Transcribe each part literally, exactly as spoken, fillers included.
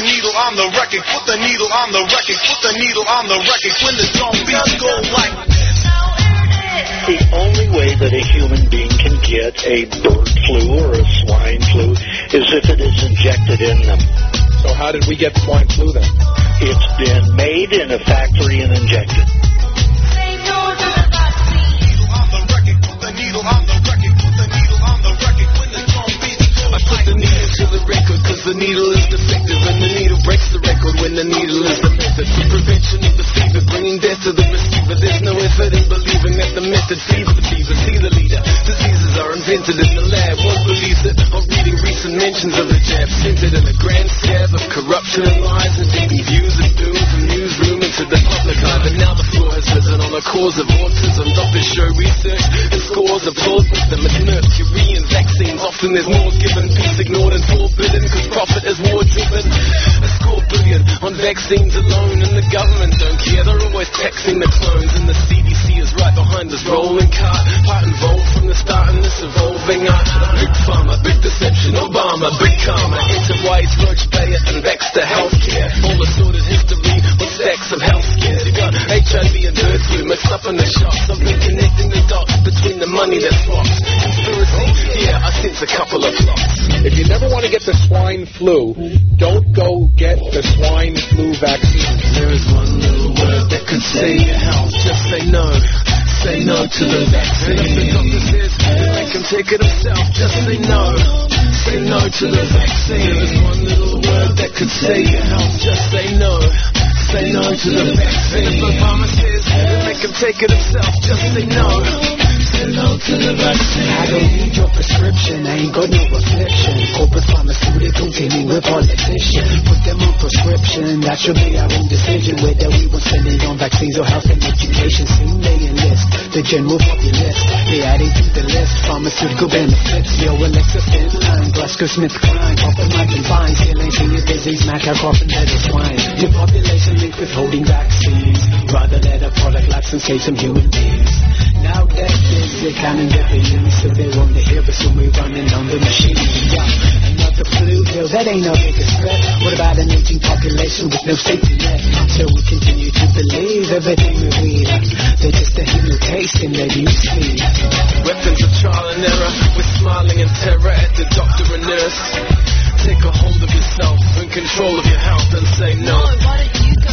needle on the record, put the needle on the record, put the needle on the record. When the drum beats go like this. The only way that a human being can get a bird flu or a swine flu is if it is injected in them. So how did we get swine flu then? It's been made in a factory and injected. Say no to the vaccine. Needle on the record, put the needle on the record, put the needle on the record. When the drum beats go I put the needle to the record cause the needle is defective and the needle breaks the record when the needle is the method. For prevention of the fever, bringing death to the receiver. There's no effort in believing that the method feeds the fever. See the leader. Diseases are invented in the lab. Won't believe it. I'm reading recent mentions of the jab centered in a grand scab of corruption and lies and taking views and doom from newsroom into the public eye. But now the floor has risen on the cause of autism. Doctors show research and scores of flaws with them. It's mercury and vaccines. Often there's more given. Peace ignored and forbidden cause profit is war driven. A score billion on vaccines alone and the government don't care. They're always taxing the clones and the C D C is right behind this rolling cart. Part involved from the start in this evolving art. A big pharma, big deception, Obama, big karma. Enter White, Roach, Bayer and Baxter Healthcare. All the sordid history with stacks of health scares. You got H I V and bird flu mixed up in the shots. I've been connecting the dots between the money that flops. Conspiracy, yeah, I sense a couple of plots. If you never want to get the swine flu, don't go get the swine flu vaccine. There is one little word that could save your health. Just say no. Say no to the vaccine. And if the doctor says to make him take it himself, just say no. Say no to the vaccine. There is one little word that could save your health. Just say no. Say no to the vaccine. And if Obama says to make him take it himself, just say no. Say no to the vaccine. I don't need your prescription, I ain't got no affliction. Corporate pharmaceutical teaming with politicians. Put them on prescription, that should be our own decision. Whether we want spending on vaccines or health and education. Soon they enlist the general populace. They adding to the list pharmaceutical benefits. Yo, Alexa Finline, GlaxoSmithKline, Papa Mike and Vine, still ain't seen your disease, macaque, cough and head or swine. Your population linked with holding vaccines. Rather let a product lapse and save some human beings. Now that they can and get the use, so they want to hear us when we're running on the machine. Yeah, another flu pill, that ain't our biggest threat. What about an aging population with no safety net? So we continue to believe everything we read. They're just a hidden taste in their newsfeed. Weapons of trial and error, we're smiling in terror at the doctor and nurse. Take a hold of yourself, in control of your health, and say no. Why don't you go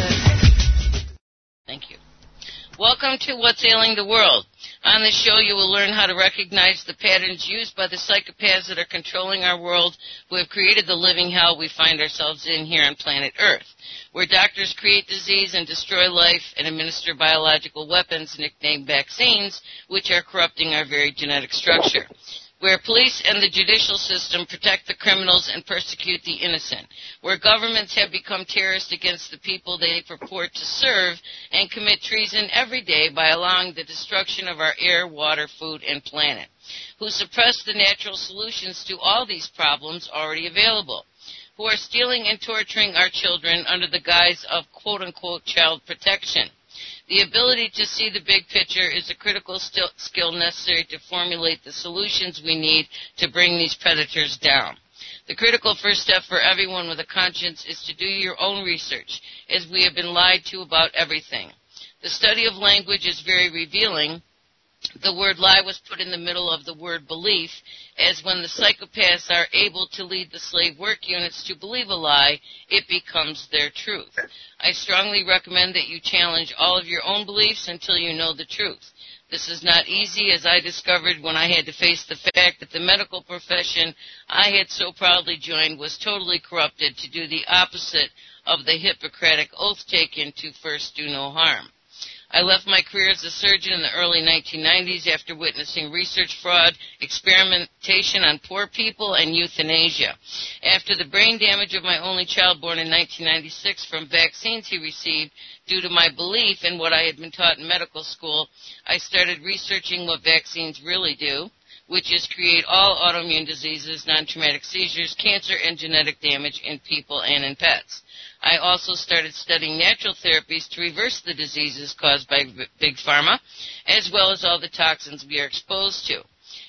first? Thank you. Welcome to What's Ailing the World. On this show, you will learn how to recognize the patterns used by the psychopaths that are controlling our world, who have created the living hell we find ourselves in here on planet Earth, where doctors create disease and destroy life and administer biological weapons nicknamed vaccines, which are corrupting our very genetic structure, where police and the judicial system protect the criminals and persecute the innocent, where governments have become terrorists against the people they purport to serve and commit treason every day by allowing the destruction of our air, water, food, and planet, who suppress the natural solutions to all these problems already available, who are stealing and torturing our children under the guise of quote-unquote child protection. The ability to see the big picture is a critical st- skill necessary to formulate the solutions we need to bring these predators down. The critical first step for everyone with a conscience is to do your own research, as we have been lied to about everything. The study of language is very revealing. The word lie was put in the middle of the word belief, as when the psychopaths are able to lead the slave work units to believe a lie, it becomes their truth. I strongly recommend that you challenge all of your own beliefs until you know the truth. This is not easy, as I discovered when I had to face the fact that the medical profession I had so proudly joined was totally corrupted to do the opposite of the Hippocratic oath taken to first do no harm. I left my career as a surgeon in the early nineteen nineties after witnessing research fraud, experimentation on poor people, and euthanasia. After the brain damage of my only child born in nineteen ninety-six from vaccines he received due to my belief in what I had been taught in medical school, I started researching what vaccines really do, which is create all autoimmune diseases, non-traumatic seizures, cancer, and genetic damage in people and in pets. I also started studying natural therapies to reverse the diseases caused by big pharma, as well as all the toxins we are exposed to.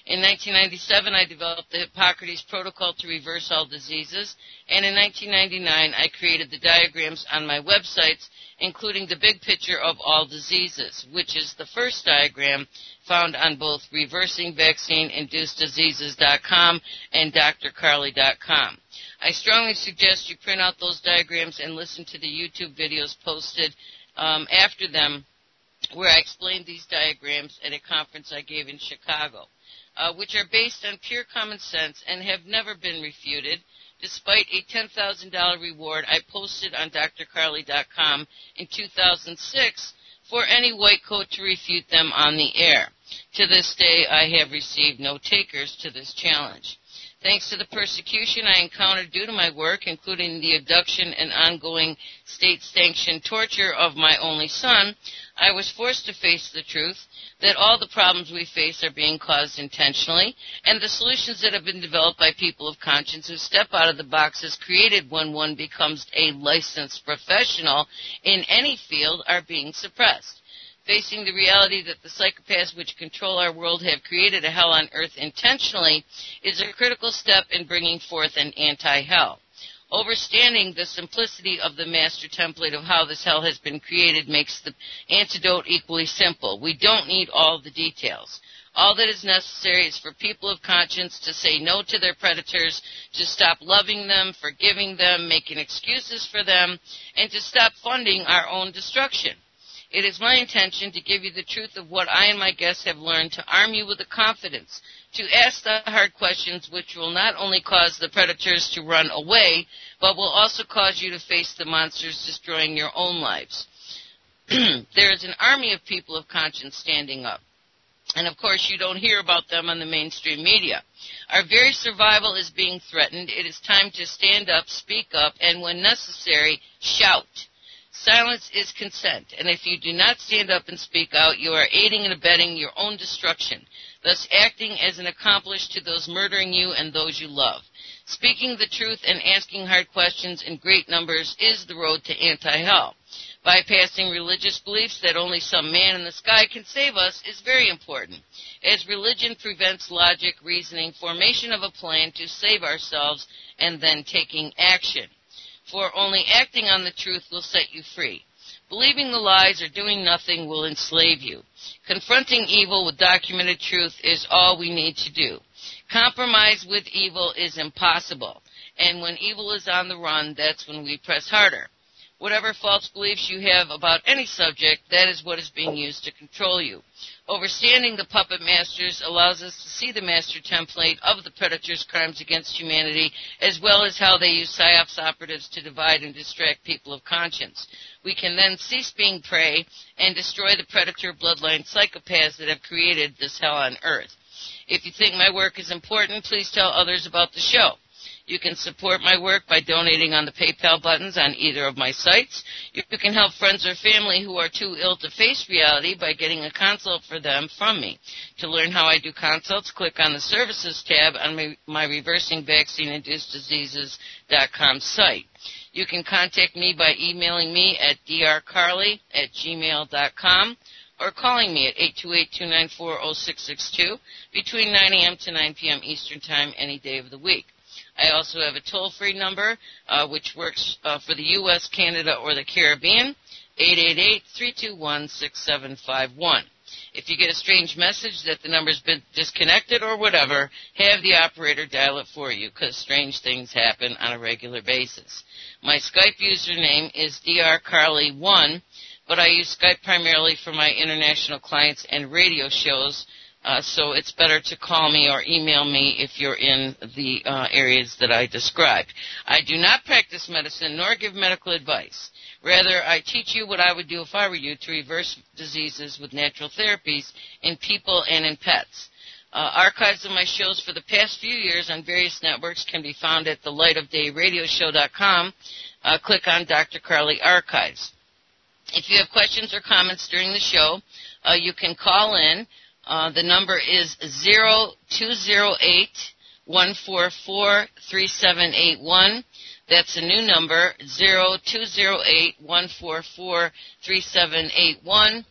In nineteen ninety-seven, I developed the Hippocrates Protocol to reverse all diseases, and in nineteen ninety-nine, I created the diagrams on my websites, including the big picture of all diseases, which is the first diagram found on both reversing vaccine induced diseases dot com and D R Carly dot com. I strongly suggest you print out those diagrams and listen to the YouTube videos posted um, after them, where I explained these diagrams at a conference I gave in Chicago, uh, which are based on pure common sense and have never been refuted, despite a ten thousand dollars reward I posted on D R Carly dot com in two thousand six for any white coat to refute them on the air. To this day, I have received no takers to this challenge. Thanks to the persecution I encountered due to my work, including the abduction and ongoing state-sanctioned torture of my only son, I was forced to face the truth that all the problems we face are being caused intentionally, and the solutions that have been developed by people of conscience who step out of the boxes created when one becomes a licensed professional in any field are being suppressed. Facing the reality that the psychopaths which control our world have created a hell on earth intentionally is a critical step in bringing forth an anti-hell. Understanding the simplicity of the master template of how this hell has been created makes the antidote equally simple. We don't need all the details. All that is necessary is for people of conscience to say no to their predators, to stop loving them, forgiving them, making excuses for them, and to stop funding our own destruction. It is my intention to give you the truth of what I and my guests have learned, to arm you with the confidence to ask the hard questions which will not only cause the predators to run away, but will also cause you to face the monsters destroying your own lives. There is an army of people of conscience standing up. And, of course, you don't hear about them on the mainstream media. Our very survival is being threatened. It is time to stand up, speak up, and when necessary, shout. Silence is consent, and if you do not stand up and speak out, you are aiding and abetting your own destruction, thus acting as an accomplice to those murdering you and those you love. Speaking the truth and asking hard questions in great numbers is the road to anti-hell. Bypassing religious beliefs that only some man in the sky can save us is very important, as religion prevents logic, reasoning, formation of a plan to save ourselves, and then taking action. For only acting on the truth will set you free. Believing the lies or doing nothing will enslave you. Confronting evil with documented truth is all we need to do. Compromise with evil is impossible, and when evil is on the run, that's when we press harder. Whatever false beliefs you have about any subject, that is what is being used to control you. Overstanding the puppet masters allows us to see the master template of the predators' crimes against humanity, as well as how they use PSYOPs operatives to divide and distract people of conscience. We can then cease being prey and destroy the predator bloodline psychopaths that have created this hell on earth. If you think my work is important, please tell others about the show. You can support my work by donating on the PayPal buttons on either of my sites. You can help friends or family who are too ill to face reality by getting a consult for them from me. To learn how I do consults, click on the Services tab on my, my Reversing Vaccine Induced Diseases dot com site. You can contact me by emailing me at d r carly at gmail dot com or calling me at eight two eight, two nine four, zero six six two between nine a.m. to nine p.m. Eastern Time any day of the week. I also have a toll-free number, uh, which works uh, for the U S, Canada, or the Caribbean, eight eight eight, three two one, six seven five one. If you get a strange message that the number's been disconnected or whatever, have the operator dial it for you, because strange things happen on a regular basis. My Skype username is d r carly one, but I use Skype primarily for my international clients and radio shows, Uh, so it's better to call me or email me if you're in the uh, areas that I described. I do not practice medicine nor give medical advice. Rather, I teach you what I would do if I were you to reverse diseases with natural therapies in people and in pets. Uh, archives of my shows for the past few years on various networks can be found at the light of day radio show dot com. Uh, click on Doctor Carly Archives. If you have questions or comments during the show, uh, you can call in. Uh, the number is zero two zero eight, one four four, three seven eight one. That's a new number, zero two zero eight, one four four, three seven eight one.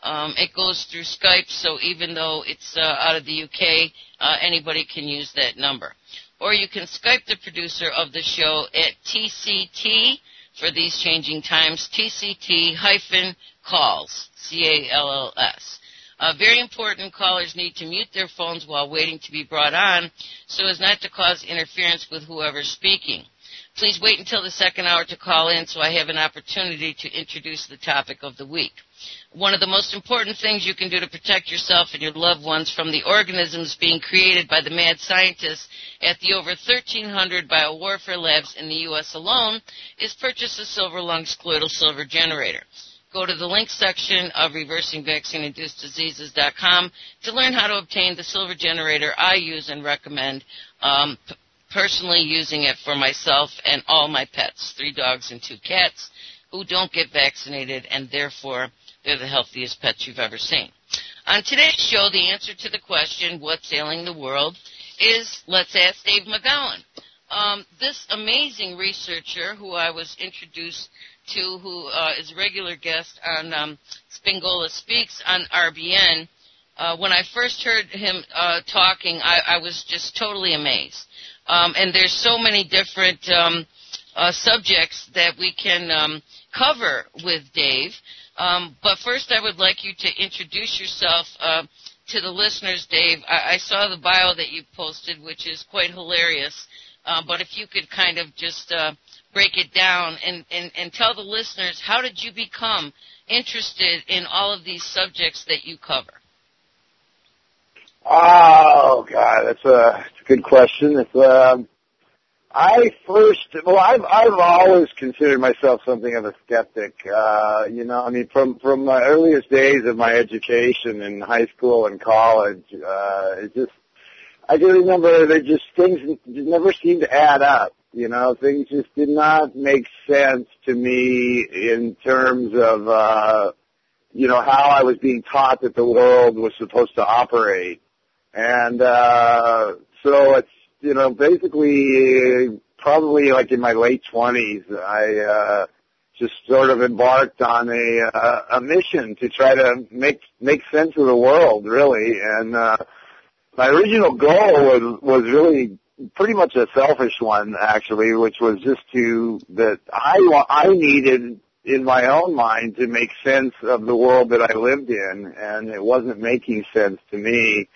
Um, it goes through Skype, so even though it's uh, out of the U K, uh, anybody can use that number. Or you can Skype the producer of the show at T C T, for these changing times, T C T hyphen calls, C A L L S. Uh, very important, callers need to mute their phones while waiting to be brought on so as not to cause interference with whoever's speaking. Please wait until the second hour to call in so I have an opportunity to introduce the topic of the week. One of the most important things you can do to protect yourself and your loved ones from the organisms being created by the mad scientists at the over thirteen hundred biowarfare labs in the U S alone is purchase a silver lung scleroidal silver generator. Go to the link section of reversing vaccine induced diseases dot com to learn how to obtain the silver generator I use and recommend, um, p- personally using it for myself and all my pets, three dogs and two cats, who don't get vaccinated, and therefore they're the healthiest pets you've ever seen. On today's show, the answer to the question, what's ailing the world, is Let's Ask Dave McGowan. Um, this amazing researcher who I was introduced to, who uh, is a regular guest on um, Spingola Speaks on R B N, uh, when I first heard him uh, talking, I, I was just totally amazed. Um, and there's so many different um, uh, subjects that we can um, cover with Dave. Um, but first, I would like you to introduce yourself uh, to the listeners, Dave. I, I saw the bio that you posted, which is quite hilarious. Uh, but if you could kind of just uh, break it down and, and, and tell the listeners, how did you become interested in all of these subjects that you cover? Oh, God, that's a, that's a good question. It's, um, I first, well, I've, I've always considered myself something of a skeptic. Uh, you know, I mean, from, from my earliest days of my education in high school and college, uh, it just, I can remember that just things just never seemed to add up. You know, things just did not make sense to me in terms of, uh, you know, how I was being taught that the world was supposed to operate. And, uh, so it's, you know, basically probably like in my late twenties, I, uh, just sort of embarked on a, uh, a mission to try to make, make sense of the world, really. And, uh, my original goal was, was really pretty much a selfish one, actually, which was just to, that I, I needed in my own mind to make sense of the world that I lived in, and it wasn't making sense to me,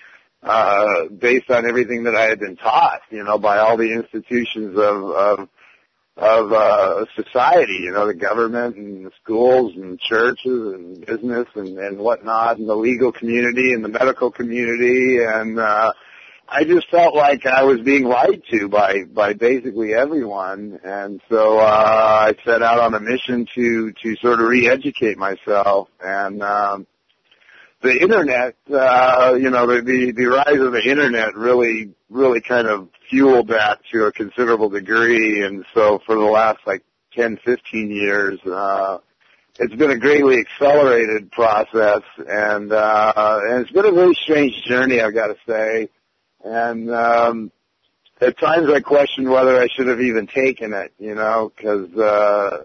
uh, based on everything that I had been taught, you know, by all the institutions of, of, of, uh, society, you know, the government and the schools and churches and business and, and whatnot, and the legal community and the medical community, and, uh, I just felt like I was being lied to by, by basically everyone, and so, uh, I set out on a mission to, to sort of re-educate myself, and, um, the internet, uh, you know, the, the, the rise of the internet really, really kind of fueled that to a considerable degree. And so for the last like ten, fifteen years, uh, it's been a greatly accelerated process, and, uh, and it's been a very strange journey, I've got to say. And, um, at times I question whether I should have even taken it, you know, cause, uh,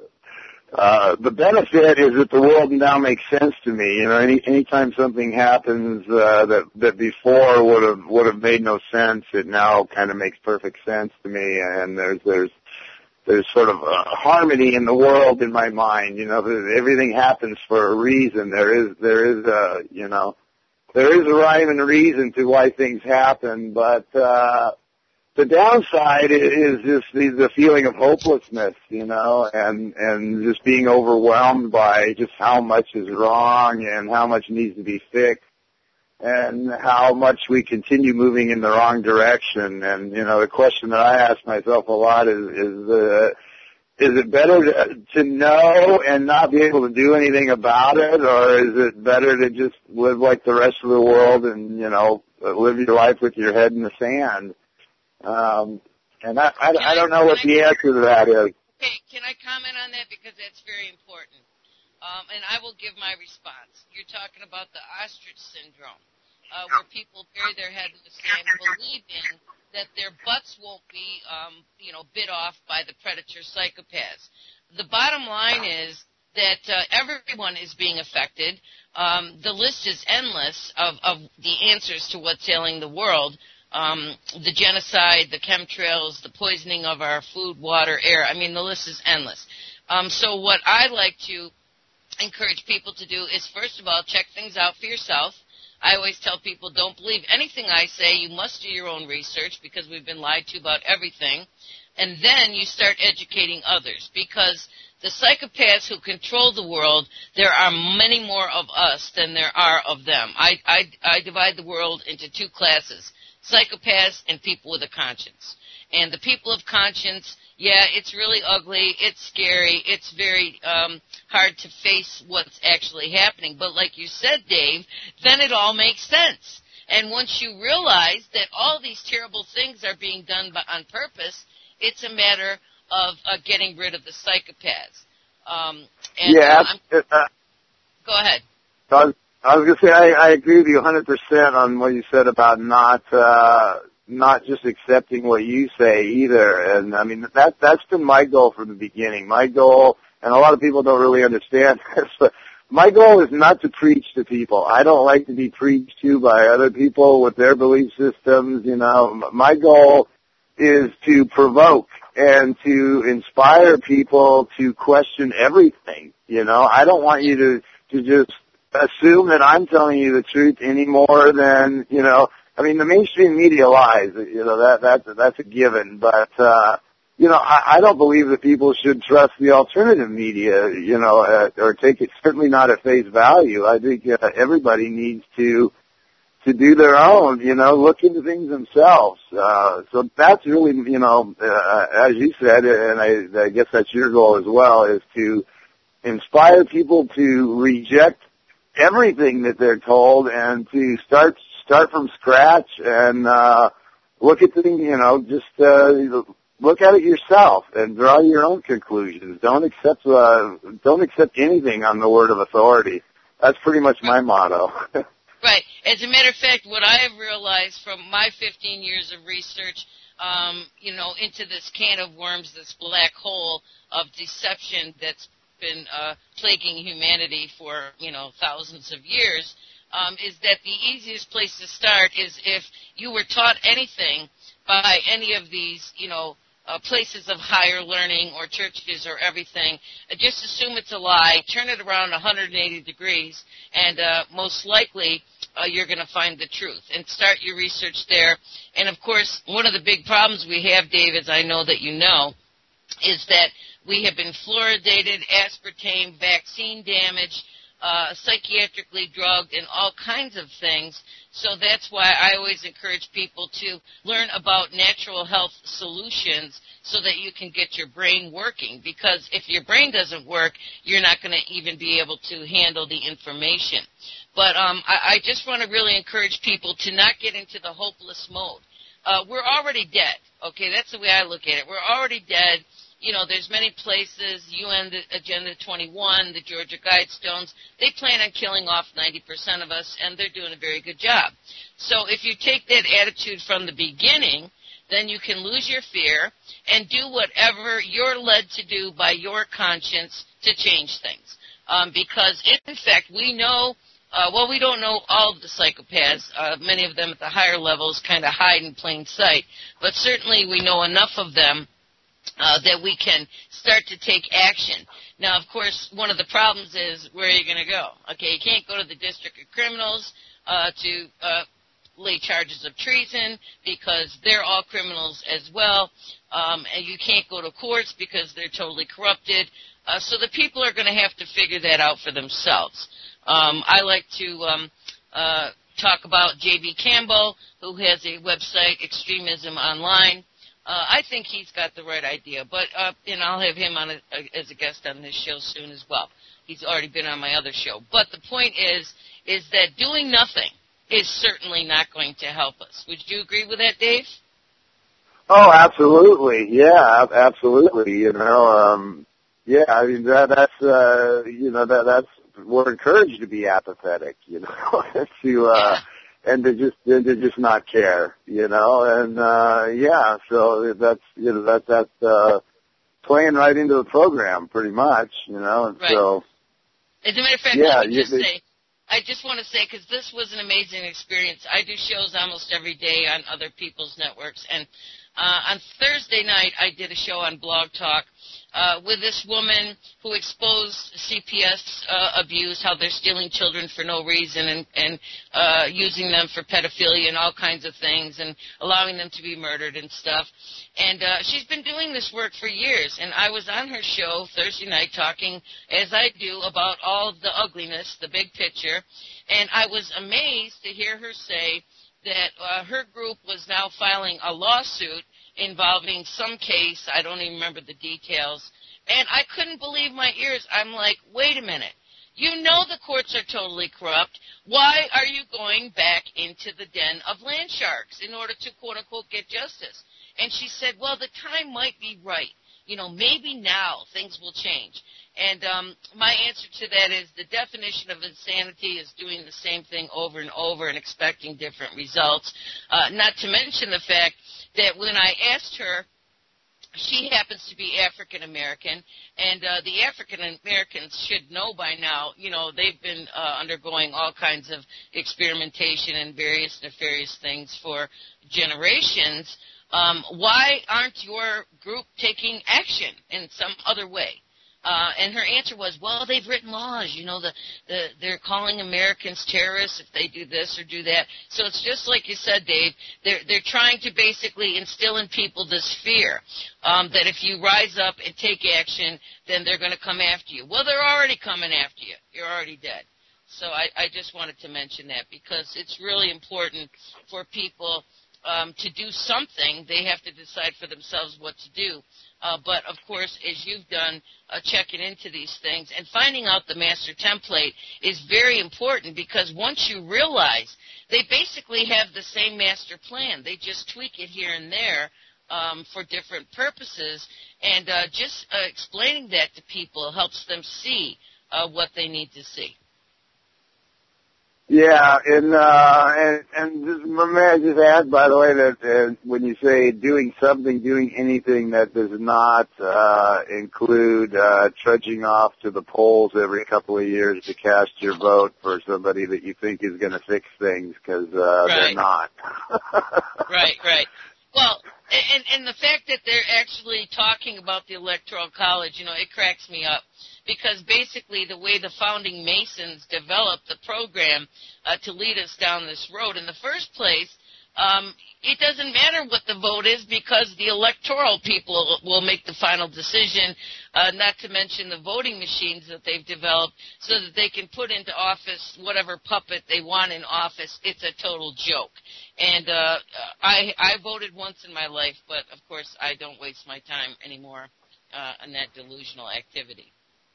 Uh, the benefit is that the world now makes sense to me. You know, any anytime something happens uh, that that before would have would have made no sense, it now kind of makes perfect sense to me. And there's there's there's sort of a harmony in the world in my mind. You know, everything happens for a reason. There is there is a you know there is a rhyme and a reason to why things happen, but. uh The downside is just the, the feeling of hopelessness, you know, and, and just being overwhelmed by just how much is wrong and how much needs to be fixed and how much we continue moving in the wrong direction. And, you know, the question that I ask myself a lot is, is, uh, is it better to, to know and not be able to do anything about it, or is it better to just live like the rest of the world and, you know, live your life with your head in the sand? Um, and I, I, I don't know what the answer to that is. Okay, can I comment on that, because that's very important? Um, and I will give my response. You're talking about the ostrich syndrome, uh, where people bury their head in the sand, believing that their butts won't be, um, you know, bit off by the predator psychopaths. The bottom line is that uh, everyone is being affected. Um, the list is endless of, of the answers to what's ailing the world. Um, the genocide, the chemtrails, the poisoning of our food, water, air. I mean, the list is endless. Um, so what I like to encourage people to do is, first of all, check things out for yourself. I always tell people, don't believe anything I say. You must do your own research because we've been lied to about everything. And then you start educating others, because the psychopaths who control the world, there are many more of us than there are of them. I, I, I divide the world into two classes, psychopaths and people with a conscience. And the people of conscience, yeah, it's really ugly, it's scary, it's very um, hard to face what's actually happening. But like you said, Dave, then it all makes sense. And once you realize that all these terrible things are being done by, on purpose, it's a matter of uh, getting rid of the psychopaths. Um, and, yeah. Uh, uh, go ahead. I was, I was going to say I, I agree with you one hundred percent on what you said about not uh, not just accepting what you say either. And, I mean, that that's been my goal from the beginning. My goal, and a lot of people don't really understand this, but my goal is not to preach to people. I don't like to be preached to by other people with their belief systems. You know, my goal is to provoke and to inspire people to question everything. You know, I don't want you to, to just assume that I'm telling you the truth any more than, you know, I mean, the mainstream media lies, you know, that, that's, that's a given, but, uh, you know, I, I don't believe that people should trust the alternative media, you know, uh, or take it certainly not at face value. I think uh, everybody needs to, to do their own, you know, look into things themselves. Uh, so that's really, you know, uh, as you said, and I, I guess that's your goal as well, is to inspire people to reject everything that they're told and to start start from scratch and uh, look at things, you know, just uh, look at it yourself and draw your own conclusions. Don't accept uh, don't accept anything on the word of authority. That's pretty much my motto. Right. As a matter of fact, what I have realized from my fifteen years of research, um, you know, into this can of worms, this black hole of deception that's been uh, plaguing humanity for, you know, thousands of years, um, is that the easiest place to start is if you were taught anything by any of these, you know, uh, places of higher learning or churches or everything, uh, just assume it's a lie, turn it around one hundred eighty degrees, and uh, most likely uh, you're going to find the truth. And start your research there. And, of course, one of the big problems we have, Dave, as I know that you know, is that we have been fluoridated, aspartame, vaccine damage, uh, psychiatrically drugged, and all kinds of things. So that's why I always encourage people to learn about natural health solutions so that you can get your brain working. Because if your brain doesn't work, you're not going to even be able to handle the information. But um, I, I just want to really encourage people to not get into the hopeless mode. Uh, we're already dead. Okay, that's the way I look at it. We're already dead. You know, there's many places, U N Agenda twenty-one, the Georgia Guidestones, they plan on killing off ninety percent of us, and they're doing a very good job. So if you take that attitude from the beginning, then you can lose your fear and do whatever you're led to do by your conscience to change things. Um, because, in fact, we know, uh, well, we don't know all of the psychopaths. Uh, many of them at the higher levels kind of hide in plain sight. But certainly we know enough of them Uh, that we can start to take action. Now, of course, one of the problems is where are you going to go? Okay, you can't go to the District of Criminals uh, to uh, lay charges of treason because they're all criminals as well. Um, and you can't go to courts because they're totally corrupted. Uh, so the people are going to have to figure that out for themselves. Um, I like to um, uh, talk about J B Campbell, who has a website, Extremism Online. Uh, I think he's got the right idea, but uh, and I'll have him on a, a, as a guest on this show soon as well. He's already been on my other show. But the point is, is that doing nothing is certainly not going to help us. Would you agree with that, Dave? Oh, absolutely. Yeah, absolutely. You know, um, yeah. I mean, that, that's uh, you know, that that's we're encouraged to be apathetic. You know, to. Uh, yeah. And to just and to just not care, you know, and uh yeah, so that's you know that that's uh playing right into the program, pretty much, you know. And right. so, as a matter of fact, yeah, let me just you, say, I just want to say, because this was an amazing experience. I do shows almost every day on other people's networks, and uh, on Thursday night I did a show on Blog Talk uh, with this woman who exposed C P S uh, abuse, how they're stealing children for no reason and, and uh, using them for pedophilia and all kinds of things and allowing them to be murdered and stuff. And uh, she's been doing this work for years, and I was on her show Thursday night talking, as I do, about all the ugliness, the big picture, and I was amazed to hear her say that uh, her group was now filing a lawsuit involving some case. I don't even remember the details. And I couldn't believe my ears. I'm like, wait a minute. You know the courts are totally corrupt. Why are you going back into the den of land sharks in order to, quote-unquote, get justice? And she said, well, the time might be right. You know, maybe now things will change. And um, my answer to that is the definition of insanity is doing the same thing over and over and expecting different results. Uh, not to mention the fact that when I asked her, she happens to be African American, and uh, the African Americans should know by now, you know, they've been uh, undergoing all kinds of experimentation and various nefarious things for generations. Um, why aren't your group taking action in some other way? Uh, and her answer was, well, they've written laws. You know, the, the, they're calling Americans terrorists if they do this or do that. So it's just like you said, Dave. They're, they're trying to basically instill in people this fear um, that if you rise up and take action, then they're going to come after you. Well, they're already coming after you. You're already dead. So I, I just wanted to mention that because it's really important for people um, to do something. They have to decide for themselves what to do. Uh, but, of course, as you've done, uh, checking into these things and finding out the master template is very important because once you realize they basically have the same master plan, they just tweak it here and there um, for different purposes, and uh, just uh, explaining that to people helps them see uh, what they need to see. Yeah, and uh, and and just, may I just add, by the way, that uh, when you say doing something, doing anything that does not uh, include uh, trudging off to the polls every couple of years to cast your vote for somebody that you think is going to fix things, because uh, right. they're not. Right, right. Well, and and the fact that they're actually talking about the Electoral College, you know, it cracks me up. Because basically the way the founding Masons developed the program uh, to lead us down this road in the first place, um, it doesn't matter what the vote is because the electoral people will make the final decision, uh, not to mention the voting machines that they've developed so that they can put into office whatever puppet they want in office. It's a total joke. And uh, I, I voted once in my life, but, of course, I don't waste my time anymore uh, on that delusional activity.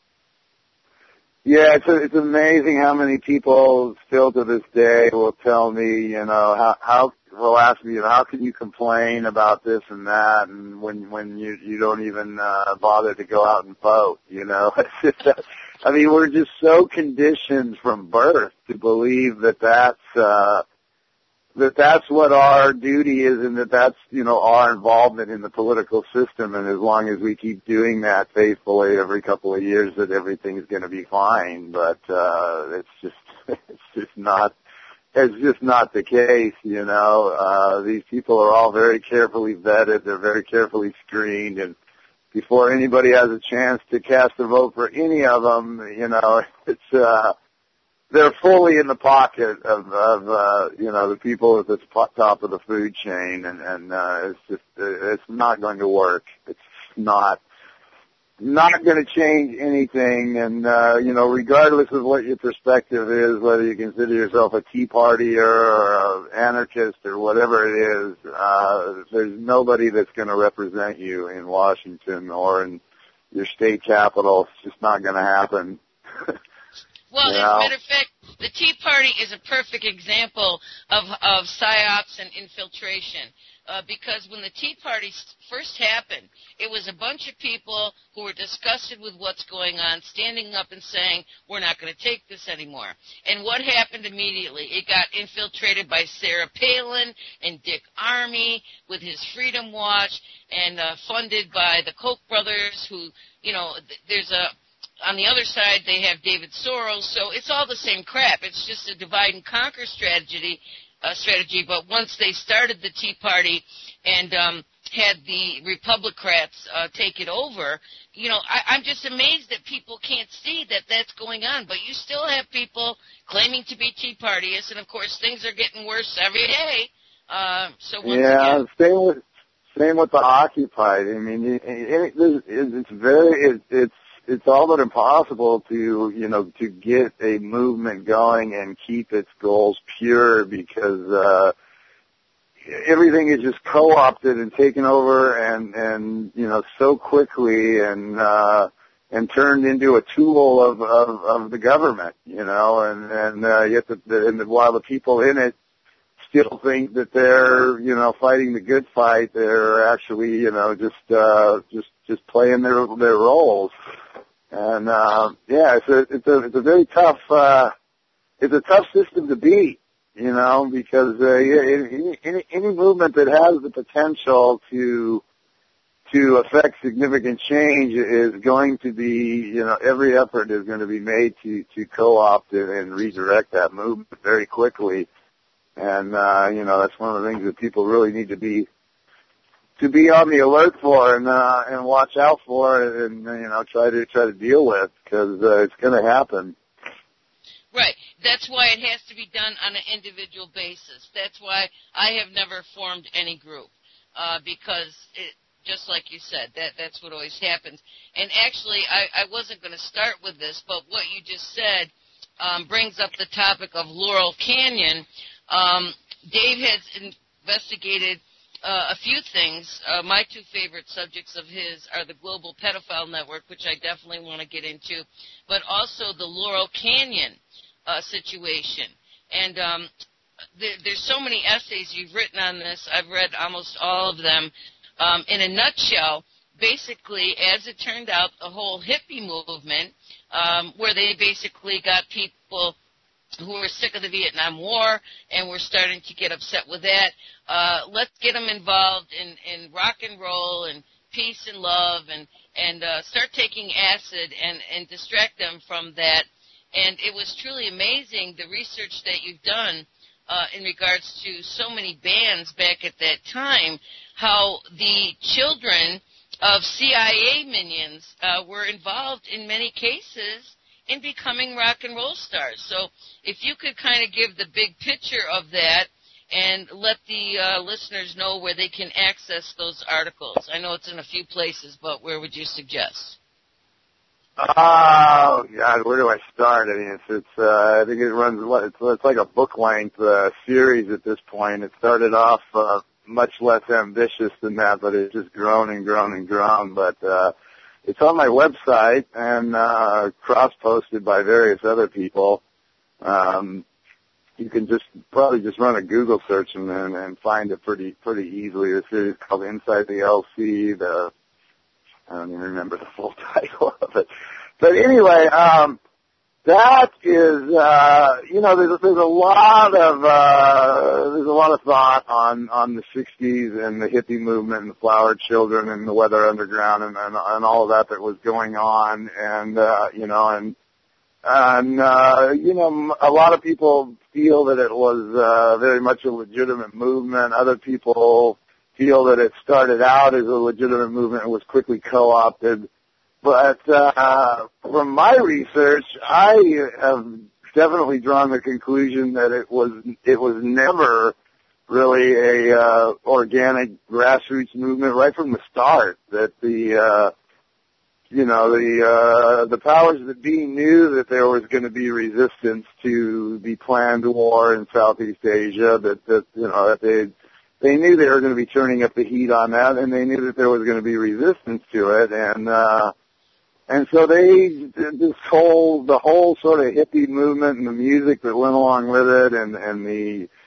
Yeah, it's it's amazing how many people still to this day will tell me, you know, how how will ask me, you know, how can you complain about this and that, and when when you you don't even uh, bother to go out and vote, you know. It's just, I mean, we're just so conditioned from birth to believe that that's uh, that that's what our duty is, and that that's, you know, our involvement in the political system. And as long as we keep doing that faithfully every couple of years, that everything's going to be fine. But uh, it's just it's just not it's just not the case. You know, uh, these people are all very carefully vetted. They're very carefully screened, and before anybody has a chance to cast a vote for any of them, you know, it's. Uh, They're fully in the pocket of, of uh, you know, the people at the top of the food chain, and, and uh, it's just, it's not going to work. It's not, not going to change anything, and, uh, you know, regardless of what your perspective is, whether you consider yourself a Tea Partier or an anarchist or whatever it is, uh, there's nobody that's going to represent you in Washington or in your state capital. It's just not going to happen. Well, you as a know? matter of fact, the Tea Party is a perfect example of, of psyops and infiltration. Uh, because when the Tea Party first happened, it was a bunch of people who were disgusted with what's going on, standing up and saying, we're not going to take this anymore. And what happened immediately? It got infiltrated by Sarah Palin and Dick Armey with his Freedom Watch, and uh, funded by the Koch brothers, who, you know, there's a, on the other side they have David Soros, so it's all the same crap. It's just a divide and conquer strategy. Uh, strategy, but once they started the Tea Party and um, had the Republicrats uh, take it over, you know, I, I'm just amazed that people can't see that that's going on. But you still have people claiming to be Tea Partyists, and of course things are getting worse every day. Uh, so once yeah, again, same with same with the Occupied. I mean, it, it, it's very it, it's. It's all but impossible to, you know, to get a movement going and keep its goals pure, because uh, everything is just co-opted and taken over and, and you know, so quickly and uh, and turned into a tool of, of, of the government, you know, and, and uh, yet the, the, and while the people in it still think that they're, you know, fighting the good fight, they're actually, you know, just uh, just just playing their their roles. And uh, yeah, it's a it's a it's a very tough uh, it's a tough system to beat, you know, because uh, any, any any movement that has the potential to to affect significant change is going to be, you know, every effort is going to be made to to co-opt it and redirect that movement very quickly. And uh, you know, that's one of the things that people really need to be. to be on the alert for and uh, and watch out for and, you know, try to try to deal with, because uh, it's going to happen. Right. That's why it has to be done on an individual basis. That's why I have never formed any group, uh, because it, just like you said, that that's what always happens. And actually, I, I wasn't going to start with this, but what you just said um, brings up the topic of Laurel Canyon. Um, Dave has investigated Uh, a few things. Uh, my two favorite subjects of his are the Global Pedophile Network, which I definitely want to get into, but also the Laurel Canyon uh, situation. And um, there, there's so many essays you've written on this. I've read almost all of them. Um, in a nutshell, basically, as it turned out, the whole hippie movement, um, where they basically got people who were sick of the Vietnam War and were starting to get upset with that. Uh, let's get them involved in, in rock and roll and peace and love, and, and uh, start taking acid and, and distract them from that. And it was truly amazing, the research that you've done uh, in regards to so many bands back at that time, how the children of C I A minions uh, were involved in many cases in becoming rock and roll stars. So if you could kind of give the big picture of that and let the uh, listeners know where they can access those articles. I know it's in a few places, but where would you suggest? Oh, God, where do I start? I mean, it's, it's uh, I think it runs, it's, it's like a book-length uh, series at this point. It started off uh, much less ambitious than that, but it's just grown and grown and grown. But uh, it's on my website and uh, cross-posted by various other people. Um, you can just probably just run a Google search and and, and find it pretty pretty easily. The series called Inside the L C. The I don't even remember the full title of it. But anyway, um, that is uh, you know there's there's a lot of uh, there's a lot of thought on on the sixties and the hippie movement and the Flower Children and the Weather Underground and and, and all of that that was going on, and uh, you know and. And, uh, you know, a lot of people feel that it was uh, very much a legitimate movement. Other people feel that it started out as a legitimate movement and was quickly co-opted. But uh, from my research, I have definitely drawn the conclusion that it was it was never really a uh, organic grassroots movement right from the start. That the uh, You know, the uh, the powers that be knew that there was going to be resistance to the planned war in Southeast Asia, that, that you know, that they they knew they were going to be turning up the heat on that, and they knew that there was going to be resistance to it, and uh, and so they, this whole, the whole sort of hippie movement and the music that went along with it, and, and the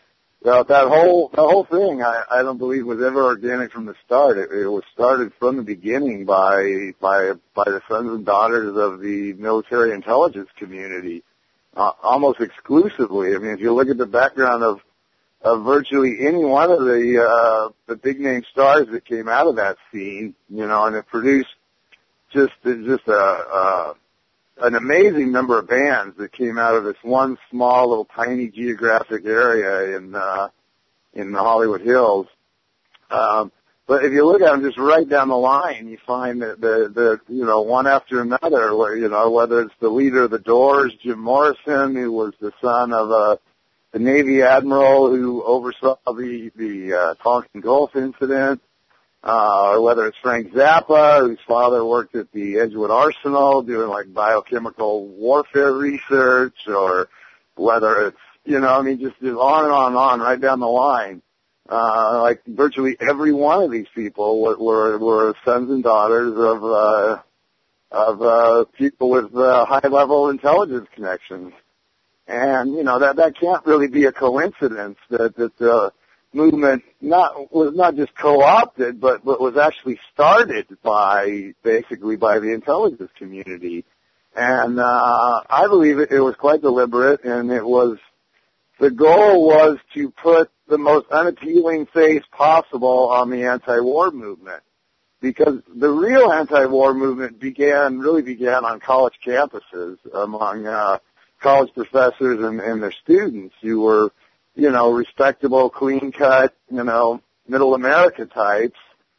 Well, that whole the whole thing, I, I don't believe was ever organic from the start. It, it was started from the beginning by by by the sons and daughters of the military intelligence community, uh, almost exclusively. I mean, if you look at the background of of virtually any one of the uh, the big name stars that came out of that scene, you know, and it produced just just a. a an amazing number of bands that came out of this one small little tiny geographic area in uh, in the Hollywood Hills. Um, but if you look at them just right down the line, you find that the, the you know one after another. Where, you know whether it's the leader of the Doors, Jim Morrison, who was the son of a the Navy admiral who oversaw the the uh, Tonkin Gulf incident. Uh, or whether it's Frank Zappa, whose father worked at the Edgewood Arsenal doing like biochemical warfare research, or whether it's, you know, I mean, just, just on and on and on right down the line. Uh, like virtually every one of these people were, were, were sons and daughters of, uh, of, uh, people with, uh, high-level intelligence connections. And, you know, that, that can't really be a coincidence that, that, uh, movement not was not just co-opted, but, but was actually started by basically by the intelligence community, and uh, I believe it, it was quite deliberate, and it was the goal was to put the most unappealing face possible on the anti-war movement, because the real anti-war movement began really began on college campuses among uh, college professors and, and their students who were, you know, respectable, clean-cut, you know, middle America types.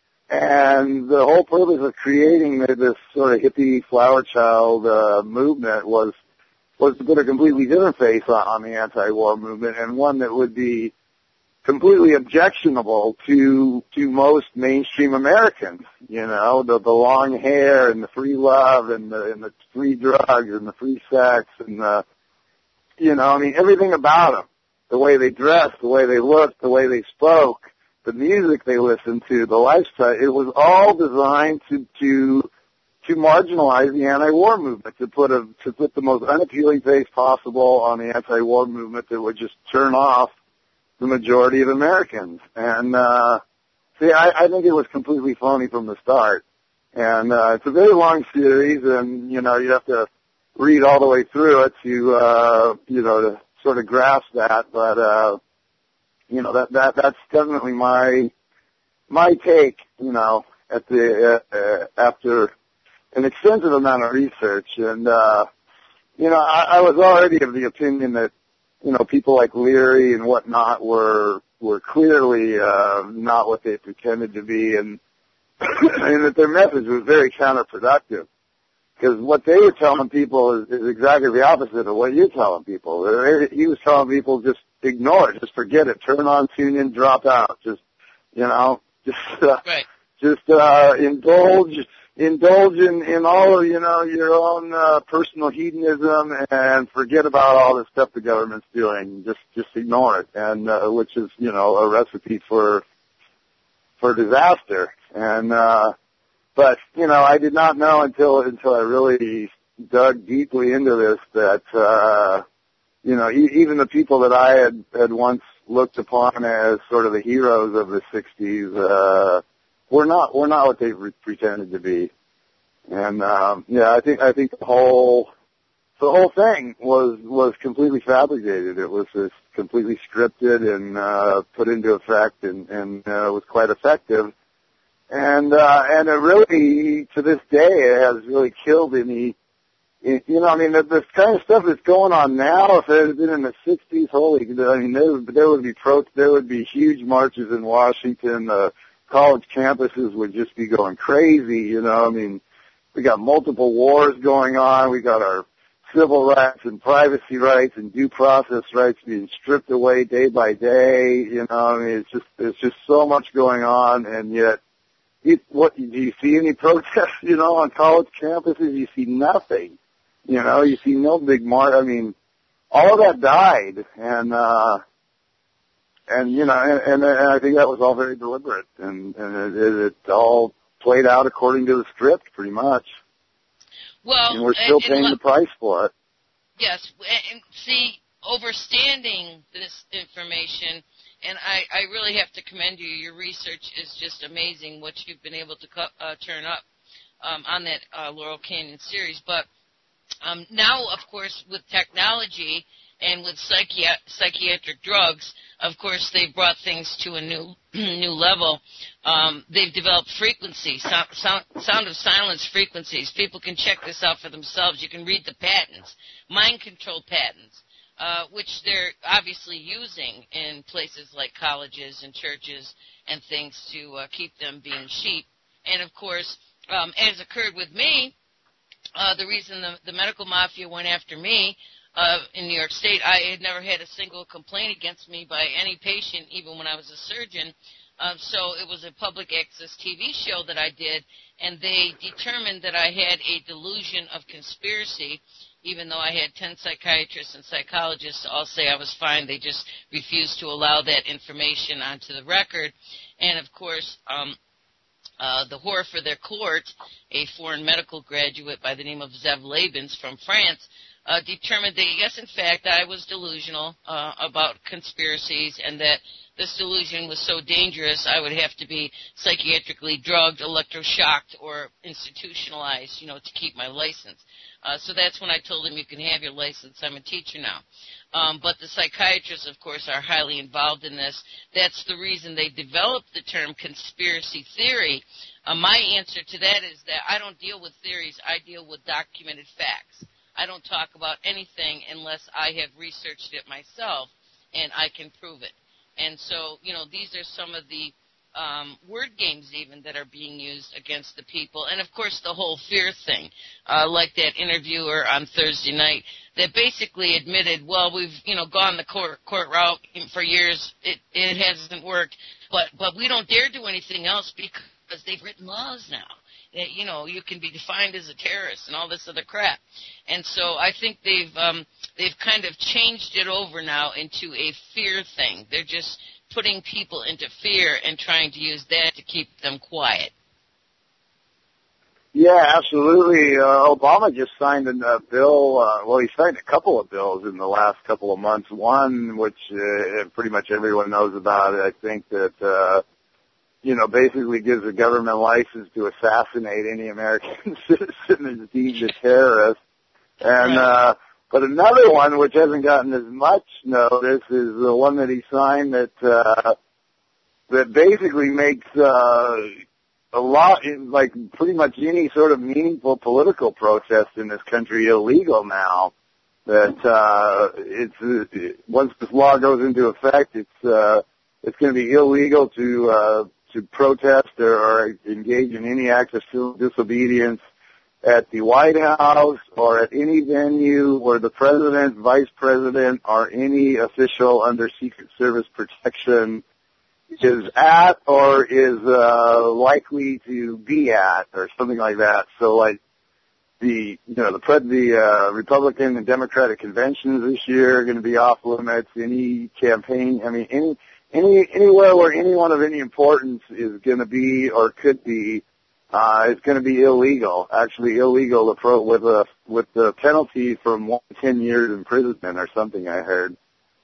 And the whole purpose of creating this sort of hippie flower child uh, movement was was to put a completely different face on, on the anti-war movement, and one that would be completely objectionable to to most mainstream Americans. You know, the, the long hair and the free love and the, and the free drugs and the free sex and the, you know, I mean, everything about them. The way they dressed, the way they looked, the way they spoke, the music they listened to, the lifestyle, it was all designed to to to marginalize the anti-war movement, to put a to put the most unappealing face possible on the anti-war movement that would just turn off the majority of Americans. And uh see, I, I think it was completely phony from the start. And uh it's a very long series, and you know, you have to read all the way through it to uh you know to sort of grasp that, but uh you know that that that's definitely my my take, you know, at the uh, uh, after an extensive amount of research. And uh you know I, I was already of the opinion that, you know, people like Leary and whatnot were were clearly uh not what they pretended to be, and and that their message was very counterproductive. Because what they were telling people is, is exactly the opposite of what you're telling people. He was telling people, just ignore it, just forget it, turn on, tune in, drop out. Just, you know, just uh, right. just uh, indulge indulge in, in all of, you know, your own uh, personal hedonism, and forget about all the stuff the government's doing. Just just ignore it, and uh, which is, you know, a recipe for for disaster. And uh But, you know, I did not know until until I really dug deeply into this that, uh, you know, e- even the people that I had, had once looked upon as sort of the heroes of the sixties, uh, were not were not what they re- pretended to be. And um, yeah, I think I think the whole the whole thing was was completely fabricated. It was just completely scripted and uh, put into effect, and, and uh, was quite effective. And, uh, and it really, to this day, it has really killed any, you know, I mean, the, this kind of stuff that's going on now, if it had been in the sixties, holy, I mean, there, there would be pro, there would be huge marches in Washington, uh, college campuses would just be going crazy, you know, I mean, we got multiple wars going on, we got our civil rights and privacy rights and due process rights being stripped away day by day, you know, I mean, it's just, there's just so much going on, and yet, You, what, do you see any protests, you know, on college campuses? You see nothing. You know, you see no big march. I mean, all of that died, and, uh, and, you know, and, and, and I think that was all very deliberate, and, and it, it all played out according to the script, pretty much. Well, and we're still and, paying and, the price for it. Yes, and see, overstanding this information And I, I really have to commend you. Your research is just amazing, what you've been able to co- uh, turn up um, on that uh, Laurel Canyon series. But um, now, of course, with technology and with psychi- psychiatric drugs, of course, they've brought things to a new new level. Um, they've developed frequencies, sound, sound, sound of silence frequencies. People can check this out for themselves. You can read the patents, mind control patents. Uh, which they're obviously using in places like colleges and churches and things to uh, keep them being sheep. And, of course, um, as occurred with me, uh, the reason the, the medical mafia went after me uh, in New York State, I had never had a single complaint against me by any patient, even when I was a surgeon. Uh, so it was a public access T V show that I did, and they determined that I had a delusion of conspiracy. Even though I had ten psychiatrists and psychologists all say I was fine, they just refused to allow that information onto the record. And, of course, um, uh, the whore for their court, a foreign medical graduate by the name of Zev Labens from France, uh, determined that, yes, in fact, I was delusional uh, about conspiracies and that this delusion was so dangerous I would have to be psychiatrically drugged, electroshocked, or institutionalized, you know, to keep my license. Uh, so that's when I told him, you can have your license. I'm a teacher now. Um, but the psychiatrists, of course, are highly involved in this. That's the reason they developed the term conspiracy theory. Uh, my answer to that is that I don't deal with theories. I deal with documented facts. I don't talk about anything unless I have researched it myself and I can prove it. And so, you know, these are some of the Um, word games even that are being used against the people. And, of course, the whole fear thing, uh, like that interviewer on Thursday night that basically admitted, well, we've, you know, gone the court, court route for years. It, it hasn't worked. But, but we don't dare do anything else because they've written laws now that, you know, you can be defined as a terrorist and all this other crap. And so I think they've, um, they've kind of changed it over now into a fear thing. They're just putting people into fear and trying to use that to keep them quiet. Yeah, absolutely. Uh, Obama just signed a bill. Uh, well, he signed a couple of bills in the last couple of months. One, which uh, pretty much everyone knows about it, I think that, uh, you know, basically gives a government license to assassinate any American citizen that's deemed a terrorist. And, uh, But another one, which hasn't gotten as much notice, is the one that he signed that uh, that basically makes uh, a lot, like pretty much any sort of meaningful political protest in this country illegal now. That uh, it's uh, once this law goes into effect, it's uh, it's going to be illegal to uh, to protest or, or engage in any act of civil disobedience at the White House or at any venue where the president, vice president, or any official under Secret Service protection is at or is uh, likely to be at, or something like that. So, like the you know the pred, the uh, Republican and Democratic conventions this year are going to be off limits. Any campaign, I mean, any any anywhere where anyone of any importance is going to be or could be. Uh, it's going to be illegal, actually illegal to pro- with a with the penalty from one to ten years imprisonment or something I heard.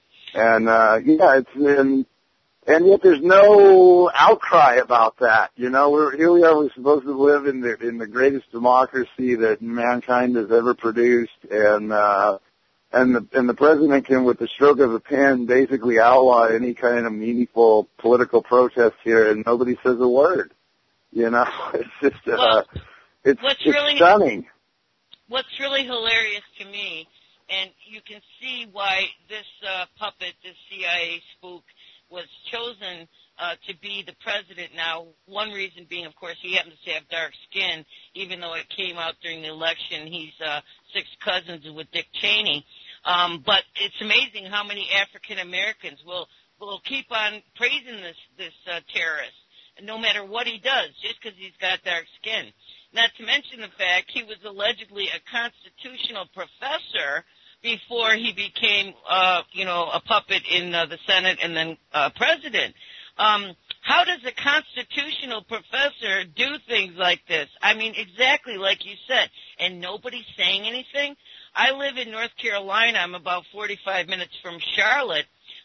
And uh, yeah, it's and and yet there's no outcry about that. You know, we're here we are. We're supposed to live in the in the greatest democracy that mankind has ever produced, and uh, and the and the president can, with the stroke of a pen, basically outlaw any kind of meaningful political protest here, and nobody says a word. You know, it's just, uh, well, it's, what's it's really, stunning. What's really hilarious to me, and you can see why this uh, puppet, this C I A spook, was chosen uh, to be the president now. One reason being, of course, he happens to have dark skin, even though it came out during the election. He's uh, six cousins with Dick Cheney. Um, but it's amazing how many African Americans will will keep on praising this this uh, terrorist, no matter what he does, just because he's got dark skin. Not to mention the fact he was allegedly a constitutional professor before he became, uh, you know, a puppet in uh, the Senate and then uh, president. Um, how does a constitutional professor do things like this? I mean, exactly like you said, and nobody's saying anything. I live in North Carolina. I'm about forty-five minutes from Charlotte,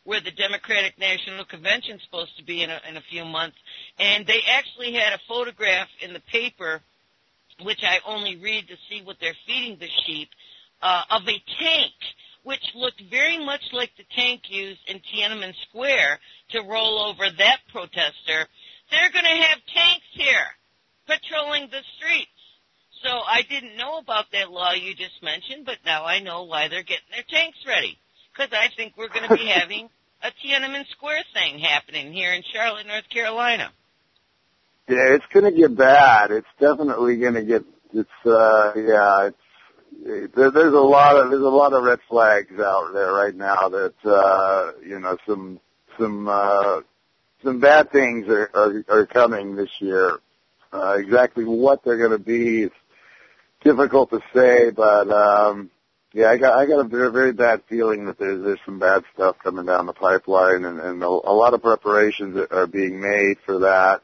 where the Democratic National Convention is supposed to be in a, in a few months, and they actually had a photograph in the paper, which I only read to see what they're feeding the sheep, uh, of a tank, which looked very much like the tank used in Tiananmen Square to roll over that protester. They're going to have tanks here patrolling the streets. So I didn't know about that law you just mentioned, but now I know why they're getting their tanks ready. Because I think we're going to be having a Tiananmen Square thing happening here in Charlotte, North Carolina. Yeah, it's going to get bad. It's definitely going to get. It's uh, yeah. It's there, there's a lot of there's a lot of red flags out there right now that uh, you know some some uh, some bad things are are, are coming this year. Uh, exactly what they're going to be is difficult to say, but um, yeah, I got I got a very, very bad feeling that there's there's some bad stuff coming down the pipeline, and, and a, a lot of preparations are being made for that.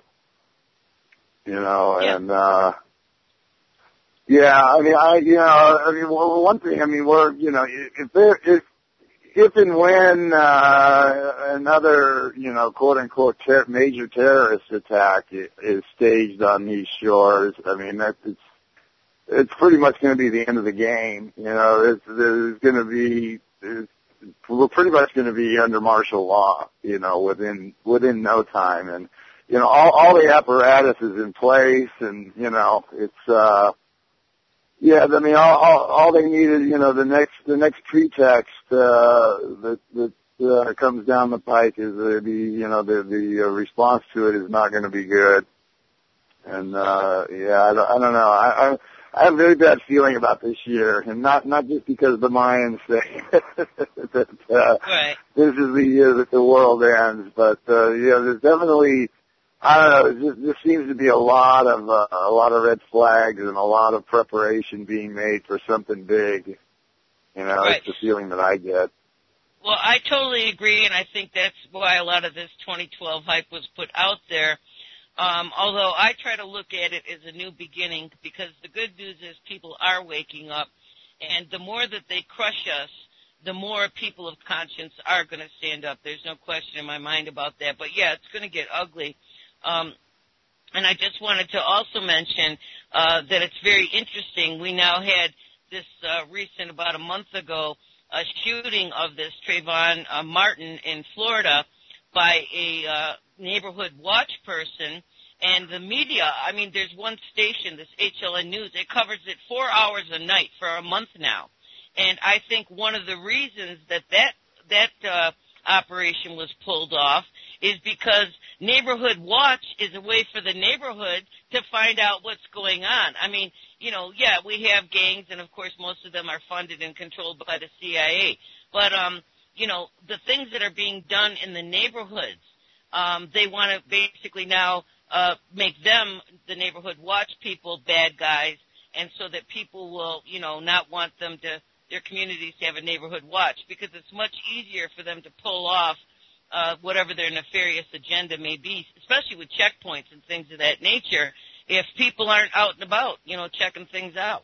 You know, yeah. and uh, yeah, I mean, I you know, I mean, well, one thing, I mean, we're you know, if there if if and when uh, another, you know, quote unquote ter- major terrorist attack is staged on these shores, I mean, that's it's it's pretty much going to be the end of the game. You know, it's, there's going to be it's, we're pretty much going to be under martial law, you know, within within no time, and you know, all all the apparatus is in place, and you know, it's. uh Yeah, I mean, all, all, all they needed, you know, the next, the next pretext, uh, that, that, uh, comes down the pike is the, the you know, the, the uh, response to it is not going to be good. And, uh, yeah, I don't, I don't know. I, I, I have a very bad feeling about this year, and not, not just because the Mayans say that, uh, right. this is the year that the world ends, but, uh, yeah, there's definitely, I don't know. There just, just seems to be a lot of uh, a lot of red flags and a lot of preparation being made for something big. You know, right. It's the feeling that I get. Well, I totally agree, and I think that's why a lot of this twenty twelve hype was put out there. Um, although I try to look at it as a new beginning, because the good news is people are waking up, and the more that they crush us, the more people of conscience are going to stand up. There's no question in my mind about that. But yeah, it's going to get ugly. Um, and I just wanted to also mention uh, that it's very interesting. We now had this uh, recent, about a month ago, a shooting of this Trayvon uh, Martin in Florida by a uh, neighborhood watch person. And the media, I mean, there's one station, this H L N News, it covers it four hours a night for a month now. And I think one of the reasons that that, that uh, operation was pulled off is because Neighborhood Watch is a way for the neighborhood to find out what's going on. I mean, you know, yeah, we have gangs, and of course most of them are funded and controlled by the C I A. But, um, you know, the things that are being done in the neighborhoods, um, they want to basically now uh, make them, the Neighborhood Watch people, bad guys, and so that people will, you know, not want them to, their communities to have a neighborhood watch, because it's much easier for them to pull off uh, whatever their nefarious agenda may be, especially with checkpoints and things of that nature, if people aren't out and about, you know, checking things out.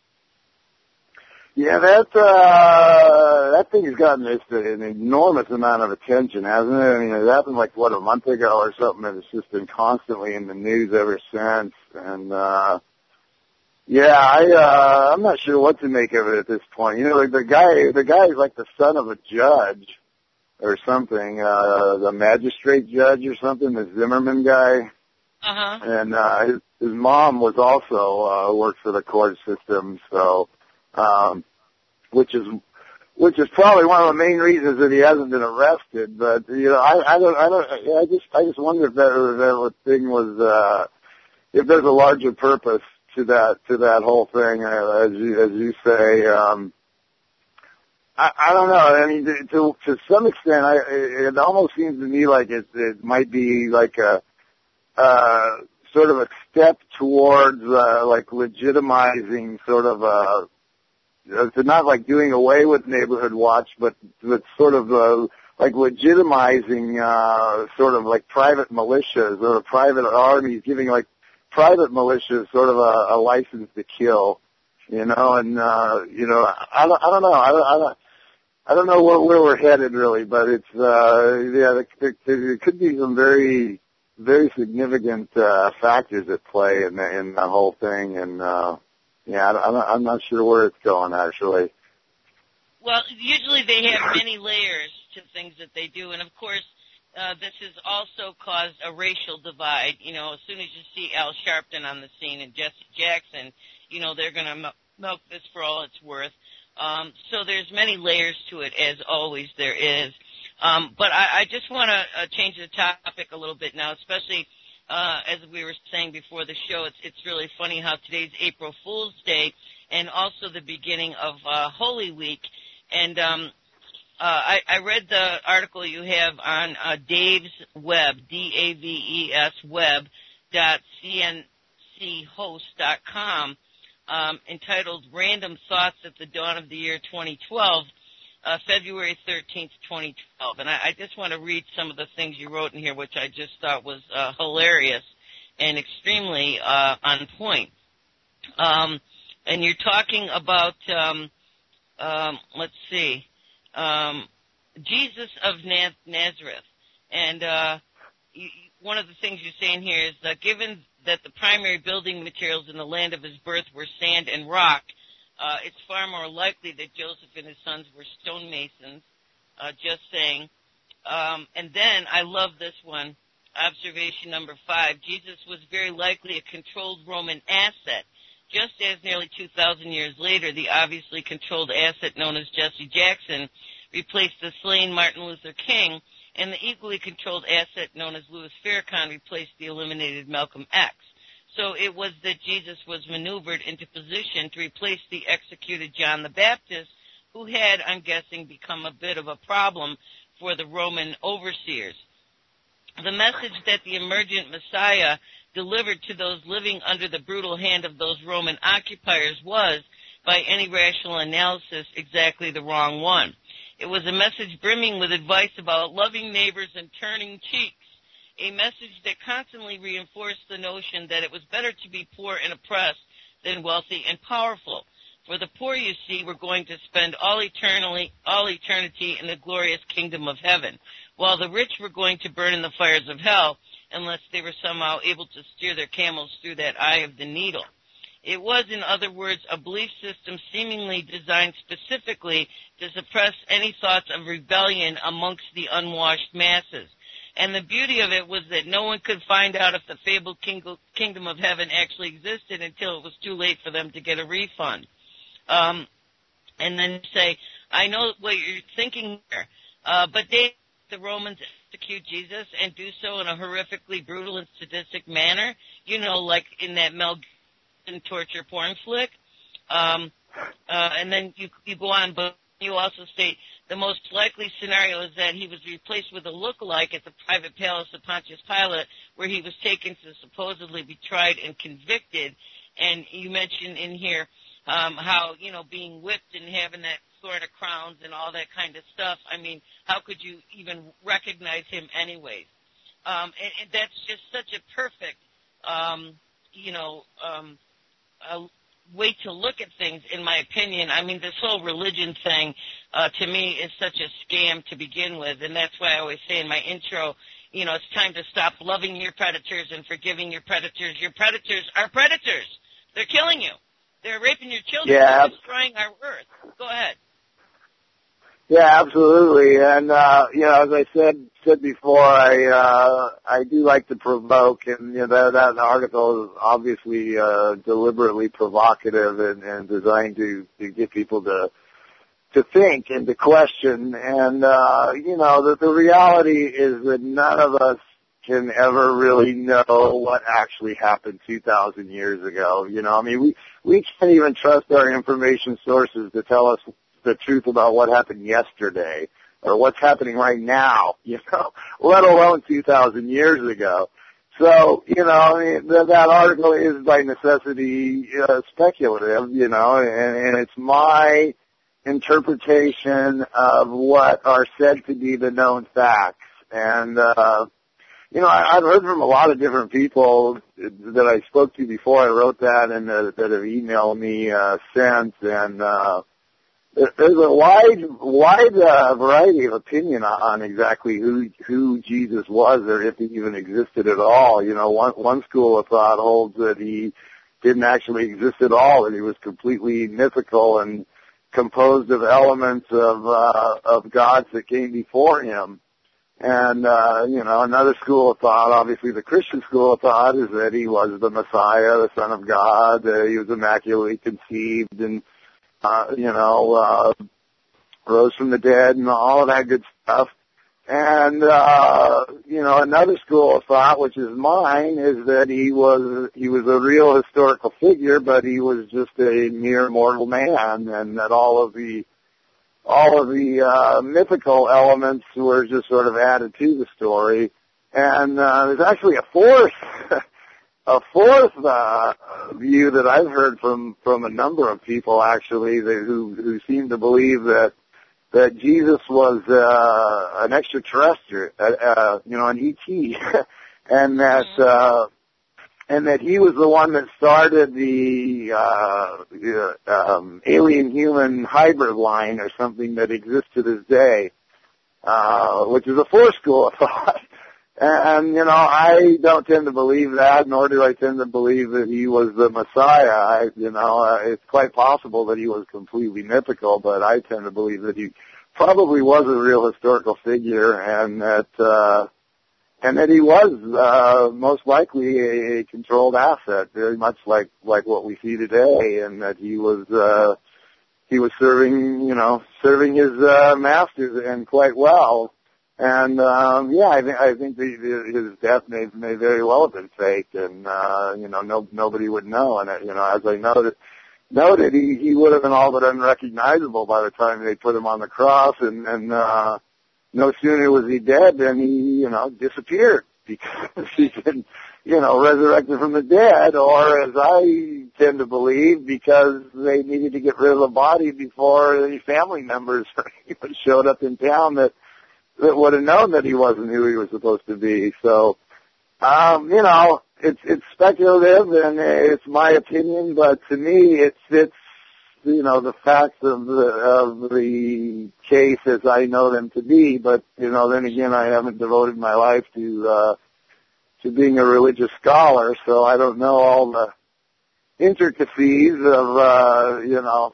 Yeah, that uh, that thing has gotten just an enormous amount of attention, hasn't it? I mean, it happened like what a month ago or something, and it's just been constantly in the news ever since. And uh, yeah, I uh, I'm not sure what to make of it at this point. You know, like the guy, the guy is like the son of a judge or something, uh, the magistrate judge or something, the Zimmerman guy. Uh-huh. And uh, his, his mom was also uh, worked for the court system, so. Um, which is, which is probably one of the main reasons that he hasn't been arrested. But you know, I, I don't, I don't, I just, I just wonder if that, if that thing was, uh, if there's a larger purpose to that, to that whole thing, uh, as you, as you say. Um, I, I don't know. I mean, to, to some extent, I, it almost seems to me like it, it might be like a, uh, sort of a step towards, uh, like legitimizing sort of a, to not like doing away with Neighborhood Watch, but but sort of uh, like legitimizing uh, sort of like private militias or private armies, giving like private militias sort of a, a license to kill, you know. And uh, you know, I don't, I don't know. I don't, I don't, I don't know where, where we're headed really, but it's uh, yeah, there, there could be some very very significant uh, factors at play in the, in the whole thing, and uh, yeah, I, I'm, I'm not sure where it's going actually. Well, usually they have many layers to things that they do, and of course, uh, this has also caused a racial divide. You know, as soon as you see Al Sharpton on the scene and Jesse Jackson, you know they're going to milk this for all it's worth. Um, so there's many layers to it, as always there is. Um, but I, I just want to uh, change the topic a little bit now, especially uh, as we were saying before the show. It's, it's really funny how today's April Fool's Day and also the beginning of uh, Holy Week. And um, uh, I, I read the article you have on uh, Dave's Web, D A V E S web dot C N C host dot com, um, entitled Random Thoughts at the Dawn of the Year twenty twelve, uh, February thirteenth, twenty twelve. And I, I just want to read some of the things you wrote in here, which I just thought was uh, hilarious and extremely uh, on point. Um, and you're talking about... Um, Um, let's see, um, Jesus of Nazareth. And uh, you, one of the things you're saying here is that given that the primary building materials in the land of his birth were sand and rock, uh, it's far more likely that Joseph and his sons were stonemasons, uh, just saying. Um, and then, I love this one, observation number five, Jesus was very likely a controlled Roman asset. Just as nearly two thousand years later, the obviously controlled asset known as Jesse Jackson replaced the slain Martin Luther King, and the equally controlled asset known as Louis Farrakhan replaced the eliminated Malcolm X. So it was that Jesus was maneuvered into position to replace the executed John the Baptist, who had, I'm guessing, become a bit of a problem for the Roman overseers. The message that the emergent Messiah delivered to those living under the brutal hand of those Roman occupiers was, by any rational analysis, exactly the wrong one. It was a message brimming with advice about loving neighbors and turning cheeks, a message that constantly reinforced the notion that it was better to be poor and oppressed than wealthy and powerful. For the poor, you see, were going to spend all eternally, all eternity in the glorious kingdom of heaven, while the rich were going to burn in the fires of hell, unless they were somehow able to steer their camels through that eye of the needle. It was, in other words, a belief system seemingly designed specifically to suppress any thoughts of rebellion amongst the unwashed masses. And the beauty of it was that no one could find out if the fabled kingdom of heaven actually existed until it was too late for them to get a refund. Um, and then say, I know what you're thinking here, uh, but they, the Romans, execute Jesus and do so in a horrifically brutal and sadistic manner, you know, like in that Mel Gibson torture porn flick. Um, uh, and then you, you go on, but you also state the most likely scenario is that he was replaced with a look-alike at the private palace of Pontius Pilate, where he was taken to supposedly be tried and convicted. And you mentioned in here um, how, you know, being whipped and having that sort of crowns and all that kind of stuff. I mean, how could you even recognize him anyways? Um, and, and that's just such a perfect, um, you know, um, a way to look at things, in my opinion. I mean, this whole religion thing, uh, to me, is such a scam to begin with, and that's why I always say in my intro, you know, it's time to stop loving your predators and forgiving your predators. Your predators are predators. They're killing you. They're raping your children. Yeah. They're destroying our earth. Go ahead. Yeah, absolutely. And, uh, you know, as I said, said before, I, uh, I do like to provoke, and, you know, that, that article is obviously, uh, deliberately provocative and, and designed to, to get people to, to think and to question. And, uh, you know, the, the reality is that none of us can ever really know what actually happened two thousand years ago. You know, I mean, we, we can't even trust our information sources to tell us the truth about what happened yesterday or what's happening right now, you know, let alone two thousand years ago. So, you know, I mean, th- that article is by necessity uh, speculative, you know, and, and it's my interpretation of what are said to be the known facts. And, uh, you know, I, I've heard from a lot of different people that I spoke to before I wrote that and uh, that have emailed me uh, since, and, uh, there's a wide, wide uh, variety of opinion on exactly who who Jesus was, or if he even existed at all. You know, one one school of thought holds that he didn't actually exist at all, that he was completely mythical and composed of elements of uh, of gods that came before him. And uh, you know, another school of thought, obviously the Christian school of thought, is that he was the Messiah, the Son of God. Uh, he was immaculately conceived and Uh, you know, uh, rose from the dead and all of that good stuff. And, uh, you know, another school of thought, which is mine, is that he was, he was a real historical figure, but he was just a mere mortal man, and that all of the, all of the, uh, mythical elements were just sort of added to the story. And, uh, there's actually a fourth, A fourth uh, view that I've heard from, from a number of people, actually, that, who who seem to believe that that Jesus was uh, an extraterrestrial, uh, uh, you know, an E T, and that uh, and that he was the one that started the uh, uh, um, alien-human hybrid line, or something that exists to this day, uh, which is a fourth school of thought. And, you know, I don't tend to believe that, nor do I tend to believe that he was the Messiah. I, you know, uh, it's quite possible that he was completely mythical, but I tend to believe that he probably was a real historical figure, and that, uh, and that he was, uh, most likely a, a controlled asset, very much like, like what we see today, and that he was, uh, he was serving, you know, serving his, uh, masters, and quite well. And um, yeah, I, th- I think the, the, his death may may very well have been faked, and uh, you know, no nobody would know. And uh, you know, as I noted, noted he he would have been all but unrecognizable by the time they put him on the cross, and and uh, no sooner was he dead than he you know disappeared, because he's been you know resurrected from the dead, or as I tend to believe, because they needed to get rid of the body before any family members even showed up in town that. that would have known that he wasn't who he was supposed to be. So, um, you know, it's it's speculative and it's my opinion, but to me, it fits, you know, the facts of the of the case as I know them to be. But you know, then again, I haven't devoted my life to uh, to being a religious scholar, so I don't know all the intricacies of uh, you know.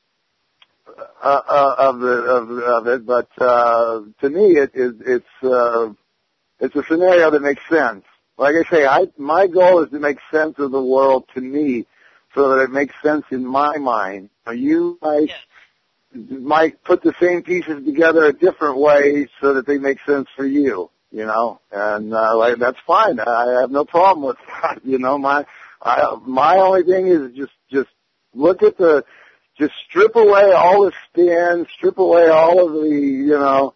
Uh, uh, of the of, of it, but uh, to me, it is it's uh, it's a scenario that makes sense. Like I say, I my goal is to make sense of the world to me, so that it makes sense in my mind. You might yes. might put the same pieces together a different way, so that they make sense for you. You know, and uh, like that's fine. I have no problem with that. You know, my I, my only thing is just just look at the. Just strip away all the spin, strip away all of the, you know,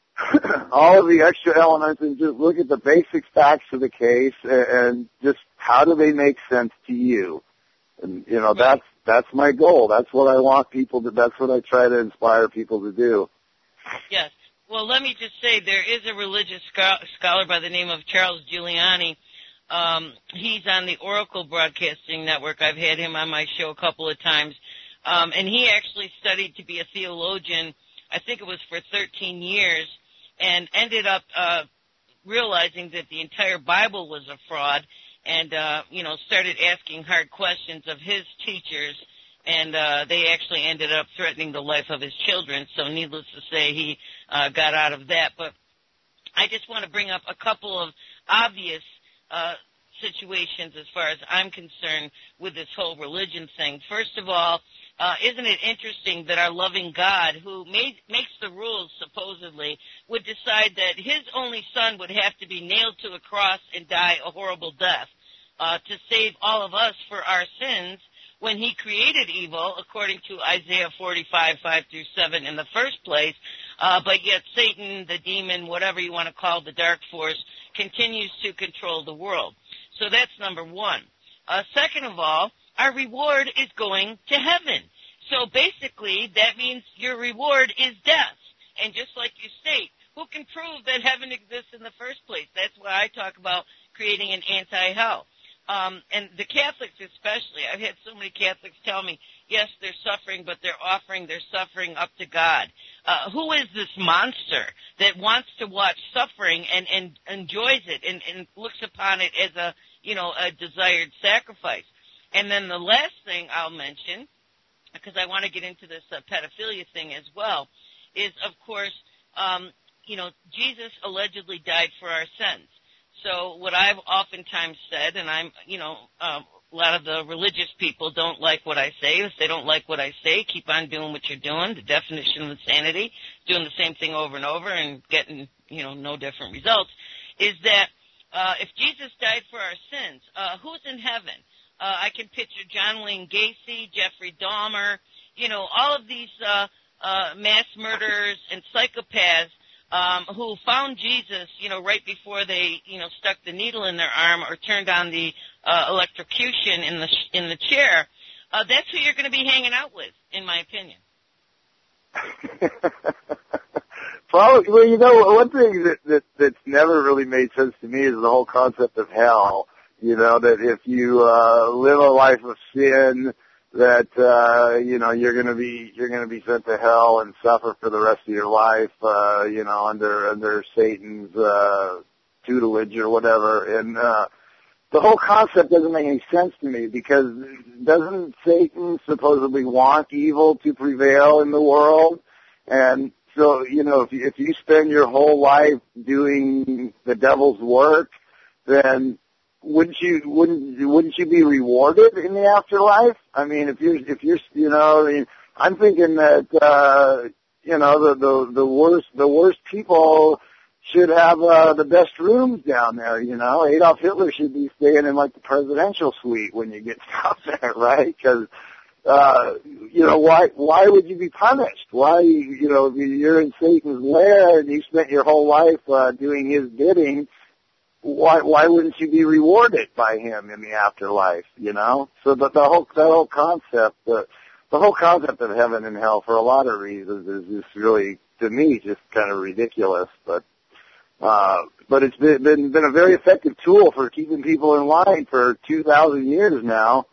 all of the extra elements, and just look at the basic facts of the case, and just how do they make sense to you? And, you know, that's, that's my goal. That's what I want people to, that's what I try to inspire people to do. Yes. Well, let me just say, there is a religious scholar by the name of Charles Giuliani. Um, he's on the Oracle Broadcasting Network. I've had him on my show a couple of times. Um, and he actually studied to be a theologian, I think it was for thirteen years, and ended up uh, realizing that the entire Bible was a fraud, and, uh, you know, started asking hard questions of his teachers, and uh, they actually ended up threatening the life of his children. So needless to say, he uh, got out of that. But I just want to bring up a couple of obvious uh situations as far as I'm concerned with this whole religion thing. First of all, uh, isn't it interesting that our loving God, who made, makes the rules supposedly, would decide that his only son would have to be nailed to a cross and die a horrible death uh, to save all of us for our sins, when he created evil, according to Isaiah forty-five, five through seven in the first place, uh, but yet Satan, the demon, whatever you want to call the dark force, continues to control the world. So that's number one. Uh, second of all, our reward is going to heaven. So basically, that means your reward is death. And just like you state, who can prove that heaven exists in the first place? That's why I talk about creating an anti-hell. Um, and the Catholics especially, I've had so many Catholics tell me, yes, they're suffering, but they're offering their suffering up to God. Uh, who is this monster that wants to watch suffering and, and enjoys it and, and looks upon it as a, you know, a desired sacrifice? And then the last thing I'll mention, because I want to get into this uh, pedophilia thing as well, is, of course, um, you know, Jesus allegedly died for our sins. So what I've oftentimes said, and I'm, you know, um, a lot of the religious people don't like what I say. If they don't like what I say, keep on doing what you're doing. The definition of insanity, doing the same thing over and over and getting, you know, no different results, is that uh, if Jesus died for our sins, uh, who's in heaven? Uh, I can picture John Wayne Gacy, Jeffrey Dahmer, you know, all of these uh, uh, mass murderers and psychopaths Um, who found Jesus, you know, right before they, you know, stuck the needle in their arm or turned on the uh, electrocution in the sh- in the chair. Uh, that's who you're going to be hanging out with, in my opinion. Probably. Well, you know, one thing that, that that's never really made sense to me is the whole concept of hell. You know, that if you uh, live a life of sin, that uh you know you're going to be you're going to be sent to hell and suffer for the rest of your life uh you know under under Satan's uh tutelage or whatever. And uh the whole concept doesn't make any sense to me, because doesn't Satan supposedly want evil to prevail in the world? And so, you know, if you, if you spend your whole life doing the devil's work, then Wouldn't you wouldn't wouldn't you be rewarded in the afterlife? I mean, if you're if you're you know, I mean, I'm thinking that uh, you know the, the the worst the worst people should have uh, the best rooms down there. You know, Adolf Hitler should be staying in like the presidential suite when you get down there, right? Because uh, you know, why why would you be punished? Why you know if you're in Satan's lair and you spent your whole life uh, doing his bidding? Why why wouldn't you be rewarded by him in the afterlife? You know, so the, the whole the whole concept the the whole concept of heaven and hell, for a lot of reasons, is just really, to me, just kind of ridiculous. But uh, but it's been, been been a very effective tool for keeping people in line for two thousand years now.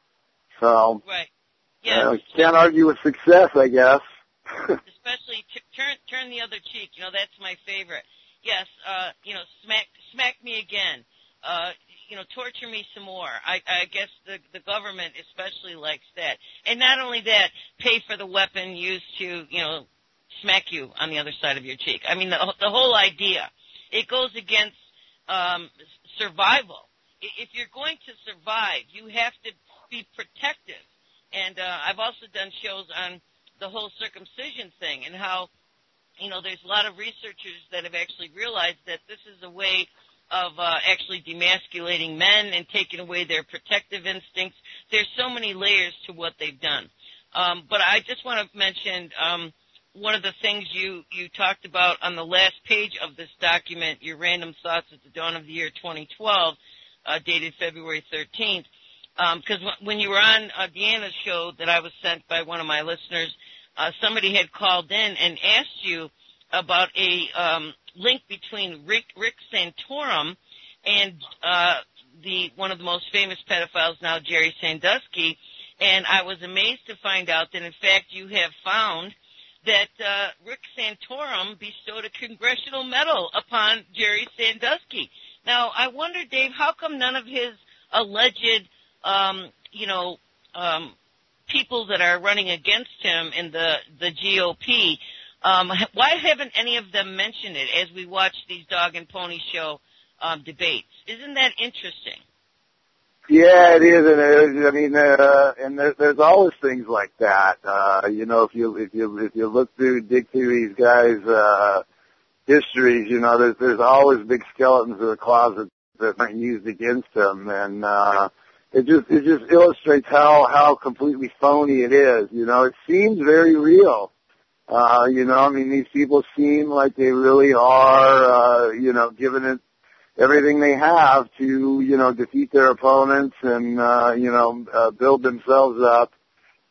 So right, yeah, uh, can't argue with success, I guess. Especially t- turn turn the other cheek. You know, that's my favorite. Yes, uh, you know, smack smack me again. Uh, you know, torture me some more. I, I guess the the government especially likes that. And not only that, pay for the weapon used to, you know, smack you on the other side of your cheek. I mean, the the whole idea. It goes against um, survival. If you're going to survive, you have to be protective. And uh, I've also done shows on the whole circumcision thing and how, you know, there's a lot of researchers that have actually realized that this is a way of uh, actually demasculating men and taking away their protective instincts. There's so many layers to what they've done. Um, but I just want to mention um, one of the things you, you talked about on the last page of this document, your random thoughts at the dawn of the year twenty twelve, uh, dated February thirteenth. Because um, when you were on uh, Deanna's show that I was sent by one of my listeners, Uh, somebody had called in and asked you about a um, link between Rick, Rick Santorum and uh, the one of the most famous pedophiles now, Jerry Sandusky. And I was amazed to find out that, in fact, you have found that uh, Rick Santorum bestowed a congressional medal upon Jerry Sandusky. Now, I wonder, Dave, how come none of his alleged, um, you know, um, people that are running against him in the, the G O P, um, why haven't any of them mentioned it as we watch these dog and pony show um, debates? Isn't that interesting? Yeah, it is, and it is. I mean, uh, and there, there's always things like that. Uh, you know, if you if you if you look through, dig through these guys' uh, histories, you know, there's there's always big skeletons in the closet that aren't used against them, and uh, it just it just illustrates how how completely phony it is. You know, it seems very real. Uh, you know, I mean, these people seem like they really are, uh, you know, giving it everything they have to, you know, defeat their opponents and, uh, you know, uh, build themselves up.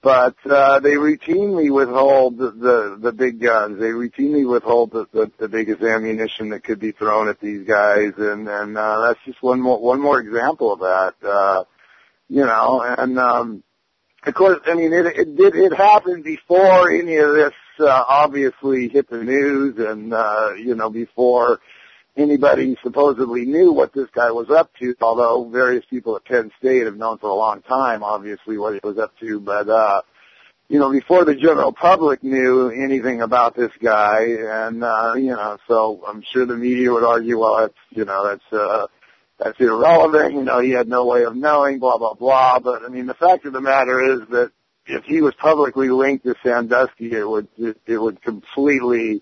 But uh, they routinely withhold the, the the big guns. They routinely withhold the, the, the biggest ammunition that could be thrown at these guys, and and uh, that's just one more one more example of that. Uh, you know, and um, of course, I mean, it it did it happened before any of this uh, obviously hit the news, and uh, you know, before anybody supposedly knew what this guy was up to, although various people at Penn State have known for a long time, obviously, what he was up to. But, uh, you know, before the general public knew anything about this guy, and, uh, you know, so I'm sure the media would argue, well, that's, you know, that's, uh, that's irrelevant, you know, he had no way of knowing, blah, blah, blah. But, I mean, the fact of the matter is that if he was publicly linked to Sandusky, it would, it, it would completely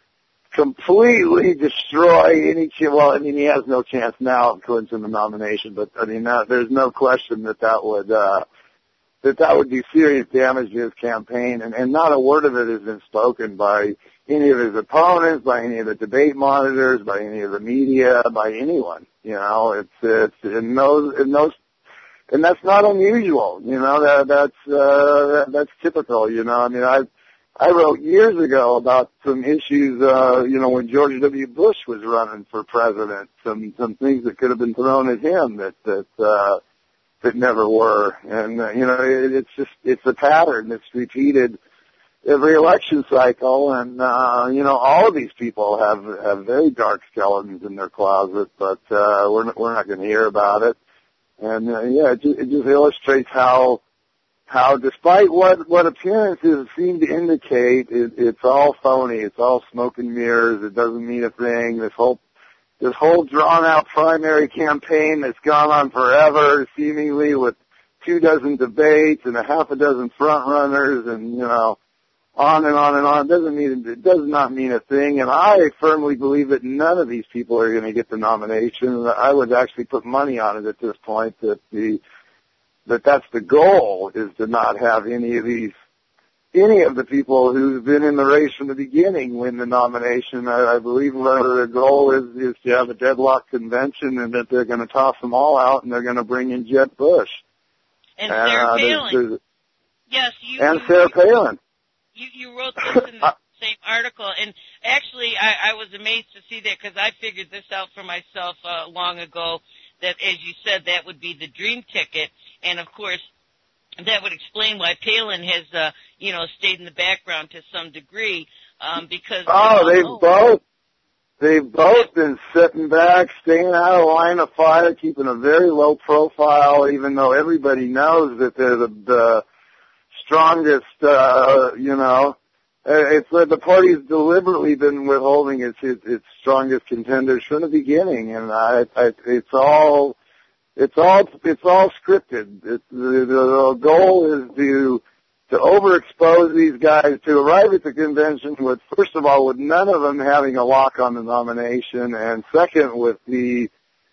completely destroy any chance. Well, I mean, he has no chance now of clinching the nomination, but I mean, uh, there's no question that that would uh, that that would do serious damage to his campaign, and, and not a word of it has been spoken by any of his opponents, by any of the debate monitors, by any of the media, by anyone. You know, it's it's in those in those. And that's not unusual, you know. That that's uh, that, that's typical, you know. I mean, I I wrote years ago about some issues, uh, you know, when George W. Bush was running for president, some some things that could have been thrown at him that that uh, that never were, and uh, you know, it, it's just it's a pattern that's repeated every election cycle, and uh, you know, all of these people have have very dark skeletons in their closet, but uh, we're not, we're not going to hear about it, and uh, yeah, it just, it just illustrates how. How, despite what, what appearances seem to indicate, it, it's all phony. It's all smoke and mirrors. It doesn't mean a thing. This whole, this whole drawn-out primary campaign that's gone on forever, seemingly with two dozen debates and a half a dozen front runners, and you know, on and on and on. It doesn't mean it does not mean a thing. And I firmly believe that none of these people are going to get the nomination. I would actually put money on it at this point that the that that's the goal, is to not have any of these, any of the people who've been in the race from the beginning win the nomination. I, I believe uh, the goal is, is to have a deadlock convention, and that they're going to toss them all out, and they're going to bring in Jeb Bush. And uh, Sarah Palin. There's, there's, yes, you. And you, Sarah Palin. You, you wrote this in the same article, and actually I, I was amazed to see that, because I figured this out for myself uh, long ago, that, as you said, that would be the dream ticket. And, of course, that would explain why Palin has, uh, you know, stayed in the background to some degree, um, because... Oh, they've know. both, they've both been sitting back, staying out of line of fire, keeping a very low profile, even though everybody knows that they're the, the strongest, uh, you know... It's like the party's deliberately been withholding its, its its strongest contenders from the beginning, and I, I, it's all it's all it's all scripted. It's, the, the goal is to to overexpose these guys, to arrive at the convention with, first of all, with none of them having a lock on the nomination, and second, with the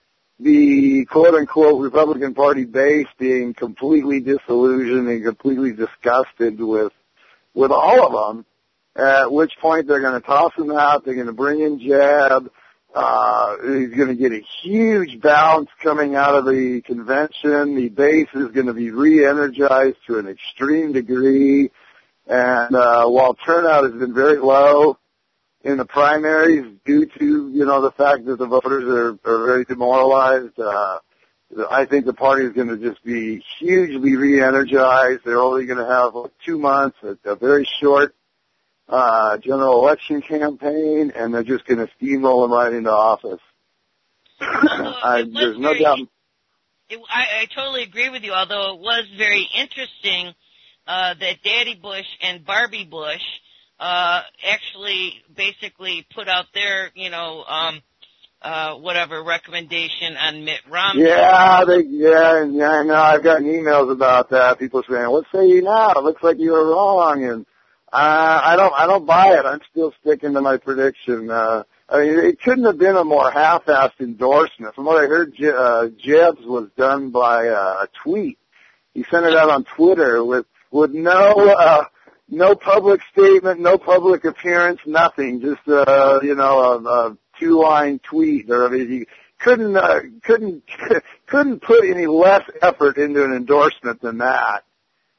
the quote unquote Republican Party base being completely disillusioned and completely disgusted with with all of them. At which point they're going to toss him out. They're going to bring in Jeb. Uh, he's going to get a huge bounce coming out of the convention. The base is going to be re-energized to an extreme degree. And uh, while turnout has been very low in the primaries due to, you know, the fact that the voters are, are very demoralized, uh, I think the party is going to just be hugely re-energized. They're only going to have like, two months, a, a very short Uh, general election campaign, and they're just going to steamroll him right into office. Although I, there's no doubt. It, I, I totally agree with you, although it was very interesting uh, that Daddy Bush and Barbie Bush uh, actually basically put out their, you know, um, uh, whatever recommendation on Mitt Romney. Yeah, they, yeah, and yeah, I know. I've gotten emails about that. People saying, "What say you now? It looks like you were wrong," and Uh, I don't, I don't buy it. I'm still sticking to my prediction. Uh, I mean, it couldn't have been a more half-assed endorsement. From what I heard, Je- uh, Jeb's was done by uh, a tweet. He sent it out on Twitter with, with no, uh, no public statement, no public appearance, nothing. Just, uh, you know, a, a two-line tweet. Or, I mean, he couldn't, uh, couldn't, couldn't put any less effort into an endorsement than that.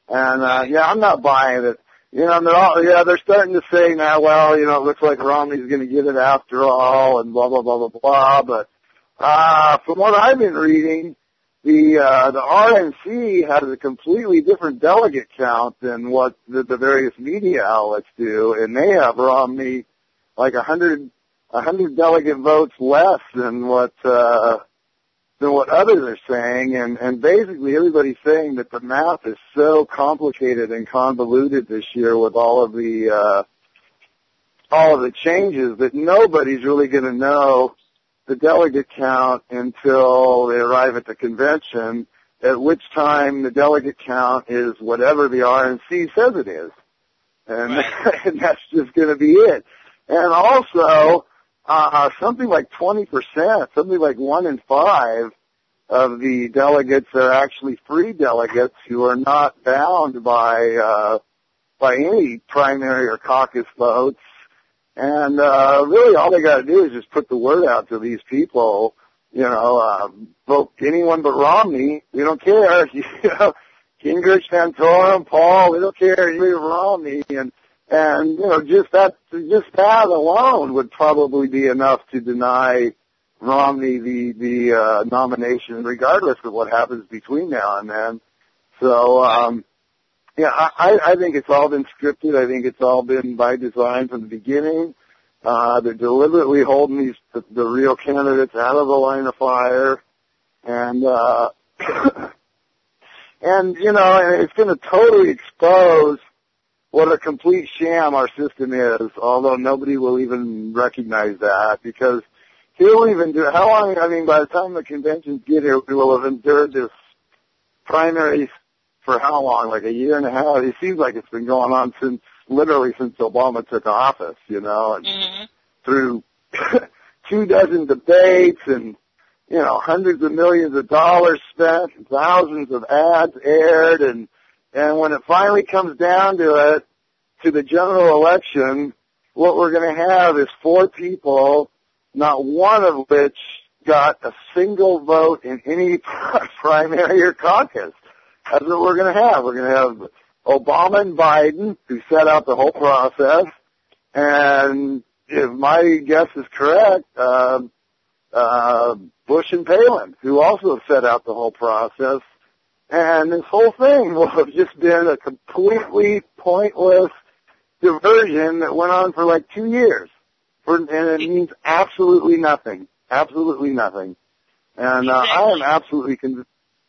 And, uh, yeah, I'm not buying it. You know, and they're all, yeah, they're starting to say now, well, you know, it looks like Romney's going to get it after all and blah, blah, blah, blah, blah. But, uh, from what I've been reading, the, uh, the R N C has a completely different delegate count than what the, the various media outlets do. And they have Romney like a hundred, a hundred delegate votes less than what, uh, than what others are saying, and, and basically everybody's saying that the math is so complicated and convoluted this year with all of the uh, all of the changes that nobody's really going to know the delegate count until they arrive at the convention, at which time the delegate count is whatever the R N C says it is, and, right. and that's just going to be it. And also, Uh, something like twenty percent, something like one in five of the delegates are actually free delegates who are not bound by, uh, by any primary or caucus votes. And, uh, really all they gotta do is just put the word out to these people, you know, uh, vote anyone but Romney. We don't care. You know, Gingrich, Santorum, Paul, we don't care. You Romney. And, And, you know, just that, just that alone would probably be enough to deny Romney the, the, uh, nomination, regardless of what happens between now and then. So, um, yeah, I, I think it's all been scripted. I think it's all been by design from the beginning. Uh, they're deliberately holding these, the, the real candidates out of the line of fire. And, uh, and, you know, and it's going to totally expose what a complete sham our system is, although nobody will even recognize that, because he'll even do, how long, I mean, by the time the conventions get here, we will have endured this primary for how long, like a year and a half? It seems like it's been going on since, literally since Obama took office, you know, and mm-hmm. through two dozen debates and, you know, hundreds of millions of dollars spent, and thousands of ads aired, and And when it finally comes down to it, to the general election, what we're going to have is four people, not one of which got a single vote in any primary or caucus. That's what we're going to have. We're going to have Obama and Biden, who set out the whole process, and if my guess is correct, uh, uh, Bush and Palin, who also set out the whole process. And this whole thing will have just been a completely pointless diversion that went on for like two years. For, and it means absolutely nothing. Absolutely nothing. And uh, I am absolutely convinced.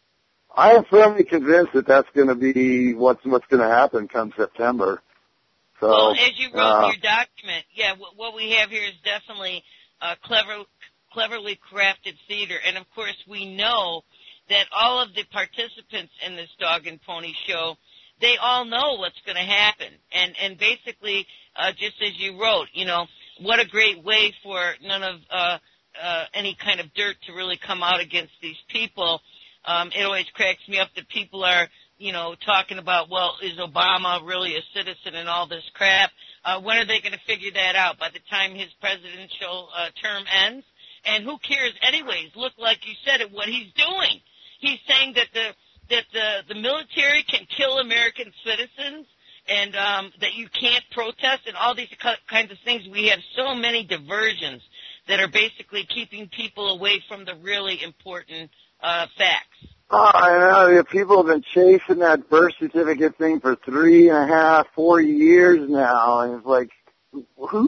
I am firmly convinced that that's going to be what's what's going to happen come September. So, well, as you wrote uh, in your document, yeah, what we have here is definitely uh, clever, cleverly crafted theater, and of course we know that all of the participants in this Dog and Pony show, they all know what's going to happen. And, and basically, uh, just as you wrote, you know, what a great way for none of, uh, uh, any kind of dirt to really come out against these people. Um, it always cracks me up that people are, you know, talking about, well, is Obama really a citizen and all this crap? Uh, when are they going to figure that out? By the time his presidential, uh, term ends? And who cares anyways? Look, like you said, at what he's doing. He's saying that the that the the military can kill American citizens, and um, that you can't protest, and all these kinds of things. We have so many diversions that are basically keeping people away from the really important uh, facts. Oh, I know. People have been chasing that birth certificate thing for three and a half, four years now, and it's like, who?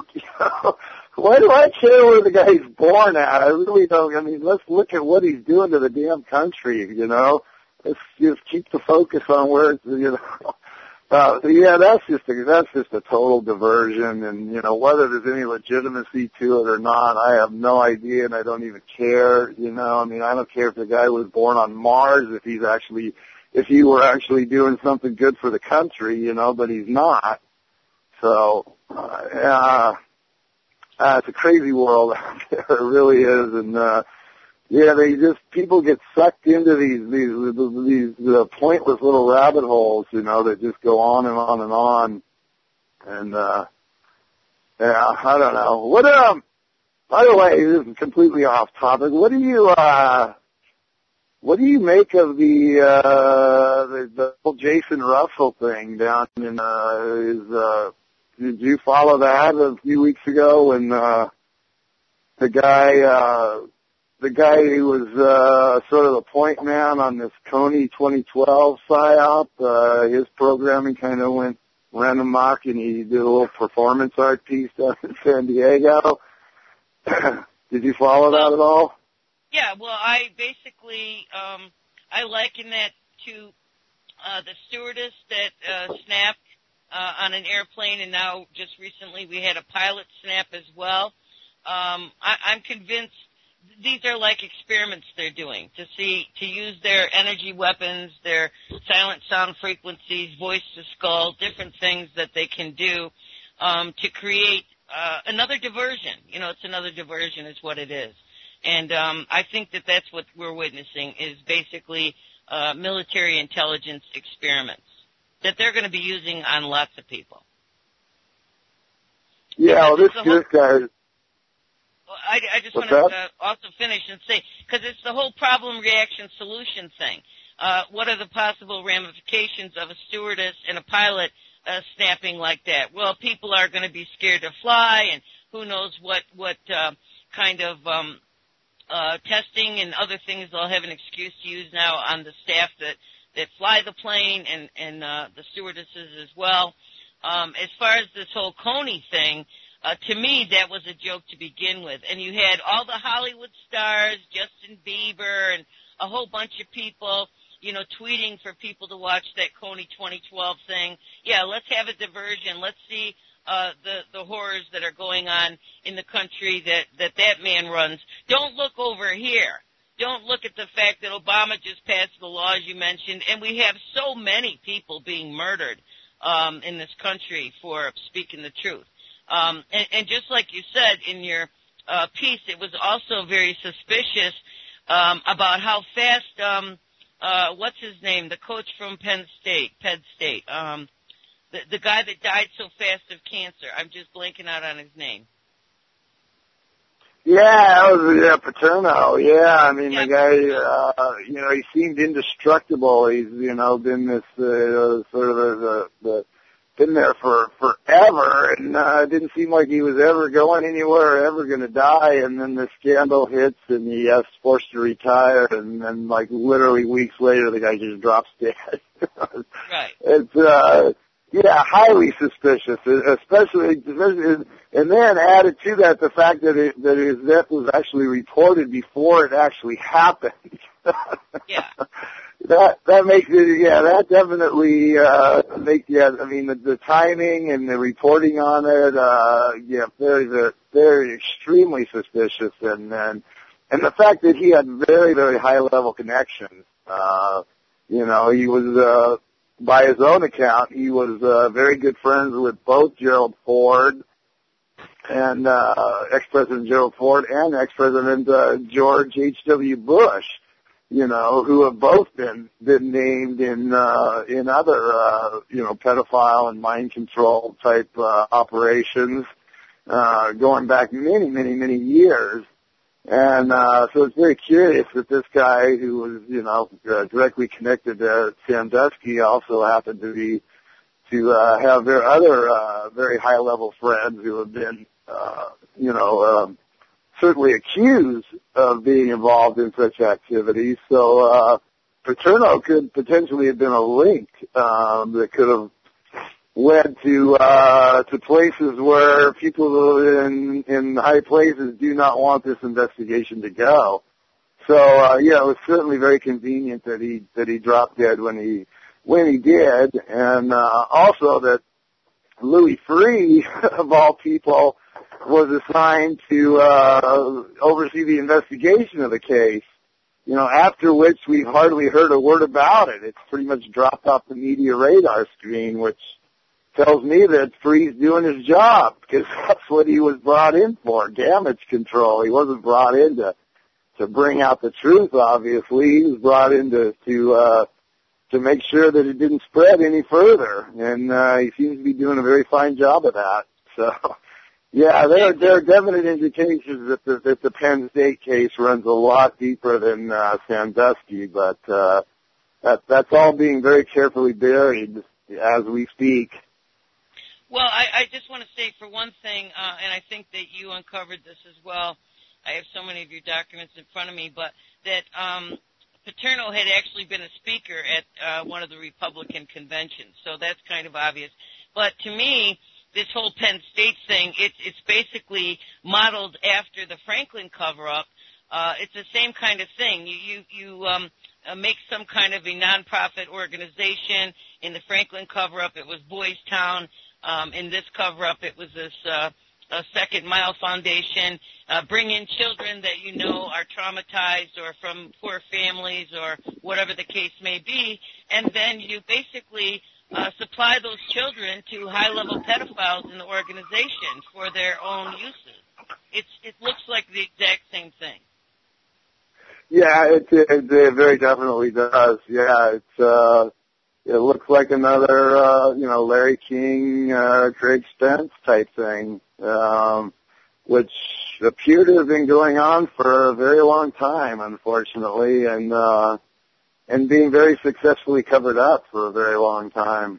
Why do I care where the guy's born at? I really don't. I mean, let's look at what he's doing to the damn country, you know. Let's just keep the focus on where it's, you know. Uh, so yeah, that's just a, that's just a total diversion, and you know whether there's any legitimacy to it or not, I have no idea, and I don't even care. You know, I mean, I don't care if the guy was born on Mars, if he's actually, if he were actually doing something good for the country, you know, but he's not. So, uh, yeah. Uh, it's a crazy world out there. It really is. And, uh, yeah, they just, people get sucked into these, these, these, uh, pointless little rabbit holes, you know, that just go on and on and on. And, uh, yeah, I don't know. What, um, by the way, this is completely off topic. What do you, uh, what do you make of the uh, the, the whole Jason Russell thing down in uh, his? Uh, did you follow that a few weeks ago when uh, the guy uh, the guy who was uh, sort of the point man on this Coney twenty twelve psyop, uh, his programming kind of went ran amok, and he did a little performance art piece down in San Diego. Did you follow that at all? Yeah, well, I basically, um, I liken that to uh, the stewardess that uh, snapped uh, on an airplane, and now just recently we had a pilot snap as well. Um, I, I'm convinced these are like experiments they're doing to see, to use their energy weapons, their silent sound frequencies, voice to skull, different things that they can do um, to create uh, another diversion. You know, it's another diversion is what it is. And um, I think that that's what we're witnessing is basically uh, military intelligence experiments that they're going to be using on lots of people. Yeah, well, this, this guy... Well, I, I just What's want to uh, that? also finish and say, because it's the whole problem, reaction, solution thing. Uh, what are the possible ramifications of a stewardess and a pilot uh, snapping like that? Well, people are going to be scared to fly, and who knows what, what uh, kind of... Um, Uh, testing and other things they'll have an excuse to use now on the staff that, that fly the plane and, and uh, the stewardesses as well. Um, as far as this whole Coney thing, uh, to me that was a joke to begin with. And you had all the Hollywood stars, Justin Bieber, and a whole bunch of people, you know, tweeting for people to watch that Coney twenty twelve thing. Yeah, let's have a diversion. Let's see Uh, the, the horrors that are going on in the country that, that that man runs. Don't look over here. Don't look at the fact that Obama just passed the laws you mentioned, and we have so many people being murdered um, in this country for speaking the truth. Um, and, and just like you said in your uh, piece, it was also very suspicious um, about how fast, um, uh, what's his name, the coach from Penn State, Penn State, um, The, the guy that died so fast of cancer. I'm just blanking out on his name. Yeah, that was yeah, Paterno. Yeah, I mean, Yeah. the guy, uh, you know, he seemed indestructible. He's, you know, been this uh, sort of the, the been there for forever, and uh, it didn't seem like he was ever going anywhere, ever going to die. And then the scandal hits, and he gets forced to retire, and then like literally weeks later, the guy just drops dead. Right. It's uh. Yeah, highly suspicious, especially, and then added to that the fact that it, that his death was actually reported before it actually happened. Yeah. That that makes it, yeah, that definitely uh, makes, yeah, I mean, the, the timing and the reporting on it, uh, yeah, very, very, very extremely suspicious, and and and the fact that he had very, very high level connections. Uh, you know, he was. Uh, By his own account, he was uh, very good friends with both Gerald Ford and uh, ex-President Gerald Ford and ex-President uh, George H W. Bush, you know, who have both been been named in uh, in other uh, you know pedophile and mind control type uh, operations uh, going back many many many years. And uh, so it's very curious that this guy, who was, you know, uh, directly connected to Sandusky, also happened to be to uh, have their other uh, very high-level friends who have been, uh, you know, um, certainly accused of being involved in such activities. So uh, Paterno could potentially have been a link um, that could have led to uh, to places where people in in high places do not want this investigation to go. So uh, yeah, it was certainly very convenient that he that he dropped dead when he when he did, and uh, also that Louis Freeh, of all people, was assigned to uh, oversee the investigation of the case. You know, after which we've hardly heard a word about it. It's pretty much dropped off the media radar screen, which tells me that Freeh's doing his job, because that's what he was brought in for, damage control. He wasn't brought in to, to bring out the truth, obviously. He was brought in to, to, uh, to make sure that it didn't spread any further, and uh, he seems to be doing a very fine job of that. So, Yeah, there, there are definite indications that the, that the Penn State case runs a lot deeper than uh, Sandusky, but uh, that, that's all being very carefully buried as we speak. Well, I, I just want to say, for one thing, uh, and I think that you uncovered this as well, I have so many of your documents in front of me, but that um, Paterno had actually been a speaker at uh, one of the Republican conventions, so that's kind of obvious. But to me, this whole Penn State thing, it, it's basically modeled after the Franklin cover-up. Uh, it's the same kind of thing. You, you, you um, uh, make some kind of a nonprofit organization. In the Franklin cover-up, it was Boys Town. Um, in this cover-up, it was this uh, a Second Mile Foundation. Uh, bring in children that you know are traumatized or from poor families or whatever the case may be, and then you basically uh, supply those children to high-level pedophiles in the organization for their own uses. It's, it looks like the exact same thing. Yeah, it, it, it very definitely does. Yeah, it's uh, it looks like another, uh, you know, Larry King, uh, Craig Spence type thing, um, which appear to have been going on for a very long time, unfortunately, and uh, and being very successfully covered up for a very long time.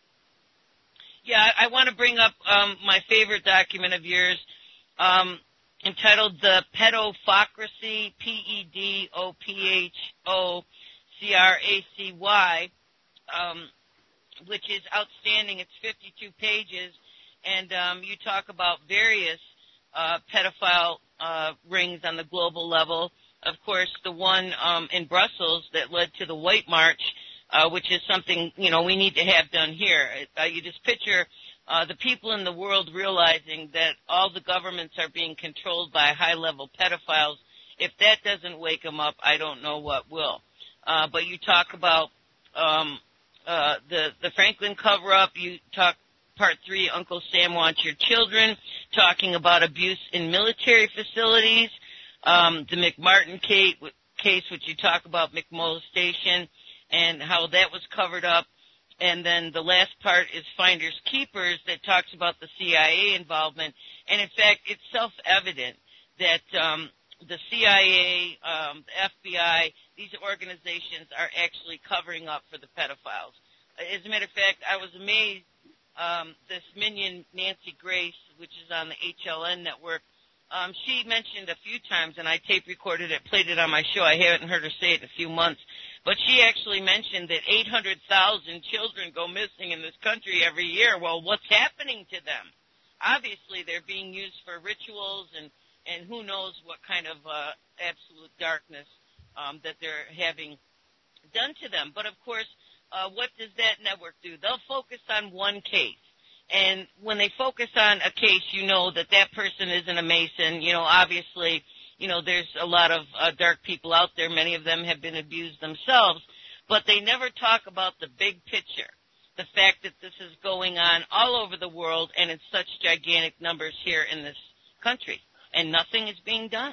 Yeah, I, I want to bring up um, my favorite document of yours, um, entitled The Pedofocracy, P E D O P H O C R A C Y, um, which is outstanding. It's fifty-two pages, and um, you talk about various uh, pedophile uh, rings on the global level. Of course, the one um, in Brussels that led to the White March, uh, which is something, you know, we need to have done here. Uh, you just picture uh, the people in the world realizing that all the governments are being controlled by high-level pedophiles. If that doesn't wake them up, I don't know what will. Uh, but you talk about um, uh, the, the Franklin cover-up. You talk part three, Uncle Sam Wants Your Children, talking about abuse in military facilities. Um, the McMartin case, case, which you talk about, McMolestation, and how that was covered up. And then the last part is Finders Keepers, that talks about the C I A involvement. And, in fact, it's self-evident that um, the C I A, um, the F B I, these organizations are actually covering up for the pedophiles. As a matter of fact, I was amazed, um, this minion, Nancy Grace, which is on the H L N network, Um, she mentioned a few times, and I tape recorded it, played it on my show. I haven't heard her say it in a few months. But she actually mentioned that eight hundred thousand children go missing in this country every year. Well, what's happening to them? Obviously, they're being used for rituals, and, and who knows what kind of uh, absolute darkness um, that they're having done to them. But, of course, uh, what does that network do? They'll focus on one case. And when they focus on a case, you know that that person isn't a Mason. You know, obviously, you know, there's a lot of uh, dark people out there. Many of them have been abused themselves. But they never talk about the big picture, the fact that this is going on all over the world and in such gigantic numbers here in this country. And nothing is being done.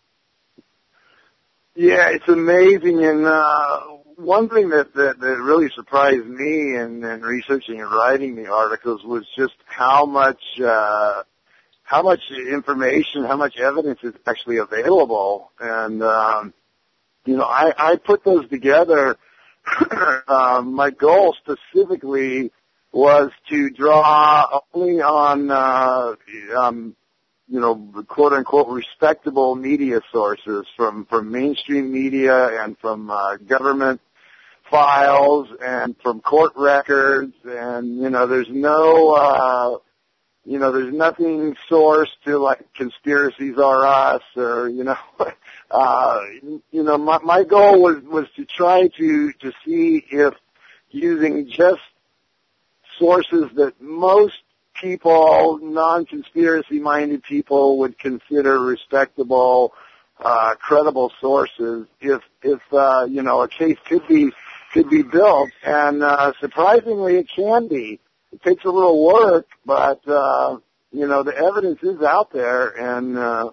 Yeah, it's amazing. And uh, one thing that, that, that really surprised me in, in researching and writing the articles was just how much uh, how much information, how much evidence is actually available. And, um, you know, I, I put those together. um, my goal specifically was to draw only on uh, um, you know, quote-unquote respectable media sources from, from mainstream media and from uh, government files and from court records. And, you know, there's no, uh, you know, there's nothing sourced to, like, Conspiracies R Us or, you know, uh, you know, my, my goal was, was to try to, to see if using just sources that most people, non-conspiracy-minded people would consider respectable, uh, credible sources, if, if, uh, you know, a case could be, could be built. And, uh, surprisingly, it can be. It takes a little work, but, uh, you know, the evidence is out there, and, uh,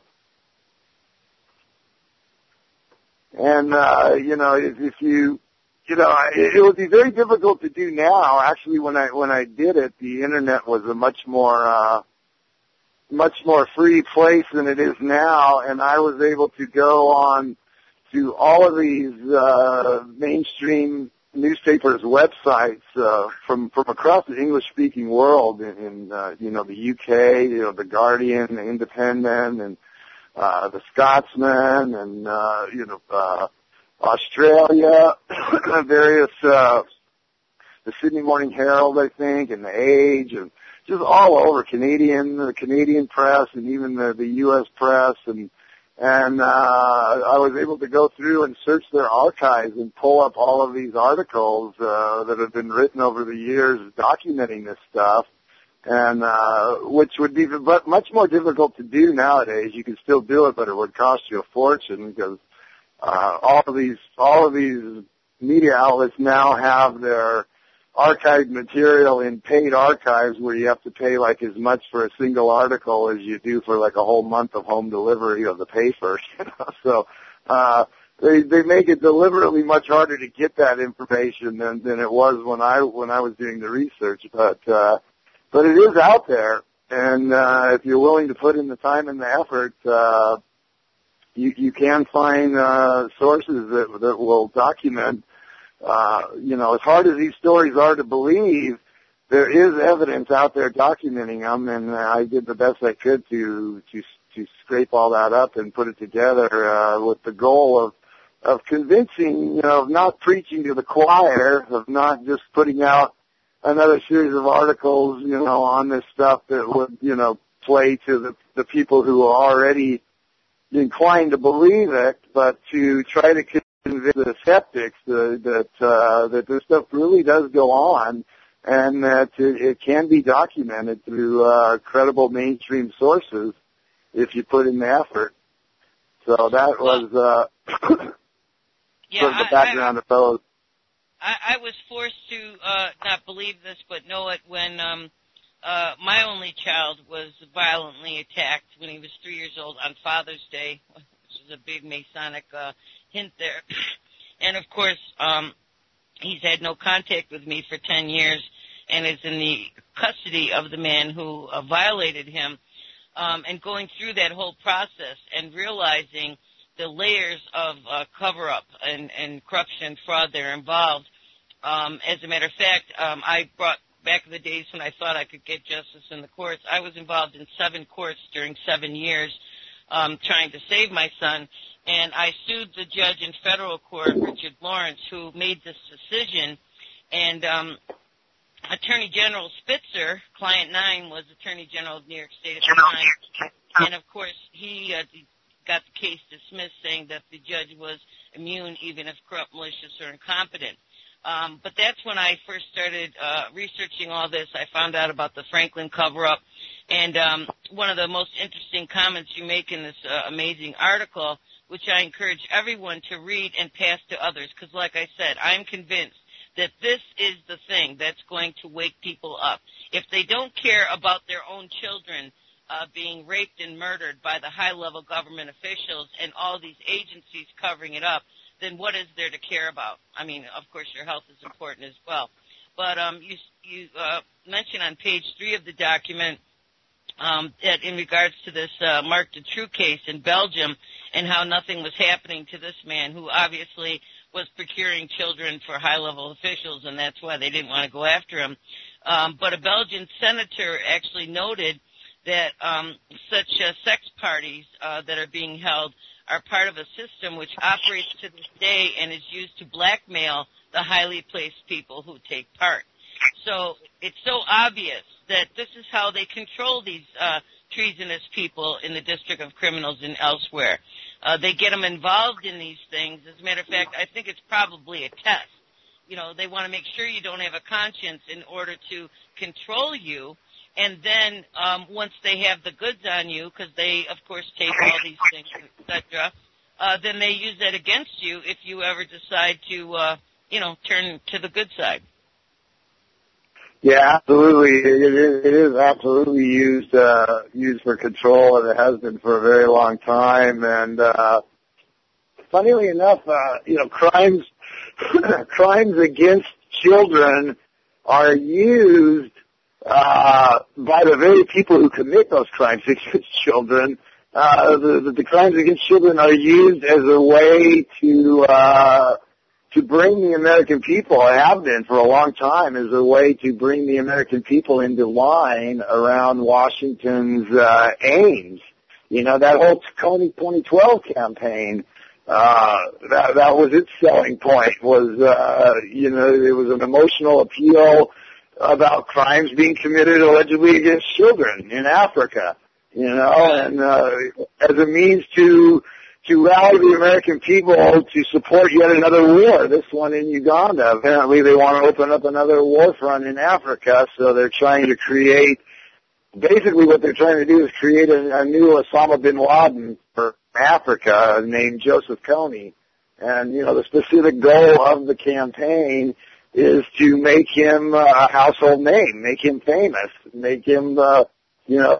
and, uh, you know, if, if you, You know, it, it would be very difficult to do now. Actually, when I when I did it, the internet was a much more uh, much more free place than it is now, and I was able to go on to all of these uh, mainstream newspapers' websites uh, from from across the English-speaking world, in, in uh, you know the U K, you know the Guardian, the Independent, and uh, the Scotsman, and uh, you know uh, Australia, various uh, the Sydney Morning Herald, I think, and the Age, and just all over Canadian, the Canadian press, and even the, the U S press, and and uh, I was able to go through and search their archives and pull up all of these articles uh, that have been written over the years documenting this stuff, and uh, which would be but much more difficult to do nowadays. You can still do it, but it would cost you a fortune because uh, all of these all of these media outlets now have their archived material in paid archives where you have to pay like as much for a single article as you do for like a whole month of home delivery of the paper. You know? So uh, they they make it deliberately much harder to get that information than than it was when I when I was doing the research. But uh, but it is out there, and uh, if you're willing to put in the time and the effort, uh, you you can find uh, sources that that will document. Uh, you know, as hard as these stories are to believe, there is evidence out there documenting them, and I did the best I could to to to scrape all that up and put it together uh, with the goal of of convincing, you know, of not preaching to the choir, of not just putting out another series of articles, you know, on this stuff that would, you know, play to the the people who are already inclined to believe it, but to try to convince the skeptics that that, uh, that this stuff really does go on, and that it, it can be documented through uh, credible mainstream sources if you put in the effort. So that was uh, yeah, sort of the I, background I, of those. I, I was forced to uh, not believe this, but know it when um, uh, my only child was violently attacked when he was three years old on Father's Day. This is a big Masonic uh, hint there. And, of course, um, he's had no contact with me for ten years and is in the custody of the man who uh, violated him. Um, and going through that whole process and realizing the layers of uh, cover-up and, and corruption and fraud that are involved. Um, as a matter of fact, um, I brought back in the days when I thought I could get justice in the courts. I was involved in seven courts during seven years um, trying to save my son, and I sued the judge in federal court, Richard Lawrence, who made this decision, and um, Attorney General Spitzer, client nine, was Attorney General of New York State at the time, and of course he uh, got the case dismissed, saying that the judge was immune even if corrupt, malicious, or incompetent. Um, but that's when I first started uh, researching all this. I found out about the Franklin cover-up, and um, one of the most interesting comments you make in this uh, amazing article, which I encourage everyone to read and pass to others, because like I said, I'm convinced that this is the thing that's going to wake people up. If they don't care about their own children uh, being raped and murdered by the high-level government officials and all these agencies covering it up, then what is there to care about? I mean, of course, your health is important as well. But um, you, you uh, mentioned on page three of the document um, that in regards to this uh, Marc Dutroux case in Belgium and how nothing was happening to this man who obviously was procuring children for high-level officials, and that's why they didn't want to go after him. Um, but a Belgian senator actually noted that um, such uh, sex parties uh, that are being held are part of a system which operates to this day and is used to blackmail the highly placed people who take part. So it's so obvious that this is how they control these uh, treasonous people in the District of Criminals and elsewhere. Uh, they get them involved in these things. As a matter of fact, I think it's probably a test. You know, they want to make sure you don't have a conscience in order to control you. And then um, once they have the goods on you, because they, of course, take all these things, et cetera, uh, then they use that against you if you ever decide to, uh, you know, turn to the good side. Yeah, absolutely. It is, it is absolutely used uh, used for control, and it has been for a very long time. And uh, funnily enough, uh, you know, crimes crimes against children are used uh, by the very people who commit those crimes against children. Uh, the, the, the crimes against children are used as a way to, uh, to bring the American people, have been for a long time, as a way to bring the American people into line around Washington's, uh, aims. You know, that whole Tacony twenty twelve campaign, uh, that, that was its selling point, was, uh, you know, it was an emotional appeal about crimes being committed allegedly against children in Africa, you know, and, uh, as a means to, to rally the American people to support yet another war, this one in Uganda. Apparently they want to open up another war front in Africa, so they're trying to create, basically what they're trying to do is create a, a new Osama bin Laden for Africa named Joseph Kony. And, you know, the specific goal of the campaign is to make him a household name, make him famous, make him, uh, you know,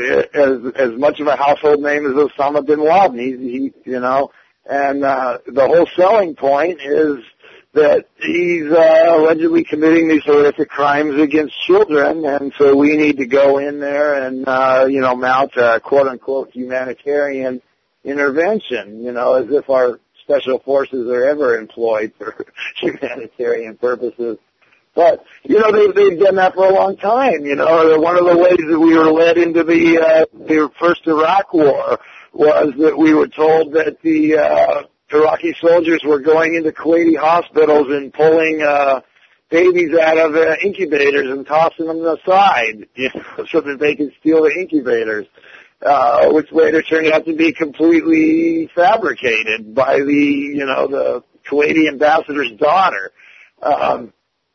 as as much of a household name as Osama bin Laden. He, he you know, and uh, the whole selling point is that he's uh, allegedly committing these horrific crimes against children, and so we need to go in there and, uh, you know, mount a quote-unquote humanitarian intervention, you know, as if our special forces are ever employed for humanitarian purposes. But, you know, they, they've done that for a long time, you know. One of the ways that we were led into the, uh, the first Iraq war was that we were told that the uh, Iraqi soldiers were going into Kuwaiti hospitals and pulling uh, babies out of uh, incubators and tossing them aside, you know, so that they could steal the incubators. Uh, which later turned out to be completely fabricated by the, you know, the Kuwaiti ambassador's daughter. Um,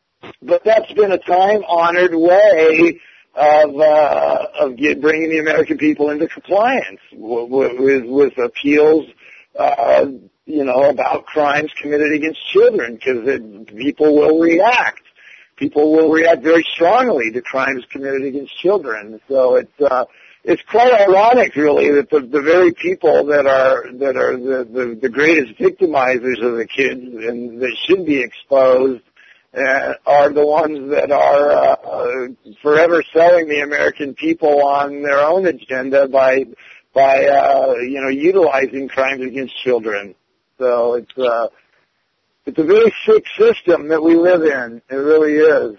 but that's been a time-honored way of, uh, of get, bringing the American people into compliance with, with, with appeals, uh, you know, about crimes committed against children, because people will react. People will react very strongly to crimes committed against children. So it's, uh, It's quite ironic, really, that the, the very people that are that are the, the, the greatest victimizers of the kids and that should be exposed uh, are the ones that are uh, forever selling the American people on their own agenda by by uh, you know utilizing crimes against children. So it's uh, it's a very sick system that we live in. It really is.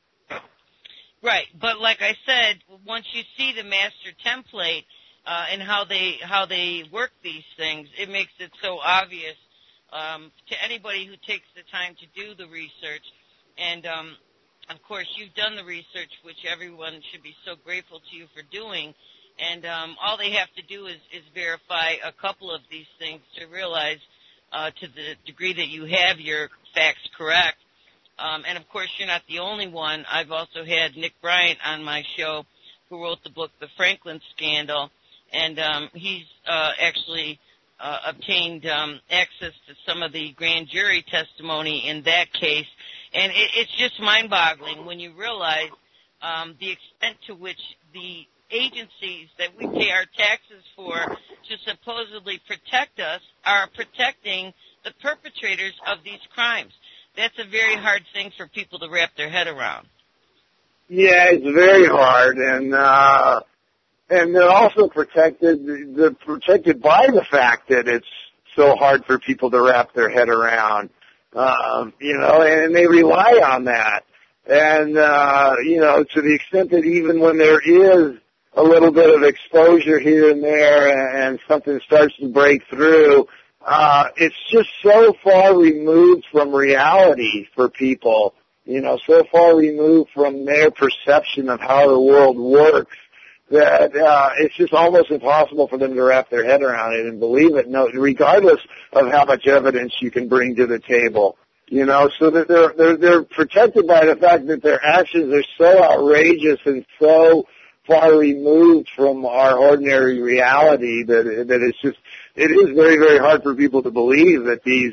Right, but like I said, once you see the master template uh, and how they how they work these things, it makes it so obvious um, to anybody who takes the time to do the research. And um, of course, you've done the research, which everyone should be so grateful to you for doing. And um, all they have to do is, is verify a couple of these things to realize, uh, to the degree that you have your facts correct. Um, and, of course, you're not the only one. I've also had Nick Bryant on my show, who wrote the book The Franklin Scandal, and um, he's uh, actually uh, obtained um, access to some of the grand jury testimony in that case. And it, it's just mind-boggling when you realize um, the extent to which the agencies that we pay our taxes for to supposedly protect us are protecting the perpetrators of these crimes. That's a very hard thing for people to wrap their head around. Yeah, it's very hard, and uh, and they're also protected. They're protected by the fact that it's so hard for people to wrap their head around. Um, you know, and they rely on that. And uh, you know, to the extent that even when there is a little bit of exposure here and there, and something starts to break through. Uh, it's just so far removed from reality for people, you know, so far removed from their perception of how the world works that uh, it's just almost impossible for them to wrap their head around it and believe it, no, regardless of how much evidence you can bring to the table, you know, so that they're, they're, they're protected by the fact that their actions are so outrageous and so far removed from our ordinary reality that that it's just it is very, very hard for people to believe that these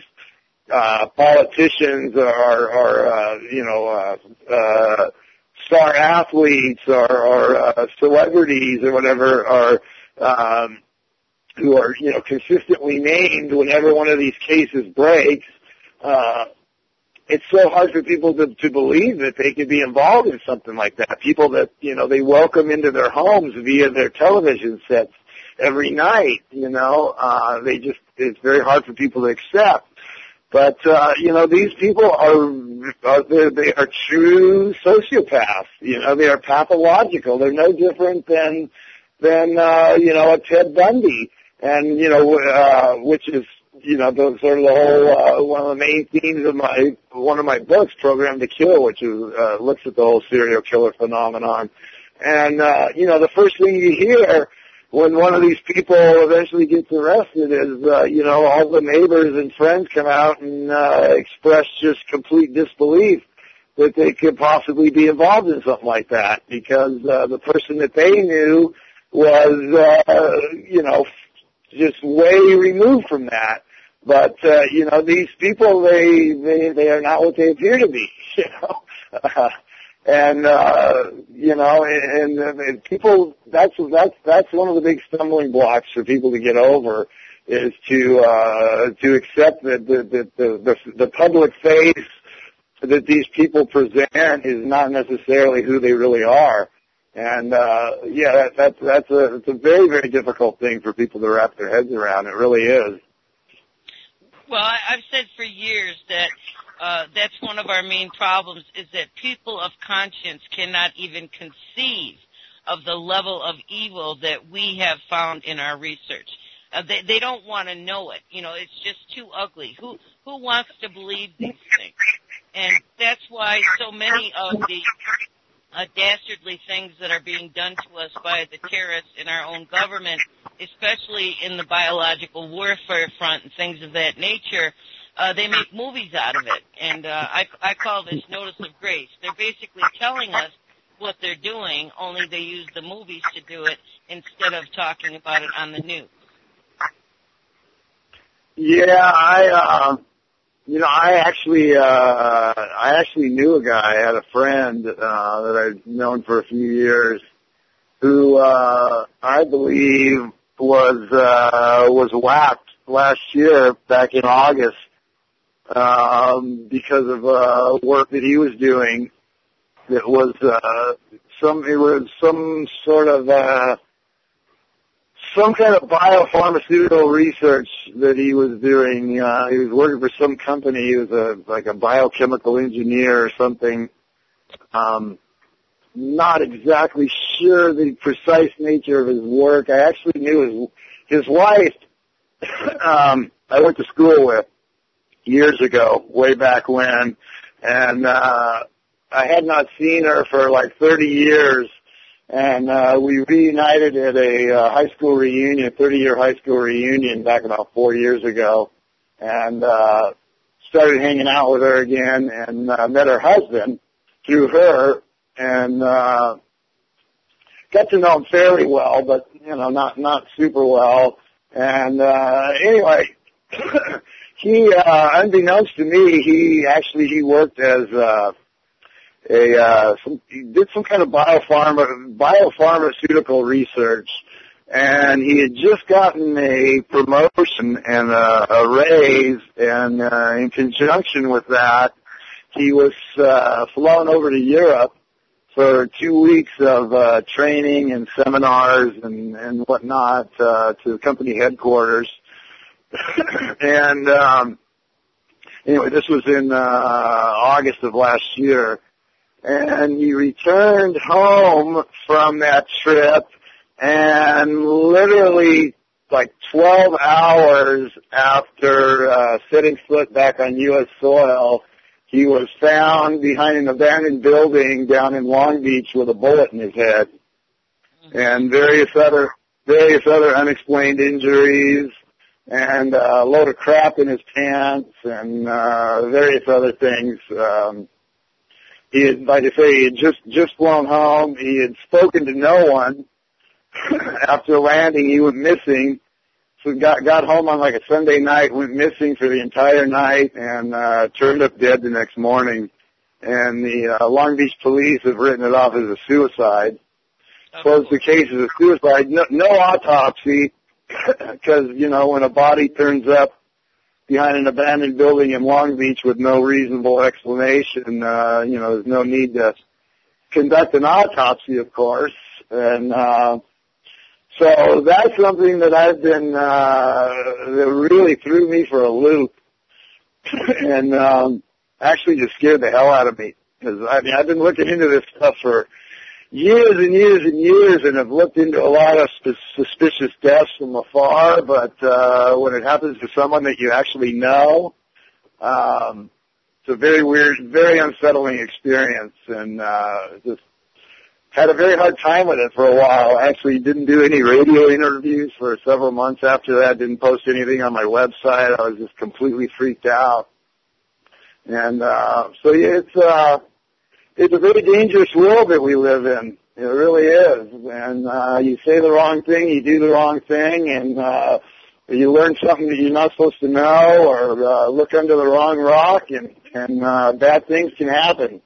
uh, politicians are, are uh, you know, uh, uh, star athletes or, or uh, celebrities or whatever are um, who are, you know, consistently named whenever one of these cases breaks. Uh, it's so hard for people to, to believe that they could be involved in something like that. People that, you know, they welcome into their homes via their television sets every night, you know, uh, they just, it's very hard for people to accept. But, uh, you know, these people are, are they are true sociopaths. You know, they are pathological. They're no different than, than, uh, you know, a Ted Bundy. And, you know, uh, which is, you know, the, sort of the whole, uh, one of the main themes of my, one of my books, Programmed to Kill, which is, uh, looks at the whole serial killer phenomenon. And, uh, you know, the first thing you hear when one of these people eventually gets arrested is, uh, you know, all the neighbors and friends come out and uh, express just complete disbelief that they could possibly be involved in something like that, because uh, the person that they knew was, uh, you know, just way removed from that. But, uh, you know, these people, they, they, they are not what they appear to be, you know. Uh, And, uh, you know, and, and, and people, that's, that's, that's one of the big stumbling blocks for people to get over, is to, uh, to accept that the, the, the, the public face that these people present is not necessarily who they really are. And, uh, yeah, that, that's, that's a, it's a very, very difficult thing for people to wrap their heads around. It really is. Well, I, I've said for years that Uh, that's one of our main problems, is that people of conscience cannot even conceive of the level of evil that we have found in our research. Uh, they, they don't want to know it. You know, it's just too ugly. Who who wants to believe these things? And that's why so many of the uh, dastardly things that are being done to us by the terrorists in our own government, especially in the biological warfare front and things of that nature, Uh, they make movies out of it, and uh, I, I call this notice of grace. They're basically telling us what they're doing, only they use the movies to do it instead of talking about it on the news. Yeah, I, uh, you know, I actually, uh, I actually knew a guy. I had a friend uh, that I'd known for a few years, who uh, I believe was uh, was whacked last year, back in August. Um, because of uh, work that he was doing, that was uh, some it was some sort of uh, some kind of biopharmaceutical research that he was doing. Uh, he was working for some company. He was a like a biochemical engineer or something. Um, not exactly sure the precise nature of his work. I actually knew his his wife. um, I went to school with years ago, way back when, and uh, I had not seen her for like thirty years, and uh, we reunited at a uh, high school reunion, thirty-year high school reunion back about four years ago, and uh, started hanging out with her again, and uh, met her husband through her, and uh, got to know him fairly well, but, you know, not, not super well, and uh, anyway, He, uh, unbeknownst to me, he actually, he worked as, uh, a, uh, some, he did some kind of biopharma, biopharmaceutical research, and he had just gotten a promotion and a, a raise, and, uh, in conjunction with that, he was, uh, flown over to Europe for two weeks of, uh, training and seminars and, and whatnot, uh, to the company headquarters. and um, anyway, this was in uh, August of last year, and he returned home from that trip, and literally like twelve hours after uh, setting foot back on U S soil, he was found behind an abandoned building down in Long Beach with a bullet in his head, and various other various other unexplained injuries, and uh, a load of crap in his pants, and uh, various other things. Um, he had, like I say, he had just, just flown home. He had spoken to no one. After landing, he went missing. So got got home on like a Sunday night, went missing for the entire night, and uh, turned up dead the next morning. And the uh, Long Beach police have written it off as a suicide. Closed the case as a suicide. No, no autopsy. Because, you know, when a body turns up behind an abandoned building in Long Beach with no reasonable explanation. Uh, you know, there's no need to conduct an autopsy, of course. And uh, so that's something that I've been, uh, that really threw me for a loop and um, actually just scared the hell out of me. Because, I mean, I've been looking into this stuff for years and years and years, and have looked into a lot of suspicious deaths from afar, but uh, when it happens to someone that you actually know, um, it's a very weird, very unsettling experience, and uh, just had a very hard time with it for a while. I actually didn't do any radio interviews for several months after that, didn't post anything on my website. I was just completely freaked out. And uh, so yeah, it's... Uh, It's a very dangerous world that we live in. It really is. And uh, you say the wrong thing, you do the wrong thing, and uh, you learn something that you're not supposed to know, or uh, look under the wrong rock, and, and uh, bad things can happen.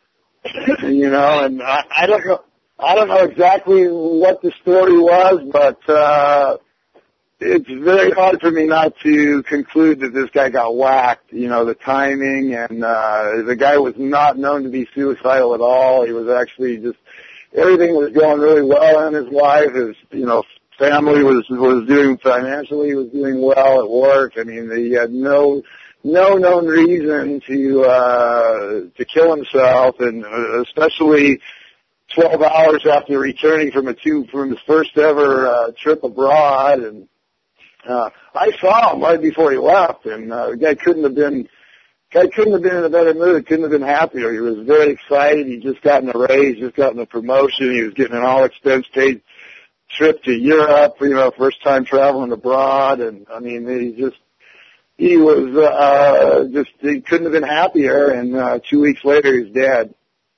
You know, and I, I don't know. I don't know exactly what the story was, but uh, it's very hard for me not to conclude that this guy got whacked. You know, the timing, and uh, the guy was not known to be suicidal at all. He was actually just, everything was going really well in his life. His, you know, family was was doing financially, he was doing well at work. I mean, he had no no known reason to uh, to kill himself, and especially twelve hours after returning from a two from his first ever uh, trip abroad. And uh, I saw him right before he left, and uh, the guy couldn't have been guy couldn't have been in a better mood. Couldn't have been happier. He was very excited. He just gotten a raise, just gotten a promotion. He was getting an all expense paid trip to Europe. You know, first time traveling abroad, and I mean, he just. He was uh, just, he couldn't have been happier, and uh, two weeks later he's dead.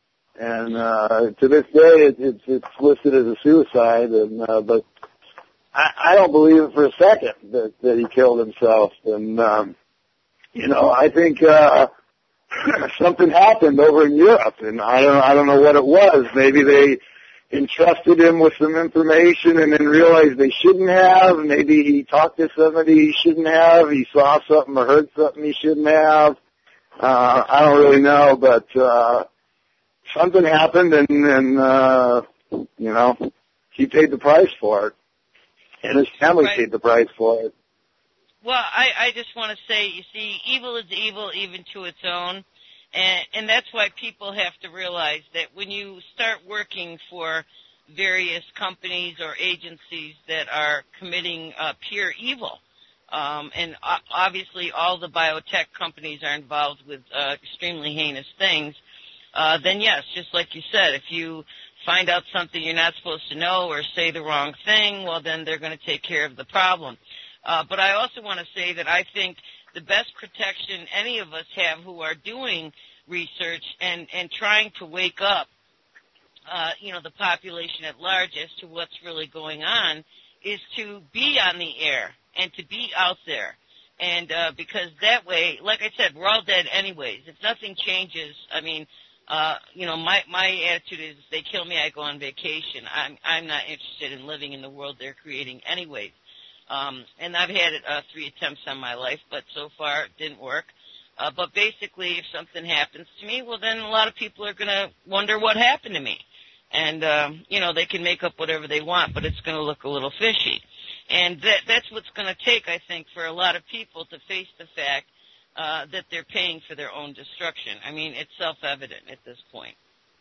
And uh, to this day it, it's, it's listed as a suicide, and uh, but I, I don't believe it for a second that, that he killed himself. And, um, you know, I think uh, something happened over in Europe, and I don't, I don't know what it was. Maybe they entrusted him with some information and then realized they shouldn't have. Maybe he talked to somebody he shouldn't have. He saw something or heard something he shouldn't have. Uh, I don't really know, but uh, something happened, and, and uh, you know, he paid the price for it, and his family right. paid the price for it. Well, I, I just want to say, you see, evil is evil even to its own. And, and that's why people have to realize that when you start working for various companies or agencies that are committing uh, pure evil, um, and uh, obviously all the biotech companies are involved with uh, extremely heinous things, uh, then yes, just like you said, if you find out something you're not supposed to know or say the wrong thing, well, then they're going to take care of the problem. Uh, but I also want to say that I think the best protection any of us have who are doing research and, and trying to wake up, uh, you know, the population at large as to what's really going on is to be on the air and to be out there. And uh, because that way, like I said, we're all dead anyways. If nothing changes, I mean, uh, you know, my, my attitude is if they kill me, I go on vacation. I'm, I'm not interested in living in the world they're creating anyways. Um, and I've had uh, three attempts on my life, but so far it didn't work. Uh, but basically, if something happens to me, well, then a lot of people are going to wonder what happened to me. And, um, you know, they can make up whatever they want, but it's going to look a little fishy. And that, that's what's going to take, I think, for a lot of people to face the fact uh, that they're paying for their own destruction. I mean, it's self-evident at this point.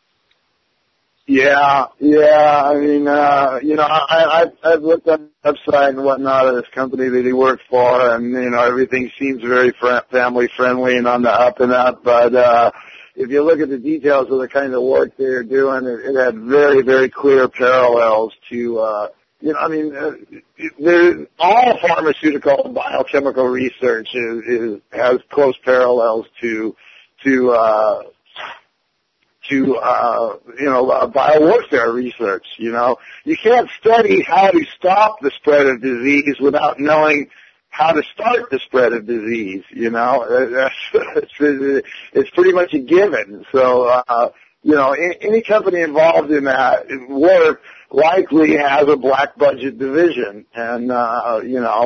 Yeah, yeah. I mean, uh, you know, I, I've, I've looked up the website and whatnot of this company that he worked for, and you know, everything seems very fr- family friendly and on the up and up. But uh, if you look at the details of the kind of work they're doing, it, it had very, very clear parallels to, uh, you know, I mean, uh, there, all pharmaceutical and biochemical research is, is has close parallels to to. Uh, to, uh, you know, uh, biowarfare research, you know. You can't study how to stop the spread of disease without knowing how to start the spread of disease, you know. That's, it's, it's pretty much a given. So, uh, you know, any company involved in that work likely has a black budget division. And, uh, you know,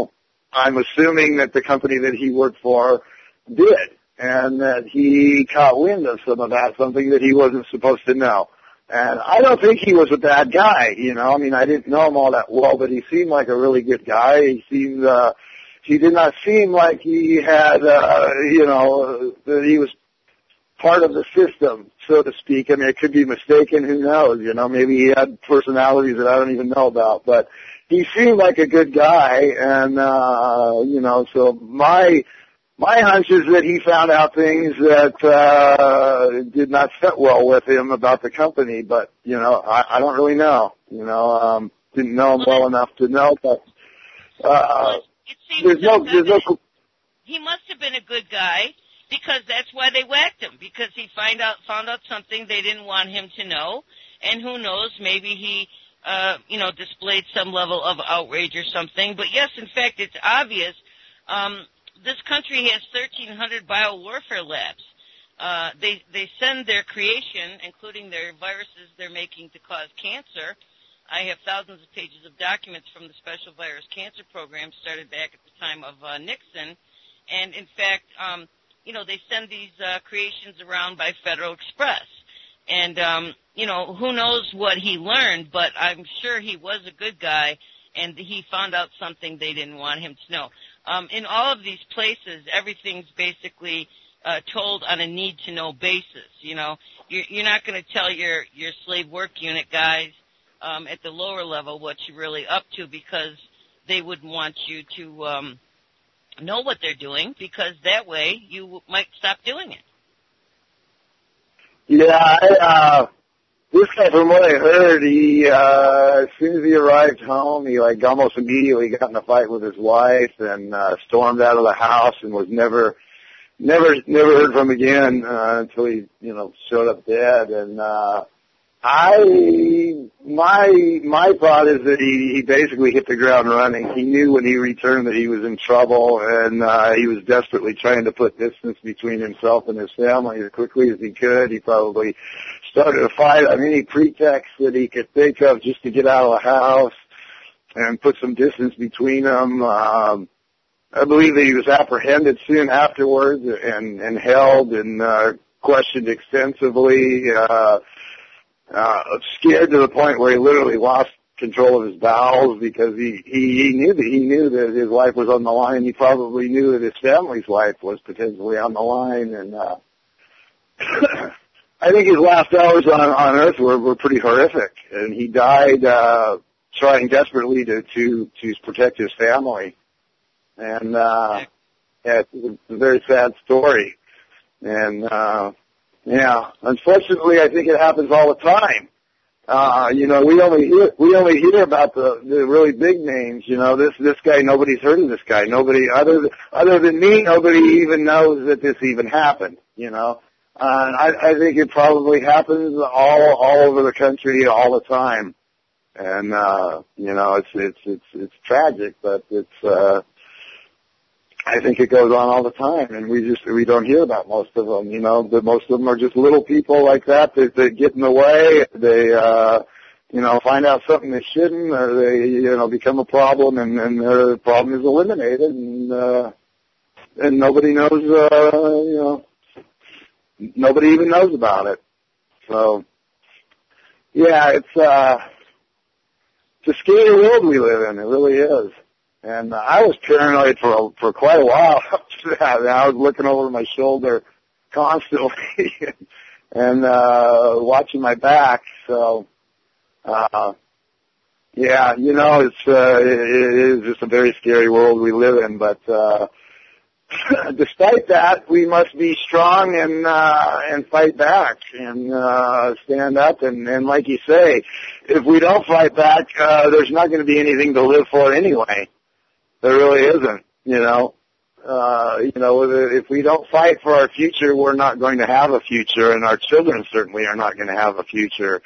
I'm assuming that the company that he worked for did, and that he caught wind of some of that, something that he wasn't supposed to know. And I don't think he was a bad guy, you know. I mean, I didn't know him all that well, but he seemed like a really good guy. He seemed, uh, he did not seem like he had, uh, you know, that he was part of the system, so to speak. I mean, it could be mistaken. Who knows? You know, maybe he had personalities that I don't even know about. But he seemed like a good guy, and uh, you know, so my my hunch is that he found out things that uh, did not sit well with him about the company. But you know, I, I don't really know. You know, um, didn't know him well enough to know. But uh, it seems there's no, there's no. He must have been a good guy. Because that's why they whacked him, because he find out, found out something they didn't want him to know, and who knows, maybe he, uh, you know, displayed some level of outrage or something. But yes, in fact, it's obvious. Um, this country has thirteen hundred biowarfare labs. Uh, they, they send their creation, including their viruses they're making to cause cancer. I have thousands of pages of documents from the Special Virus Cancer Program started back at the time of uh, Nixon. And in fact, um, you know, they send these uh, creations around by Federal Express. And, um, you know, who knows what he learned, but I'm sure he was a good guy, and he found out something they didn't want him to know. Um, in all of these places, everything's basically uh, told on a need-to-know basis. You know, you're, you're not going to tell your, your slave work unit guys um, at the lower level what you're really up to, because they wouldn't want you to um, – know what they're doing, because that way you might stop doing it. Yeah, I, uh, this guy, from what I heard, he, uh, as soon as he arrived home, he, like, almost immediately got in a fight with his wife and, uh, stormed out of the house and was never, never, never heard from again, uh, until he, you know, showed up dead. And, uh, I, my, my thought is that he, he basically hit the ground running. He knew when he returned that he was in trouble, and, uh, he was desperately trying to put distance between himself and his family as quickly as he could. He probably started a fight on any pretext that he could think of just to get out of the house and put some distance between them. Um, I believe that he was apprehended soon afterwards and, and held and, uh, questioned extensively, uh, Uh, scared to the point where he literally lost control of his bowels, because he, he, he knew that he knew that his life was on the line. He probably knew that his family's life was potentially on the line, and uh, I think his last hours on, on Earth were, were pretty horrific. And he died uh, trying desperately to, to to protect his family, and uh, yeah, it's a very sad story, and. Uh, Yeah, unfortunately, I think it happens all the time. Uh, you know, we only hear we only hear about the the really big names. You know, this this guy, nobody's heard of this guy. Nobody other than, other than me, nobody even knows that this even happened. You know, uh, and I I think it probably happens all all over the country all the time. And uh, you know, it's it's it's it's tragic, but it's. Uh, I think it goes on all the time, and we just we don't hear about most of them. You know, but most of them are just little people like that that, that get in the way. They, uh, you know, find out something they shouldn't, or they, you know, become a problem, and, and their problem is eliminated, and uh, and nobody knows. Uh, you know, nobody even knows about it. So, yeah, it's uh, it's a scary world we live in. It really is. And uh, I was paranoid for for quite a while after that. I was looking over my shoulder constantly and uh, watching my back. So, uh, yeah, you know, it's uh, it, it is just a very scary world we live in. But uh, despite that, we must be strong and uh, and fight back and uh, stand up. And, and like you say, if we don't fight back, uh, there's not going to be anything to live for anyway. There really isn't, you know. Uh, you know, if we don't fight for our future, we're not going to have a future, and our children certainly are not going to have a future.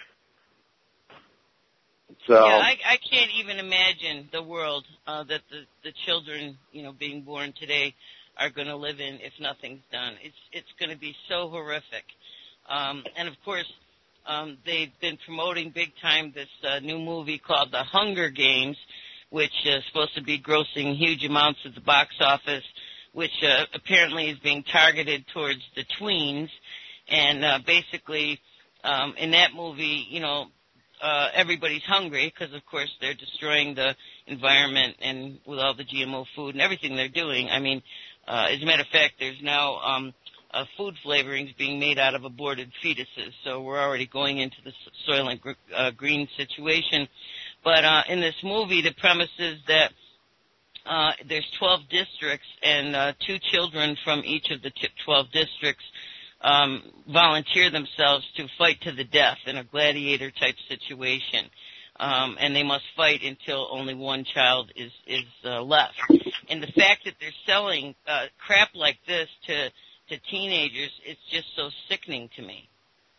So yeah, I, I can't even imagine the world uh, that the, the children, you know, being born today are going to live in if nothing's done. It's it's going to be so horrific. Um, and of course, um, they've been promoting big time this uh, new movie called The Hunger Games, which is supposed to be grossing huge amounts at the box office, which uh, apparently is being targeted towards the tweens. And uh, basically, um, in that movie, you know, uh, everybody's hungry because, of course, they're destroying the environment and with all the G M O food and everything they're doing. I mean, uh, as a matter of fact, there's now um, uh, food flavorings being made out of aborted fetuses. So we're already going into the Soylent uh, Green situation. But uh, in this movie, the premise is that uh, there's twelve districts, and uh, two children from each of the twelve districts um, volunteer themselves to fight to the death in a gladiator-type situation. Um, and they must fight until only one child is, is uh, left. And the fact that they're selling uh, crap like this to, to teenagers, it's just so sickening to me.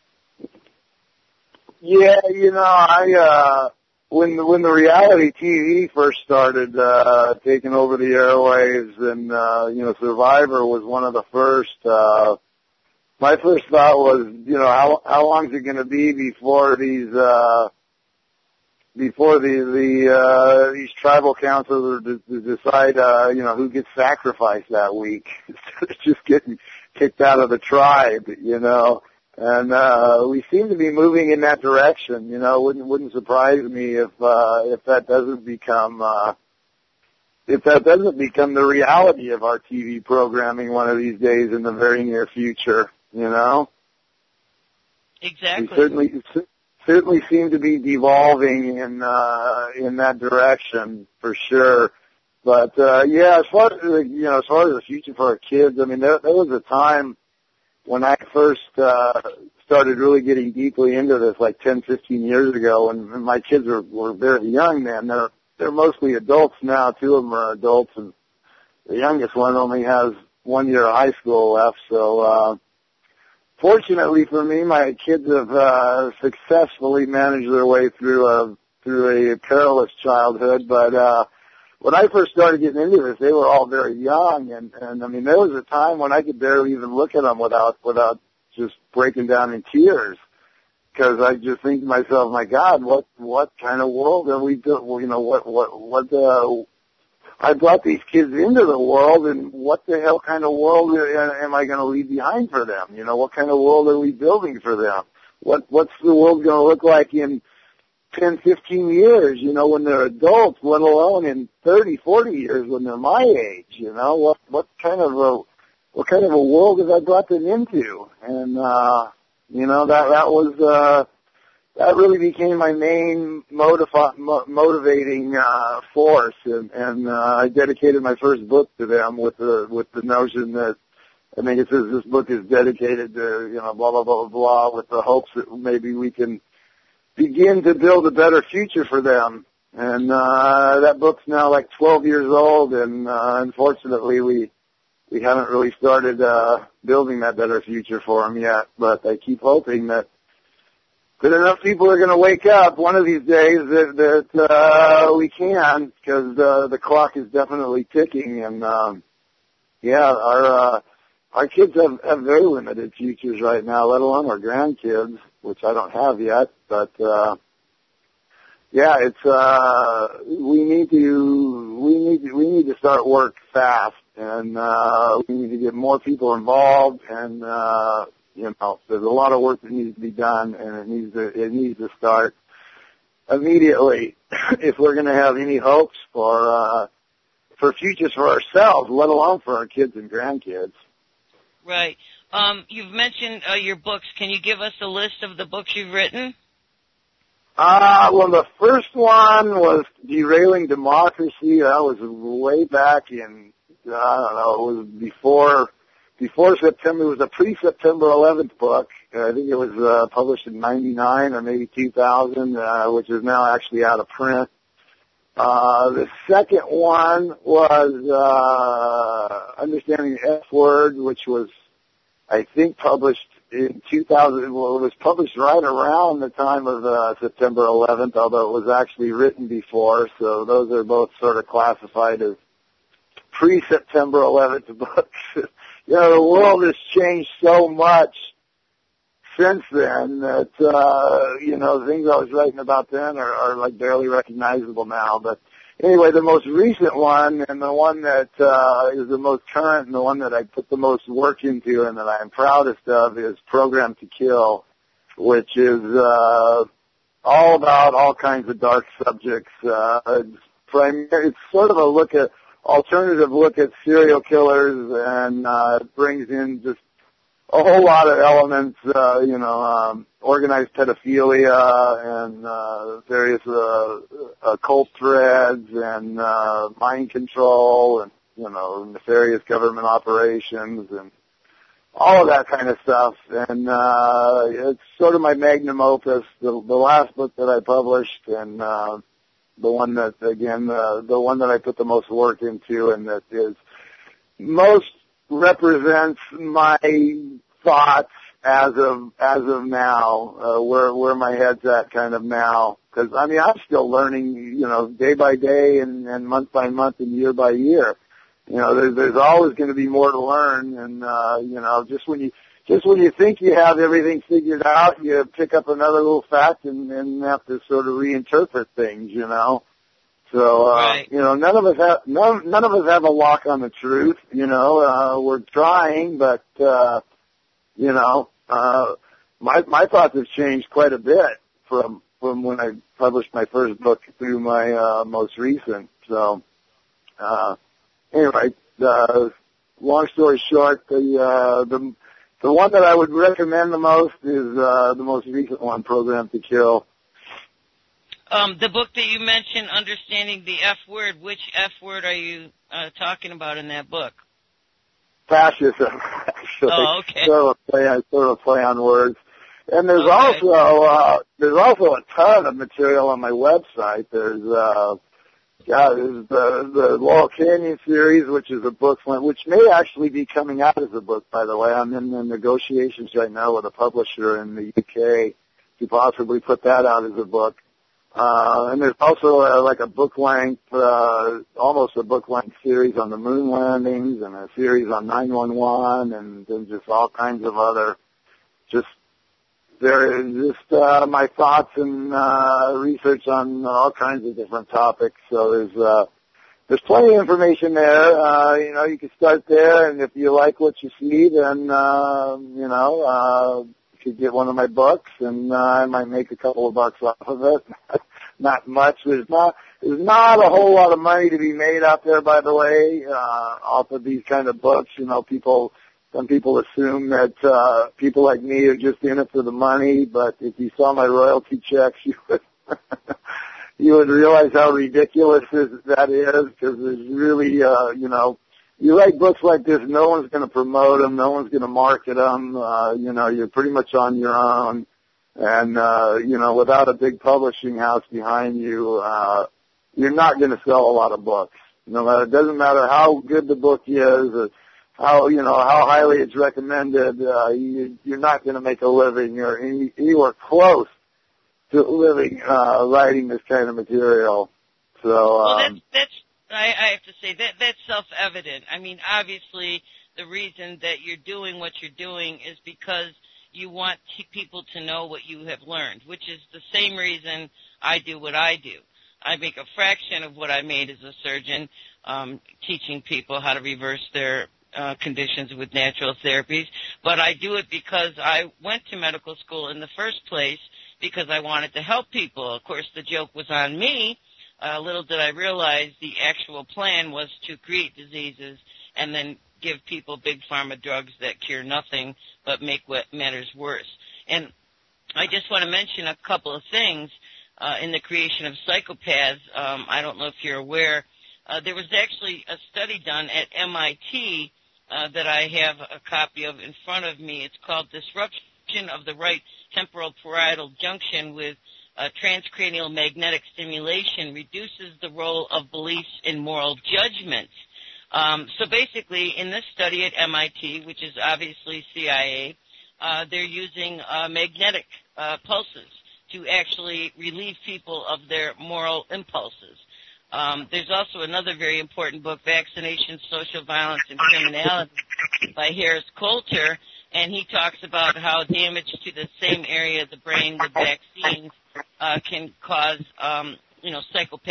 Yeah, you know, I... Uh... When the, when the reality T V first started uh, taking over the airwaves, and uh, you know, Survivor was one of the first. Uh, my first thought was, you know, how how long is it going to be before these uh, before the the uh, these tribal councils are to decide, uh, you know, who gets sacrificed that week instead of just getting kicked out of the tribe, you know. And uh, we seem to be moving in that direction. You know, wouldn't wouldn't surprise me if uh, if that doesn't become uh, if that doesn't become the reality of our T V programming one of these days in the very near future. You know, exactly. We certainly certainly seem to be devolving in uh, in that direction for sure. But uh, yeah, as far as you know, as far as the future for our kids, I mean, there, there was a time when I first uh, started really getting deeply into this, like ten, fifteen years ago, and, and my kids were, were very young then. They're they're mostly adults now. Two of them are adults, and the youngest one only has one year of high school left. So, uh, fortunately for me, my kids have uh, successfully managed their way through a through a perilous childhood. But uh, when I first started getting into this, they were all very young, and, and I mean, there was a time when I could barely even look at them without without just breaking down in tears, because I just think to myself, my God, what what kind of world are we doing? You know, what what what uh, I brought these kids into the world, and what the hell kind of world am I going to leave behind for them? You know, what kind of world are we building for them? What what's the world going to look like in ten, fifteen years, you know, when they're adults, let alone in thirty, forty years when they're my age, you know, what, what kind of a, what kind of a world have I brought them into? And, uh, you know, that, that was, uh, that really became my main motiv- mo- motivating, uh, force. And, and, uh, I dedicated my first book to them with the, with the notion that, I think it says this book is dedicated to, you know, blah, blah, blah, blah, with the hopes that maybe we can begin to build a better future for them. And uh that book's now like twelve years old, and uh, unfortunately we we haven't really started uh building that better future for them yet. But I keep hoping that that enough people are going to wake up one of these days that, that uh we can, because uh, the clock is definitely ticking. And um yeah, our uh our kids have, have very limited futures right now, let alone our grandkids, which I don't have yet. But, uh, yeah, it's, uh, we need to, we need to, we need to start work fast, and, uh, we need to get more people involved, and, uh, you know, there's a lot of work that needs to be done, and it needs to, it needs to start immediately if we're going to have any hopes for, uh, for futures for ourselves, let alone for our kids and grandkids. Right. Um, you've mentioned uh, your books. Can you give us a list of the books you've written? Uh, well, the first one was Derailing Democracy. That was way back in, I don't know, it was before before September. It was a pre-September eleventh book. I think it was uh, published in ninety-nine or maybe two thousand, uh, which is now actually out of print. Uh, the second one was, uh, Understanding the F Word, which was, I think, published in two thousand. Well, it was published right around the time of, uh, September eleventh, although it was actually written before. So those are both sort of classified as pre-September eleventh books. You know, the world has changed so much since then that, uh, you know, things I was writing about then are, are like barely recognizable now. But anyway, the most recent one and the one that uh, is the most current and the one that I put the most work into and that I'm proudest of is Program to Kill, which is uh, all about all kinds of dark subjects. Uh, it's, prim- it's sort of a look at alternative look at serial killers, and uh, it brings in just a whole lot of elements, uh, you know, um, organized pedophilia and uh, various uh, occult threads and uh, mind control and, you know, nefarious government operations and all of that kind of stuff. And uh, it's sort of my magnum opus, the, the last book that I published, and uh, the one that, again, uh, the one that I put the most work into, and that is most represents my thoughts as of as of now, uh, where where my head's at kind of now. Because I mean, I'm still learning, you know, day by day and, and month by month and year by year. You know, there's there's always going to be more to learn, and uh, you know, just when you just when you think you have everything figured out, you pick up another little fact and, and have to sort of reinterpret things. You know. So, uh, right. you know, none of us have, none, none of us have a lock on the truth, you know, uh, we're trying, but, uh, you know, uh, my, my thoughts have changed quite a bit from, from when I published my first book through my, uh, most recent. So, uh, anyway, uh, long story short, the, uh, the, the one that I would recommend the most is, uh, the most recent one, Program to Kill. Um, the book that you mentioned, Understanding the F Word, which F word are you uh, talking about in that book? Fascism, actually. Oh, okay. Sort of play on, sort of play on words. And there's Okay. also uh, there's also a ton of material on my website. There's uh, yeah, there's the the Laurel Canyon series, which is a book which may actually be coming out as a book. By the way, I'm in the negotiations right now with a publisher in the U K to possibly put that out as a book. Uh, and there's also uh, like a book-length, uh, almost a book-length series on the moon landings and a series on nine one one and then just all kinds of other, just, there is just, uh, my thoughts and, uh, research on all kinds of different topics. So there's, uh, there's plenty of information there. Uh, you know, you can start there, and if you like what you see, then, uh, you know, uh, could get one of my books, and uh, I might make a couple of bucks off of it. Not much. There's not there's not a whole lot of money to be made out there, by the way, uh, off of these kind of books. You know, people some people assume that uh, people like me are just in it for the money, but if you saw my royalty checks, you would you would realize how ridiculous that is, because there's really, uh, you know. You write books like this, no one's going to promote them, no one's going to market them, uh, you know, you're pretty much on your own, and, uh, you know, without a big publishing house behind you, uh, you're not going to sell a lot of books. No matter, it doesn't matter how good the book is, or how, you know, how highly it's recommended, uh, you, you're not going to make a living or any, anywhere close to living, uh, writing this kind of material. So, Well, um, that's, that's I, I have to say, that that's self-evident. I mean, obviously, the reason that you're doing what you're doing is because you want t- people to know what you have learned, which is the same reason I do what I do. I make a fraction of what I made as a surgeon, um, teaching people how to reverse their uh, conditions with natural therapies, but I do it because I went to medical school in the first place because I wanted to help people. Of course, the joke was on me. Uh, little did I realize the actual plan was to create diseases and then give people big pharma drugs that cure nothing but make what matters worse. And I just want to mention a couple of things uh, in the creation of psychopaths. Um, I don't know if you're aware. Uh, there was actually a study done at M I T uh, that I have a copy of in front of me. It's called Disruption of the Right Temporal Parietal Junction with Uh, transcranial magnetic stimulation reduces the role of beliefs in moral judgments. Um, so basically, in this study at M I T, which is obviously C I A, uh, they're using uh, magnetic uh, pulses to actually relieve people of their moral impulses. Um, there's also another very important book, Vaccination, Social Violence, and Criminality by Harris Coulter, and he talks about how damage to the same area of the brain with vaccines uh, can cause, um, you know, psychopathic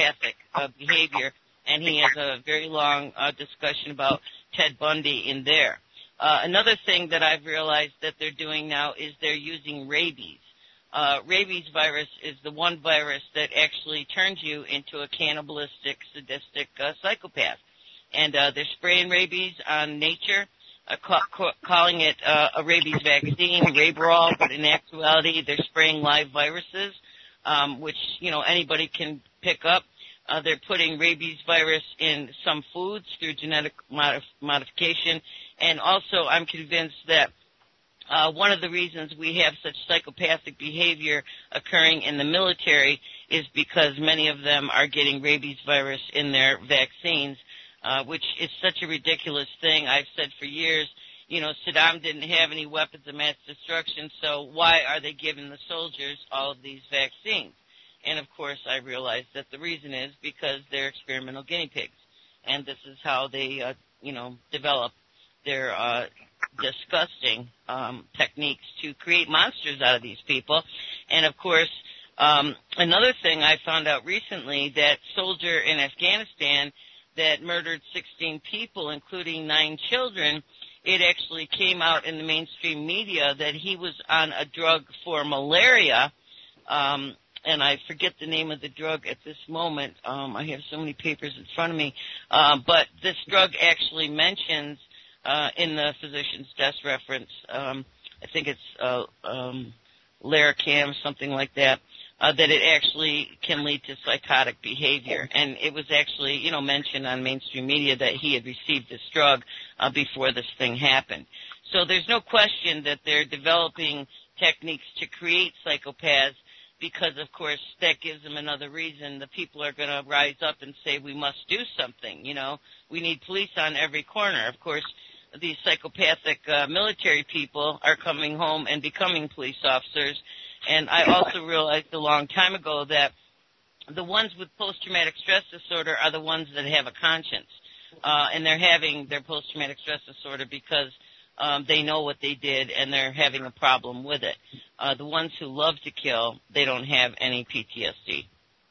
uh, behavior, and he has a very long uh, discussion about Ted Bundy in there. Uh, another thing that I've realized that they're doing now is they're using rabies. Uh, rabies virus is the one virus that actually turns you into a cannibalistic, sadistic uh, psychopath. And uh, they're spraying rabies on nature, uh, ca- ca- calling it uh, a rabies vaccine, Raberol, but in actuality they're spraying live viruses, um, which, you know, anybody can pick up. Uh, they're putting rabies virus in some foods through genetic modif- modification. And also I'm convinced that uh, one of the reasons we have such psychopathic behavior occurring in the military is because many of them are getting rabies virus in their vaccines, uh, which is such a ridiculous thing. I've said for years, you know, Saddam didn't have any weapons of mass destruction, so why are they giving the soldiers all of these vaccines? And, of course, I realized that the reason is because they're experimental guinea pigs. And this is how they, uh, you know, develop their uh, disgusting um, techniques to create monsters out of these people. And, of course, um, another thing I found out recently, that soldier in Afghanistan that murdered sixteen people, including nine children, it actually came out in the mainstream media that he was on a drug for malaria, um, and I forget the name of the drug at this moment. Um, I have so many papers in front of me. Uh, but this drug actually mentions uh, in the physician's desk reference, um, I think it's uh, um, Laricam, something like that, uh, that it actually can lead to psychotic behavior. And it was actually, you know, mentioned on mainstream media that he had received this drug uh, before this thing happened. So there's no question that they're developing techniques to create psychopaths, because, of course, that gives them another reason. The people are going to rise up and say, we must do something, you know. We need police on every corner. Of course, these psychopathic uh, military people are coming home and becoming police officers. And I also realized a long time ago that the ones with post-traumatic stress disorder are the ones that have a conscience. Uh, and they're having their post-traumatic stress disorder because Um, they know what they did, and they're having a problem with it. Uh, the ones who love to kill, they don't have any P T S D.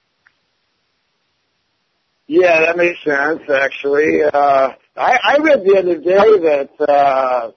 Yeah, that makes sense, actually. Uh, I, I read the other day that uh,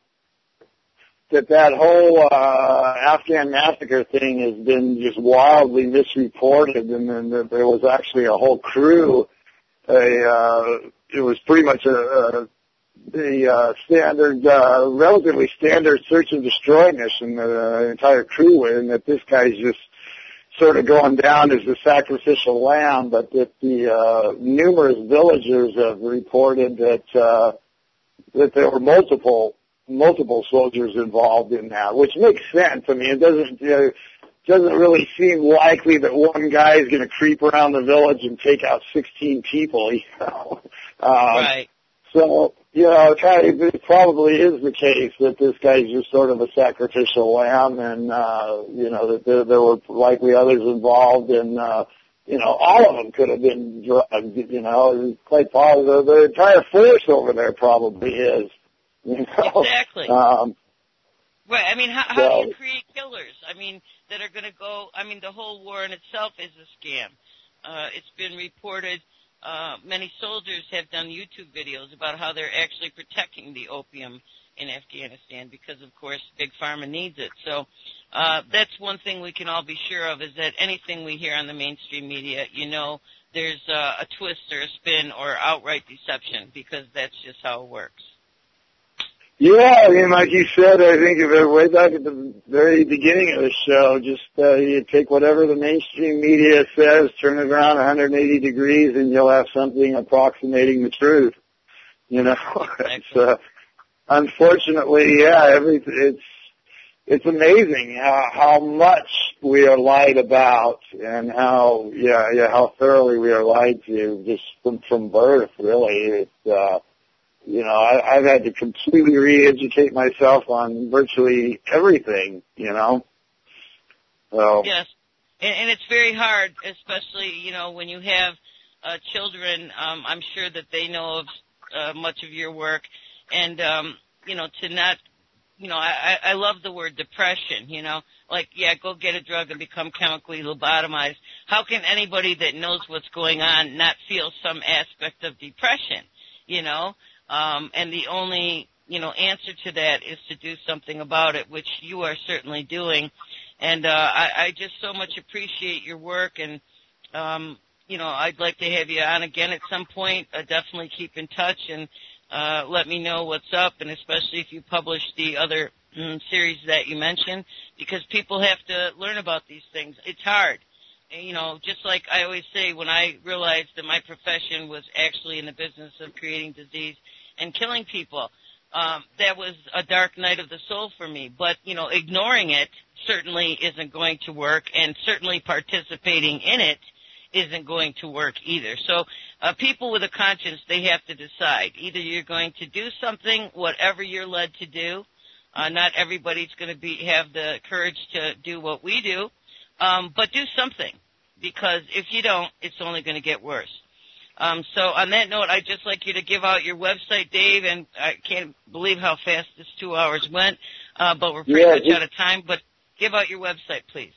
that that whole uh, Afghan massacre thing has been just wildly misreported, and then that there was actually a whole crew. A, uh, it was pretty much a, a the uh, standard, uh, relatively standard search and destroy mission that the uh, entire crew were in, that this guy's just sort of going down as the sacrificial lamb, but that the uh, numerous villagers have reported that uh, that there were multiple multiple soldiers involved in that, which makes sense. I mean, it doesn't you know, doesn't really seem likely that one guy is going to creep around the village and take out sixteen people. You know, um, right. So, you know, it probably is the case that this guy's just sort of a sacrificial lamb, and, uh, you know, that there, there were likely others involved, and, uh, you know, all of them could have been drugged, you know, it's quite possible. The entire force over there probably is, you know. Exactly. Um, right, I mean, how, how so, do you create killers? I mean, that are going to go, I mean, the whole war in itself is a scam. Uh, it's been reported. Uh, many soldiers have done YouTube videos about how they're actually protecting the opium in Afghanistan because, of course, Big Pharma needs it. So uh, that's one thing we can all be sure of, is that anything we hear on the mainstream media, you know, there's uh, a twist or a spin or outright deception, because that's just how it works. Yeah, I mean, like you said, I think of it way back at the very beginning of the show, just uh, you take whatever the mainstream media says, turn it around one hundred eighty degrees, and you'll have something approximating the truth. You know, it's, uh, unfortunately, yeah, every, it's it's amazing how, how much we are lied about, and how yeah yeah how thoroughly we are lied to just from from birth. Really, it's. Uh, You know, I, I've had to completely re-educate myself on virtually everything, you know. So. Yes, and, and it's very hard, especially, you know, when you have uh, children. Um, I'm sure that they know of uh, much of your work, and, um, you know, to not, you know, I, I love the word depression, you know. Like, yeah, go get a drug and become chemically lobotomized. how can anybody that knows what's going on not feel some aspect of depression, you know? Um, and the only, you know, answer to that is to do something about it, which you are certainly doing. And uh, I, I just so much appreciate your work, and, um, you know, I'd like to have you on again at some point. Uh, definitely keep in touch and uh, let me know what's up, and especially if you publish the other mm, series that you mentioned, because people have to learn about these things. It's hard. You know, just like I always say, when I realized that my profession was actually in the business of creating disease and killing people, um, that was a dark night of the soul for me. But, you know, ignoring it certainly isn't going to work, and certainly participating in it isn't going to work either. So uh, people with a conscience, they have to decide. Either you're going to do something, whatever you're led to do. Uh, not everybody's going to be have the courage to do what we do, um, but do something, because if you don't, it's only going to get worse. Um, so on that note, I'd just like you to give out your website, Dave, and I can't believe how fast this two hours went, uh, but we're pretty yeah, much out of time. But give out your website, please.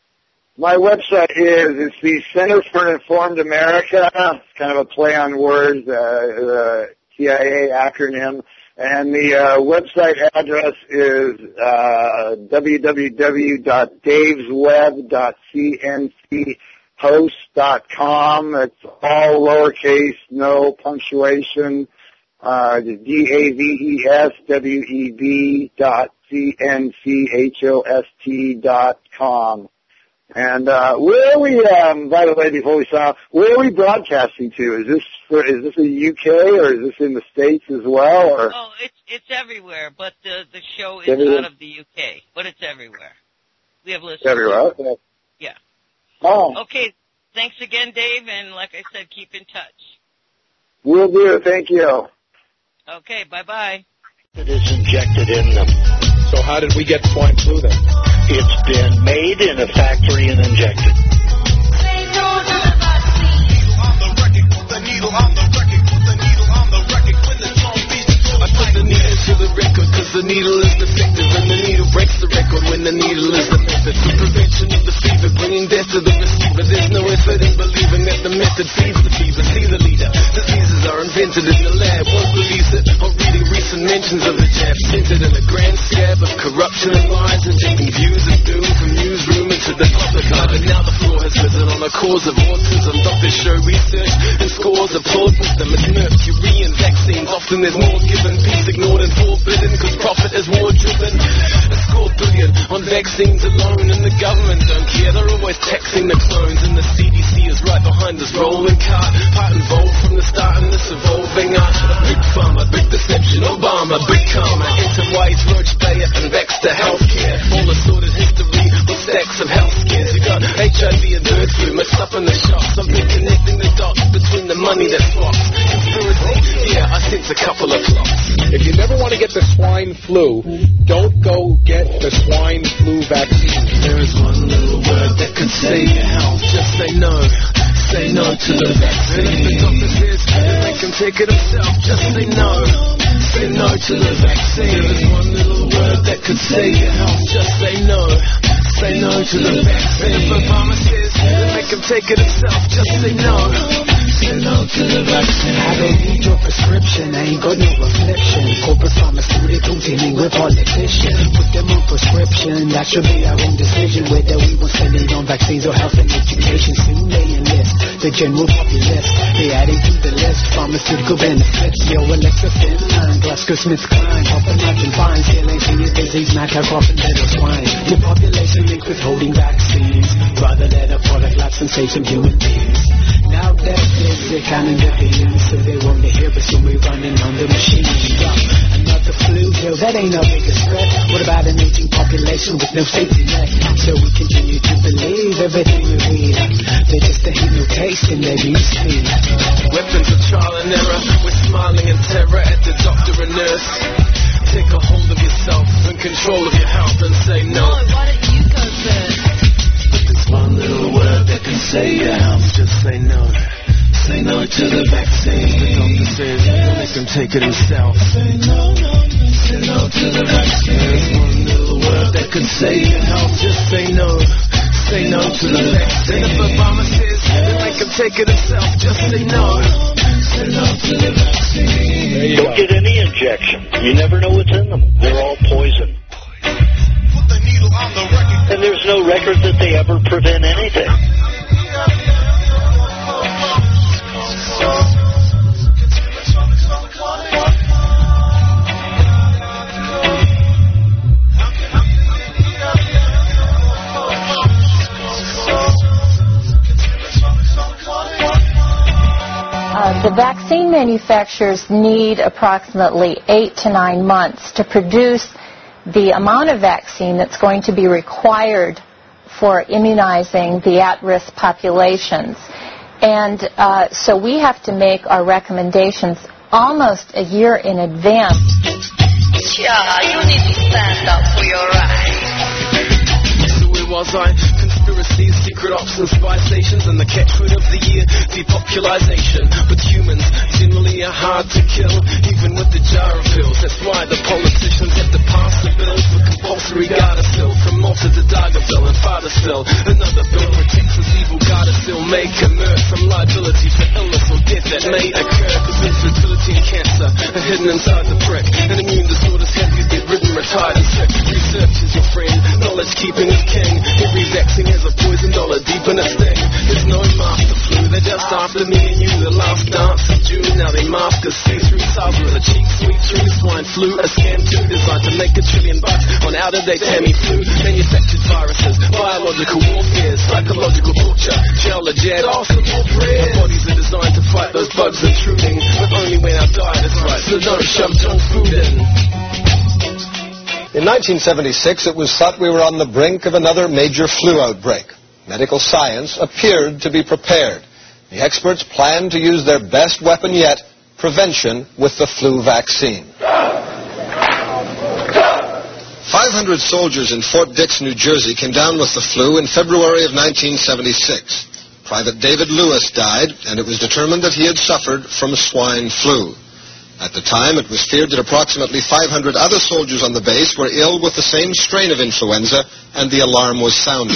My website is, it's the Center for an Informed America. It's kind of a play on words, uh, the T I A acronym. And the uh, website address is uh, w w w dot daves web dot c n c post dot com. It's all lowercase, no punctuation. Uh, D A V E S W E B dot C N C H O S T dot com. And uh, where are we? Um, by the way, before we stop, where are we broadcasting to? Is this for, is this in the U K or is this in the States as well? Or? Oh, it's it's everywhere, but the the show is everywhere? out of the U K, but it's everywhere. We have listeners everywhere. Okay. Yeah. Oh. Okay. Thanks again, Dave, and like I said, keep in touch. Will do. Thank you. Okay. Bye bye. It is injected in them. So how did we get swine flu then? It's been made in a factory and injected. The needle to the record, cause the needle is defective, and the needle breaks the record when the needle is the method for prevention of the fever, bringing death to the receiver. There's no effort in believing that the method feeds the fever. See the leader, diseases are invented in the lab, won't release it. I'm reading recent mentions of the jab, centered in a grand scab of corruption and lies, injecting views of doom from newsroom into the public eye. And now the floor has risen on the cause of autism. Doctors show research and scores applaud wisdom. It's mercury and vaccines, often there's more given. Peace ignored and forbidden, cause profit is war driven. A score billion on vaccines alone, and the government don't care. They're always taxing the clones, and the C D C is right behind this rolling cart, part involved from the start in this evolving art. A big pharma, big deception, Obama, big karma, Interwise, Roach, Bayer, and Baxter Healthcare. All assorted history with stacks of health scares. You got H I V and bird flu mixed up in the shots. Something connecting the dots between the money that flops. Conspiracy, yeah, I sense a couple of plots. If you never want to get the swine flu, don't go get the swine flu vaccine. There is one little word that can save your health. Just say no. Say no to the vaccine. And if the doctor says that they can take it himself, just say no. Say no to the vaccine. There is one little word that can save your health. Just say no. Say no to the vaccine. If a pharmacist that they can take it himself, just say no. Say no to the vaccine. I don't need your prescription, I ain't got no affliction. Corporate pharmaceuticals dealing with politicians. Put them on prescription, that should be our own decision. Whether we want spending on vaccines or health and education. Soon they enlist the general populace. They adding to the list pharmaceutical benefits. Yo, Alexa Finline, GlaxoSmithKline, Hoffman Martin Fine, Scaling disease, mad cow, cough, and dead swine. Your population linked with holding vaccines. Rather let a product lapse and save some human beings. Now that they're counting the billions, so they won't hear, but soon we're running on the machine. Yeah, another flu pill, that ain't our biggest threat. What about an aging population with no safety net? So we continue to believe everything we read. They just ain't no taste in their newsfeed. Weapons of trial and error, we're smiling in terror at the doctor and nurse. Take a hold of yourself and control of your health and say no. Boy, why don't you go first? There's one little word that can save your health. Just say no. Say no to the vaccine. The doctor says he'll make him take it himself. Say no, no, no. Say no to the vaccine. There's one little word that can save your health. Just say no. say no to the vaccine. If Obama says, then make him take it himself. Just say no. Say no to the vaccine. Don't get any injection. You never know what's in them. They're all poison. Put the needle on the record. And there's no record that they ever prevent anything. Uh, the vaccine manufacturers need approximately eight to nine months to produce the amount of vaccine that's going to be required for immunizing the at-risk populations. And uh, so we have to make our recommendations almost a year in advance. Yeah, you need to stand up for your rights. So where was I? Conspiracies, secret ops and spy stations, and the catchword of the year, depopulation. But humans generally are hard to kill, even with the jar of pills. That's why the politicians have to pass the bills for compulsory Gardasil, from Malta to Dargaville and farther still. Another bill protects us evil Gardasil, make alert from liability for illness or death that may occur. Cause infertility and cancer are hidden inside the prick, and immune disorders have you bedridden, retired and sick. Research is your friend, knowledge keeping is king. Every vaccine has a poison dollar deep in its thing. There's no master flu, they're just after me and you. The last dance of June, now they mask us see-through SARS with a cheap sweet true. Swine flu, a scam too, designed to make a trillion bucks on out-of-date Tamiflu. Manufactured viruses, biological warfare, psychological torture, gel a jet, awesome more prayers. Our bodies are designed to fight those bugs intruding, but only when our diet is right, so don't shove junk food in. In nineteen seventy-six, it was thought we were on the brink of another major flu outbreak. Medical science appeared to be prepared. The experts planned to use their best weapon yet, prevention with the flu vaccine. five hundred soldiers in Fort Dix, New Jersey, came down with the flu in February of nineteen seventy-six. Private David Lewis died, and it was determined that he had suffered from swine flu. At the time, it was feared that approximately five hundred other soldiers on the base were ill with the same strain of influenza, and the alarm was sounded.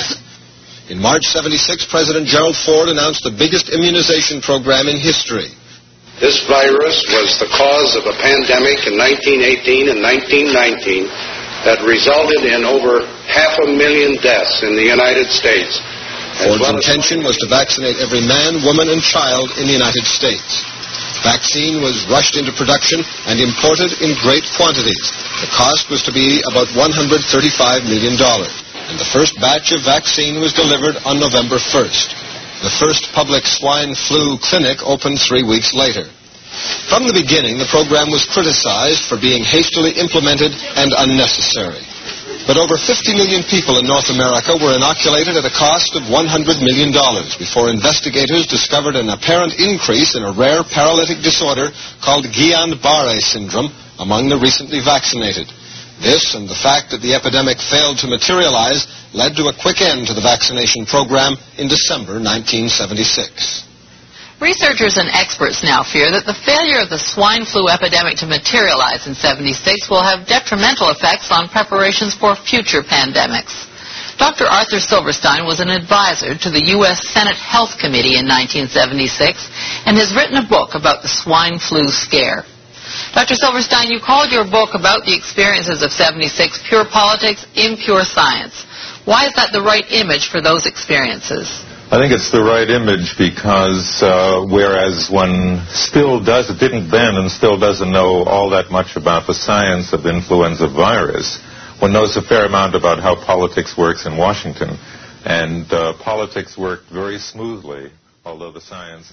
In March seventy-six, President Gerald Ford announced the biggest immunization program in history. This virus was the cause of a pandemic in nineteen eighteen and nineteen nineteen that resulted in over half a million deaths in the United States. Ford's intention was to vaccinate every man, woman, and child in the United States. Vaccine was rushed into production and imported in great quantities. The cost was to be about one hundred thirty-five million dollars. And the first batch of vaccine was delivered on November first. The first public swine flu clinic opened three weeks later. From the beginning, the program was criticized for being hastily implemented and unnecessary. But over fifty million people in North America were inoculated at a cost of one hundred million dollars before investigators discovered an apparent increase in a rare paralytic disorder called Guillain-Barré syndrome among the recently vaccinated. This and the fact that the epidemic failed to materialize led to a quick end to the vaccination program in December nineteen seventy-six. Researchers and experts now fear that the failure of the swine flu epidemic to materialize in seventy-six will have detrimental effects on preparations for future pandemics. Doctor Arthur Silverstein was an advisor to the U S Senate Health Committee in nineteen seventy-six and has written a book about the swine flu scare. Doctor Silverstein, you called your book about the experiences of seventy-six pure politics, impure science. Why is that the right image for those experiences? I think it's the right image because uh, whereas one still does, didn't then and still doesn't know all that much about the science of influenza virus, one knows a fair amount about how politics works in Washington. And uh, politics worked very smoothly, although the science